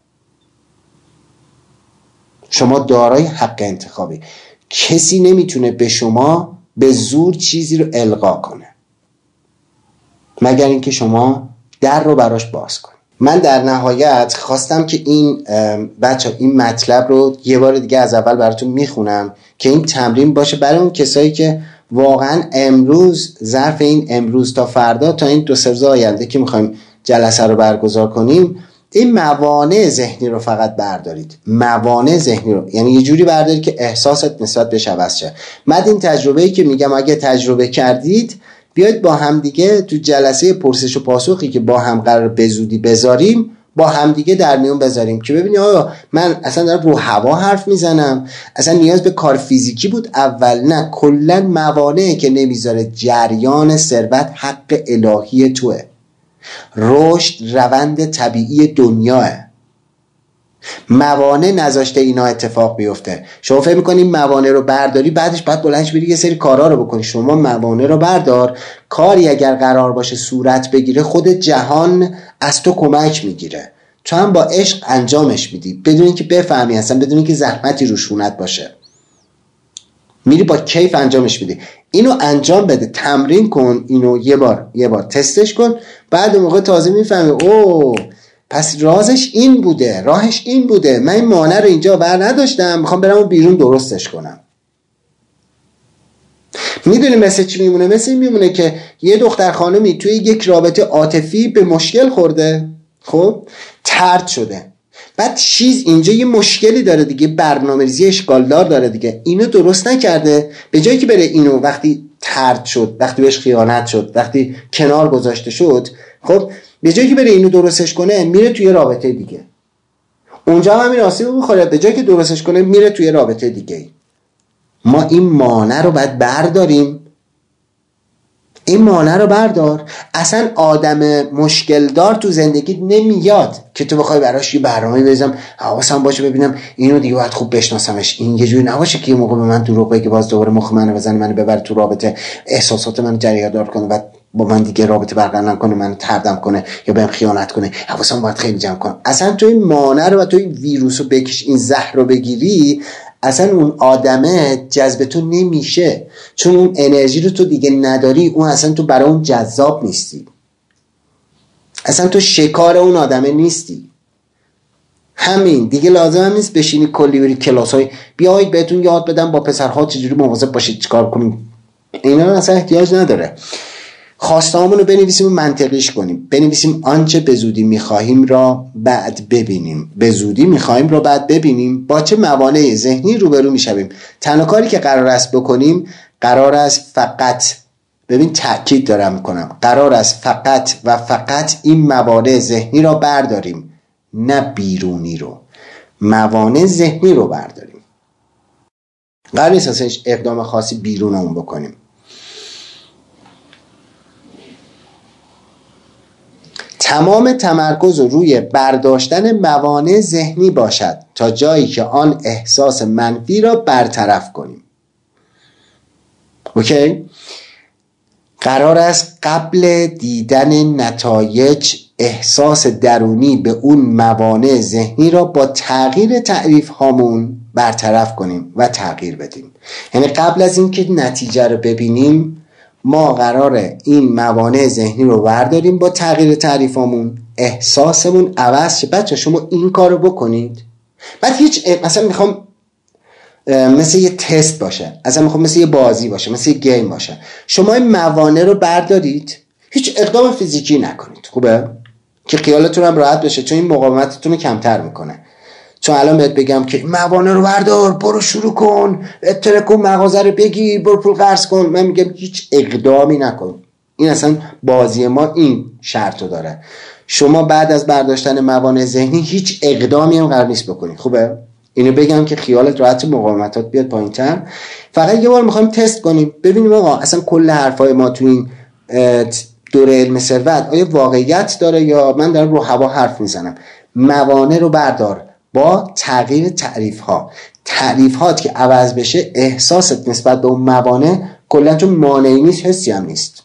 شما دارای حق انتخابی. کسی نمیتونه به شما به زور چیزی رو القا کنه مگر اینکه شما در رو براش باز کنید. من در نهایت خواستم که این این مطلب رو یه بار دیگه از اول براتون میخونم که این تمرین باشه برای اون کسایی که واقعا امروز، ظرف این امروز تا فردا، تا این 2-3 روز آینده که میخوایم جلسه رو برگزار کنیم، این موانع ذهنی رو فقط بردارید. موانع ذهنی رو یعنی یه جوری بردارید که احساست نسبت بهش عوض شه. من این تجربه‌ای که میگم اگه تجربه کردید، بیاید با هم دیگه تو جلسه پرسش و پاسخی که با هم قرار به زودی بذاریم، با هم دیگه در میون بذاریم که ببینید آیا من اصلا دارم رو هوا حرف میزنم، اصلا نیاز به کار فیزیکی بود اول، نه کلا موانعی که نمیذاره جریان ثروت حق الهی توه. رشد روند طبیعی دنیاه. موانع نذاشته اینا اتفاق بیفته. شما فکر می‌کنی موانع رو برداری بعدش باید بلندش بری یه سری کارا رو بکنی. شما موانع رو بردار، کاری اگر قرار باشه صورت بگیره خود جهان از تو کمک میگیره، تو هم با عشق انجامش میدی بدون اینکه بفهمی، اصلا بدون اینکه زحمتی روشونت باشه، میری با کیف انجامش میدی. اینو انجام بده، تمرین کن، اینو یه بار تستش کن، بعد موقع تازه میفهمی اوه پس رازش این بوده، راهش این بوده، من این مانع رو اینجا بر نداشتم، میخوام برم اون بیرون درستش کنم. میدونی مثل چی میمونه؟ مثل این میمونه که یه دختر خانمی توی یک رابطه عاطفی به مشکل خورده، خب طرد شده، بعد اینجا یه مشکلی داره دیگه، برنامه‌ریزی اشکالدار داره دیگه، اینو درست نکرده. به جایی که بره اینو وقتی طرد شد، وقتی بهش خیانت شد، وقتی کنار گذاشته شد، خب به جایی که بره اینو درستش کنه میره توی رابطه دیگه، اونجا هم همین آسیب میخوره. به جایی که درستش کنه میره توی رابطه دیگه. ما این مانع رو باید برداریم. این مانع رو بردار. اصلا آدم مشکل دار تو زندگی نمیاد که تو بخوای براش یه برنامه بریزم، حواسم باشه ببینم اینو دیگه باید خوب بشناسمش، این یه جوری نباشه که یه موقع به من دروغ بگه باز دوباره مخ منو بزنه، منو ببره تو رابطه، احساسات منو جریاندار کنه، بعد با من دیگه رابطه برقرار نکنه، منو طردم کنه یا بهم خیانت کنه. حواسم باید خیلی جمع کنم. اصلا تو این مانع رو و تو این ویروس رو بکش، این زهر رو بگیری، اصلا اون آدمه جذب تو نمیشه، چون اون انرژی رو تو دیگه نداری. اون اصلا تو برای اون جذاب نیستی، اصلا تو شکار اون آدمه نیستی. همین دیگه. لازم هم نیست بشینی کلی بری کلاس‌های بیایید بهتون یاد بدم با پسرها چجوری مواظب باشید چیکار کنیم، اینا اصلا احتیاج نداره. خواسته‌هامون رو بنویسیم و منطقیش کنیم. بنویسیم آنچه به زودی می‌خواهیم را بعد ببینیم. به زودی می‌خواهیم را بعد ببینیم. با چه موانع ذهنی روبرو می‌شویم. تنها کاری که قرار است بکنیم، قرار است فقط، ببین تأکید دارم می‌کنم، قرار است فقط و فقط این موانع ذهنی را برداریم، نه بیرونی رو. موانع ذهنی رو برداریم. قرار نیست اصلا هیچ اقدام خاصی بیرون اون بکنیم. تمام تمرکز روی برداشتن موانع ذهنی باشد تا جایی که آن احساس منفی را برطرف کنیم. اوکی؟ قرار است قبل دیدن نتایج احساس درونی به اون موانع ذهنی را با تغییر تعریف هامون برطرف کنیم و تغییر بدیم. یعنی قبل از اینکه نتیجه رو ببینیم ما قراره این موانع ذهنی رو برداریم، با تغییر تعریفامون احساسمون عوض شه. بچه شما این کار رو بکنید، بعد هیچ مثلا میخوام مثل یه تست باشه، اصلا میخوام مثل یه بازی باشه، مثل یه گیم باشه. شما این موانع رو بردارید، هیچ اقدام فیزیکی نکنید، خوبه؟ که خیالتون هم راحت بشه، چون این مقاومتتون رو کمتر میکنه. چون الان بهت بگم که موانع رو بردار، برو شروع کن، اترکون مغازه رو بگیر، برو پول قرض کن، من میگم هیچ اقدامی نکن. این اصلا بازی ما این شرط رو داره. شما بعد از برداشتن موانع ذهنی هیچ اقدامی هم قرار نیست بکنید. خوبه؟ اینو بگم که خیالت راحت، مقاومتات بیاد پایین‌تر. فقط یه بار میخوایم تست کنیم ببینیم آقا اصلا کل حرفای ما تو این دوره علم ثروت آیا واقعیت داره یا من دارم رو هوا حرف میزنم. موانع رو بردار با تغییر تعریفات که عوض بشه احساست نسبت به اون موانع کلا، چون مانعی نیست حسی هم نیست.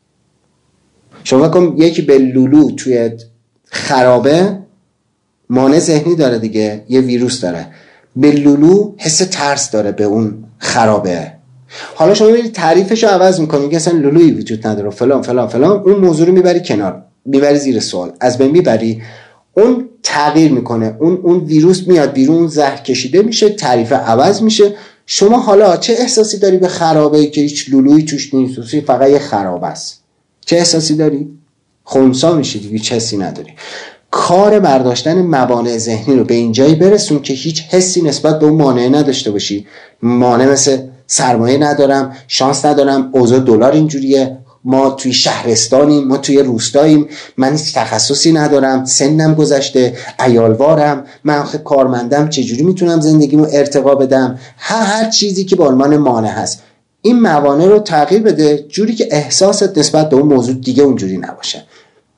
شما کن یکی به لولو توی خرابه مانع ذهنی داره دیگه، یه ویروس داره، به لولو حس ترس داره به اون خرابه. حالا شما میبینید تعریفش رو عوض میکنید که اصلا لولویی وجود نداره فلان فلان فلان، اون موضوع رو میبری کنار، میبری زیر سوال، از بین میبری، اون تغییر میکنه، اون ویروس میاد بیرون، زهر کشیده میشه، تعریف عوض میشه. شما حالا چه احساسی داری به خرابه‌ای که هیچ لولویی توش نیست، فقط یه خرابه است؟ چه احساسی داری؟ خنثی میشی دیگه، چه حسی نداری. کار برداشتن موانع ذهنی رو به اینجایی برسون که هیچ حسی نسبت به اون مانع نداشته باشی. مانع مثل سرمایه ندارم، شانس ندارم، اوضاع دلار اینجوریه، ما توی شهرستانیم، ما توی روستاییم، من هیچ تخصصی ندارم، سنم گذشته، عیالوارم، من کارمندم، چجوری میتونم زندگیمو ارتقا بدم، هر چیزی که به عنوان مانع هست. این موانع رو تغییر بده جوری که احساست نسبت به اون موضوع دیگه اونجوری نباشه.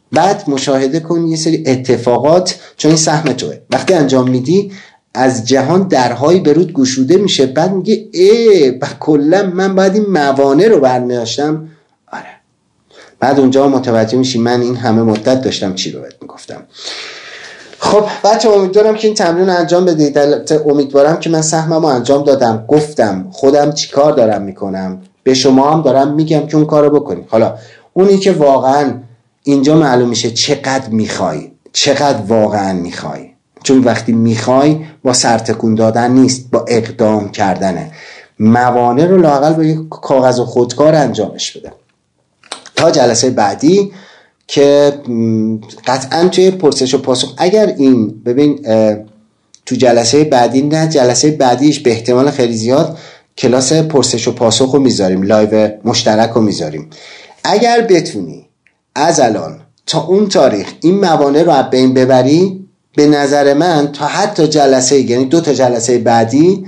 بعد مشاهده کن یه سری اتفاقات، چون این سهم توه، وقتی انجام میدی از جهان درهایی برود گشوده میشه. بعد میگه کلا من باید این موانع رو برمی‌داشتم. آره، بعد اونجا متوجه میشی من این همه مدت داشتم چی رو بهت میگفتم. خب بچه امیدوارم که این تمرین انجام بدید. امیدوارم که من سهمم رو انجام دادم، گفتم خودم چی کار دارم میکنم، به شما هم دارم میگم که اون کار رو بکنید. حالا اونی که واقعا اینجا معلوم میشه چقدر میخوای، چقدر واقعا میخوای، چون وقتی میخوای با سرتکون دادن نیست، با اقدام کردنه. موانع رو لااقل با یک کاغذ و خودکار انجامش بده. تا جلسه بعدی که قطعا توی پرسش و پاسخ، اگر این ببین تو جلسه بعدی، نه جلسه بعدیش به احتمال خیلی زیاد کلاس پرسش و پاسخ رو میذاریم، لایو مشترک رو میذاریم. اگر بتونی از الان تا اون تاریخ این موانع رو از بین ببری، به نظر من تا حتی جلسه، یعنی 2 تا جلسه بعدی،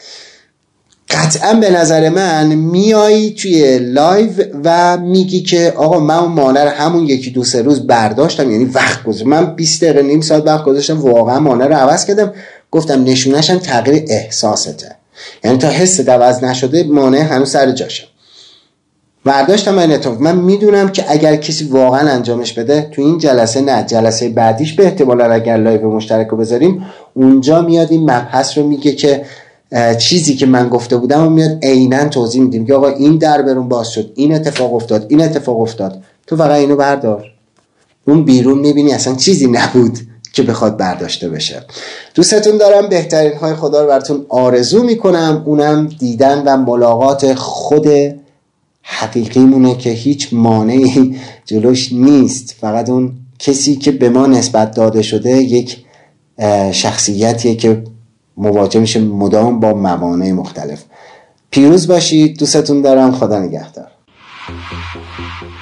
قطعا به نظر من میایی توی لایو و میگی که آقا من اون مانع رو همون 1-2 روز برداشتم، یعنی وقت گذاشتم، من 20 دقیقه نیم ساعت وقت گذاشتم، واقعا مانع رو عوض کردم. گفتم نشونشم تغییر احساسته، یعنی تا حست عوض نشده مانع هنوز سر جاشه. برداشتم این اتفاق. من میدونم که اگر کسی واقعا انجامش بده تو این جلسه، نه جلسه بعدیش به احتمال اگر لایو مشترک رو بذاریم، اونجا میاد این مبحث رو میگه که چیزی که من گفته بودم و میاد عیناً توضیح میدیم که آقا این در برون باز شد، این اتفاق افتاد، این اتفاق افتاد، تو فقط اینو بردار. اون بیرون میبینی اصلا چیزی نبود که بخواد برداشته بشه. دوستتون دارم، بهترین های خدا رو براتون آرزو میکنم، اونم دیدن و ملاقات خود حقیقی مونه که هیچ مانعی جلوش نیست، فقط اون کسی که به ما نسبت داده شده یک شخصیتیه که مواجه میشه مدام با موانع مختلف. پیروز باشید، دوستتون دارم، خدا نگهدار.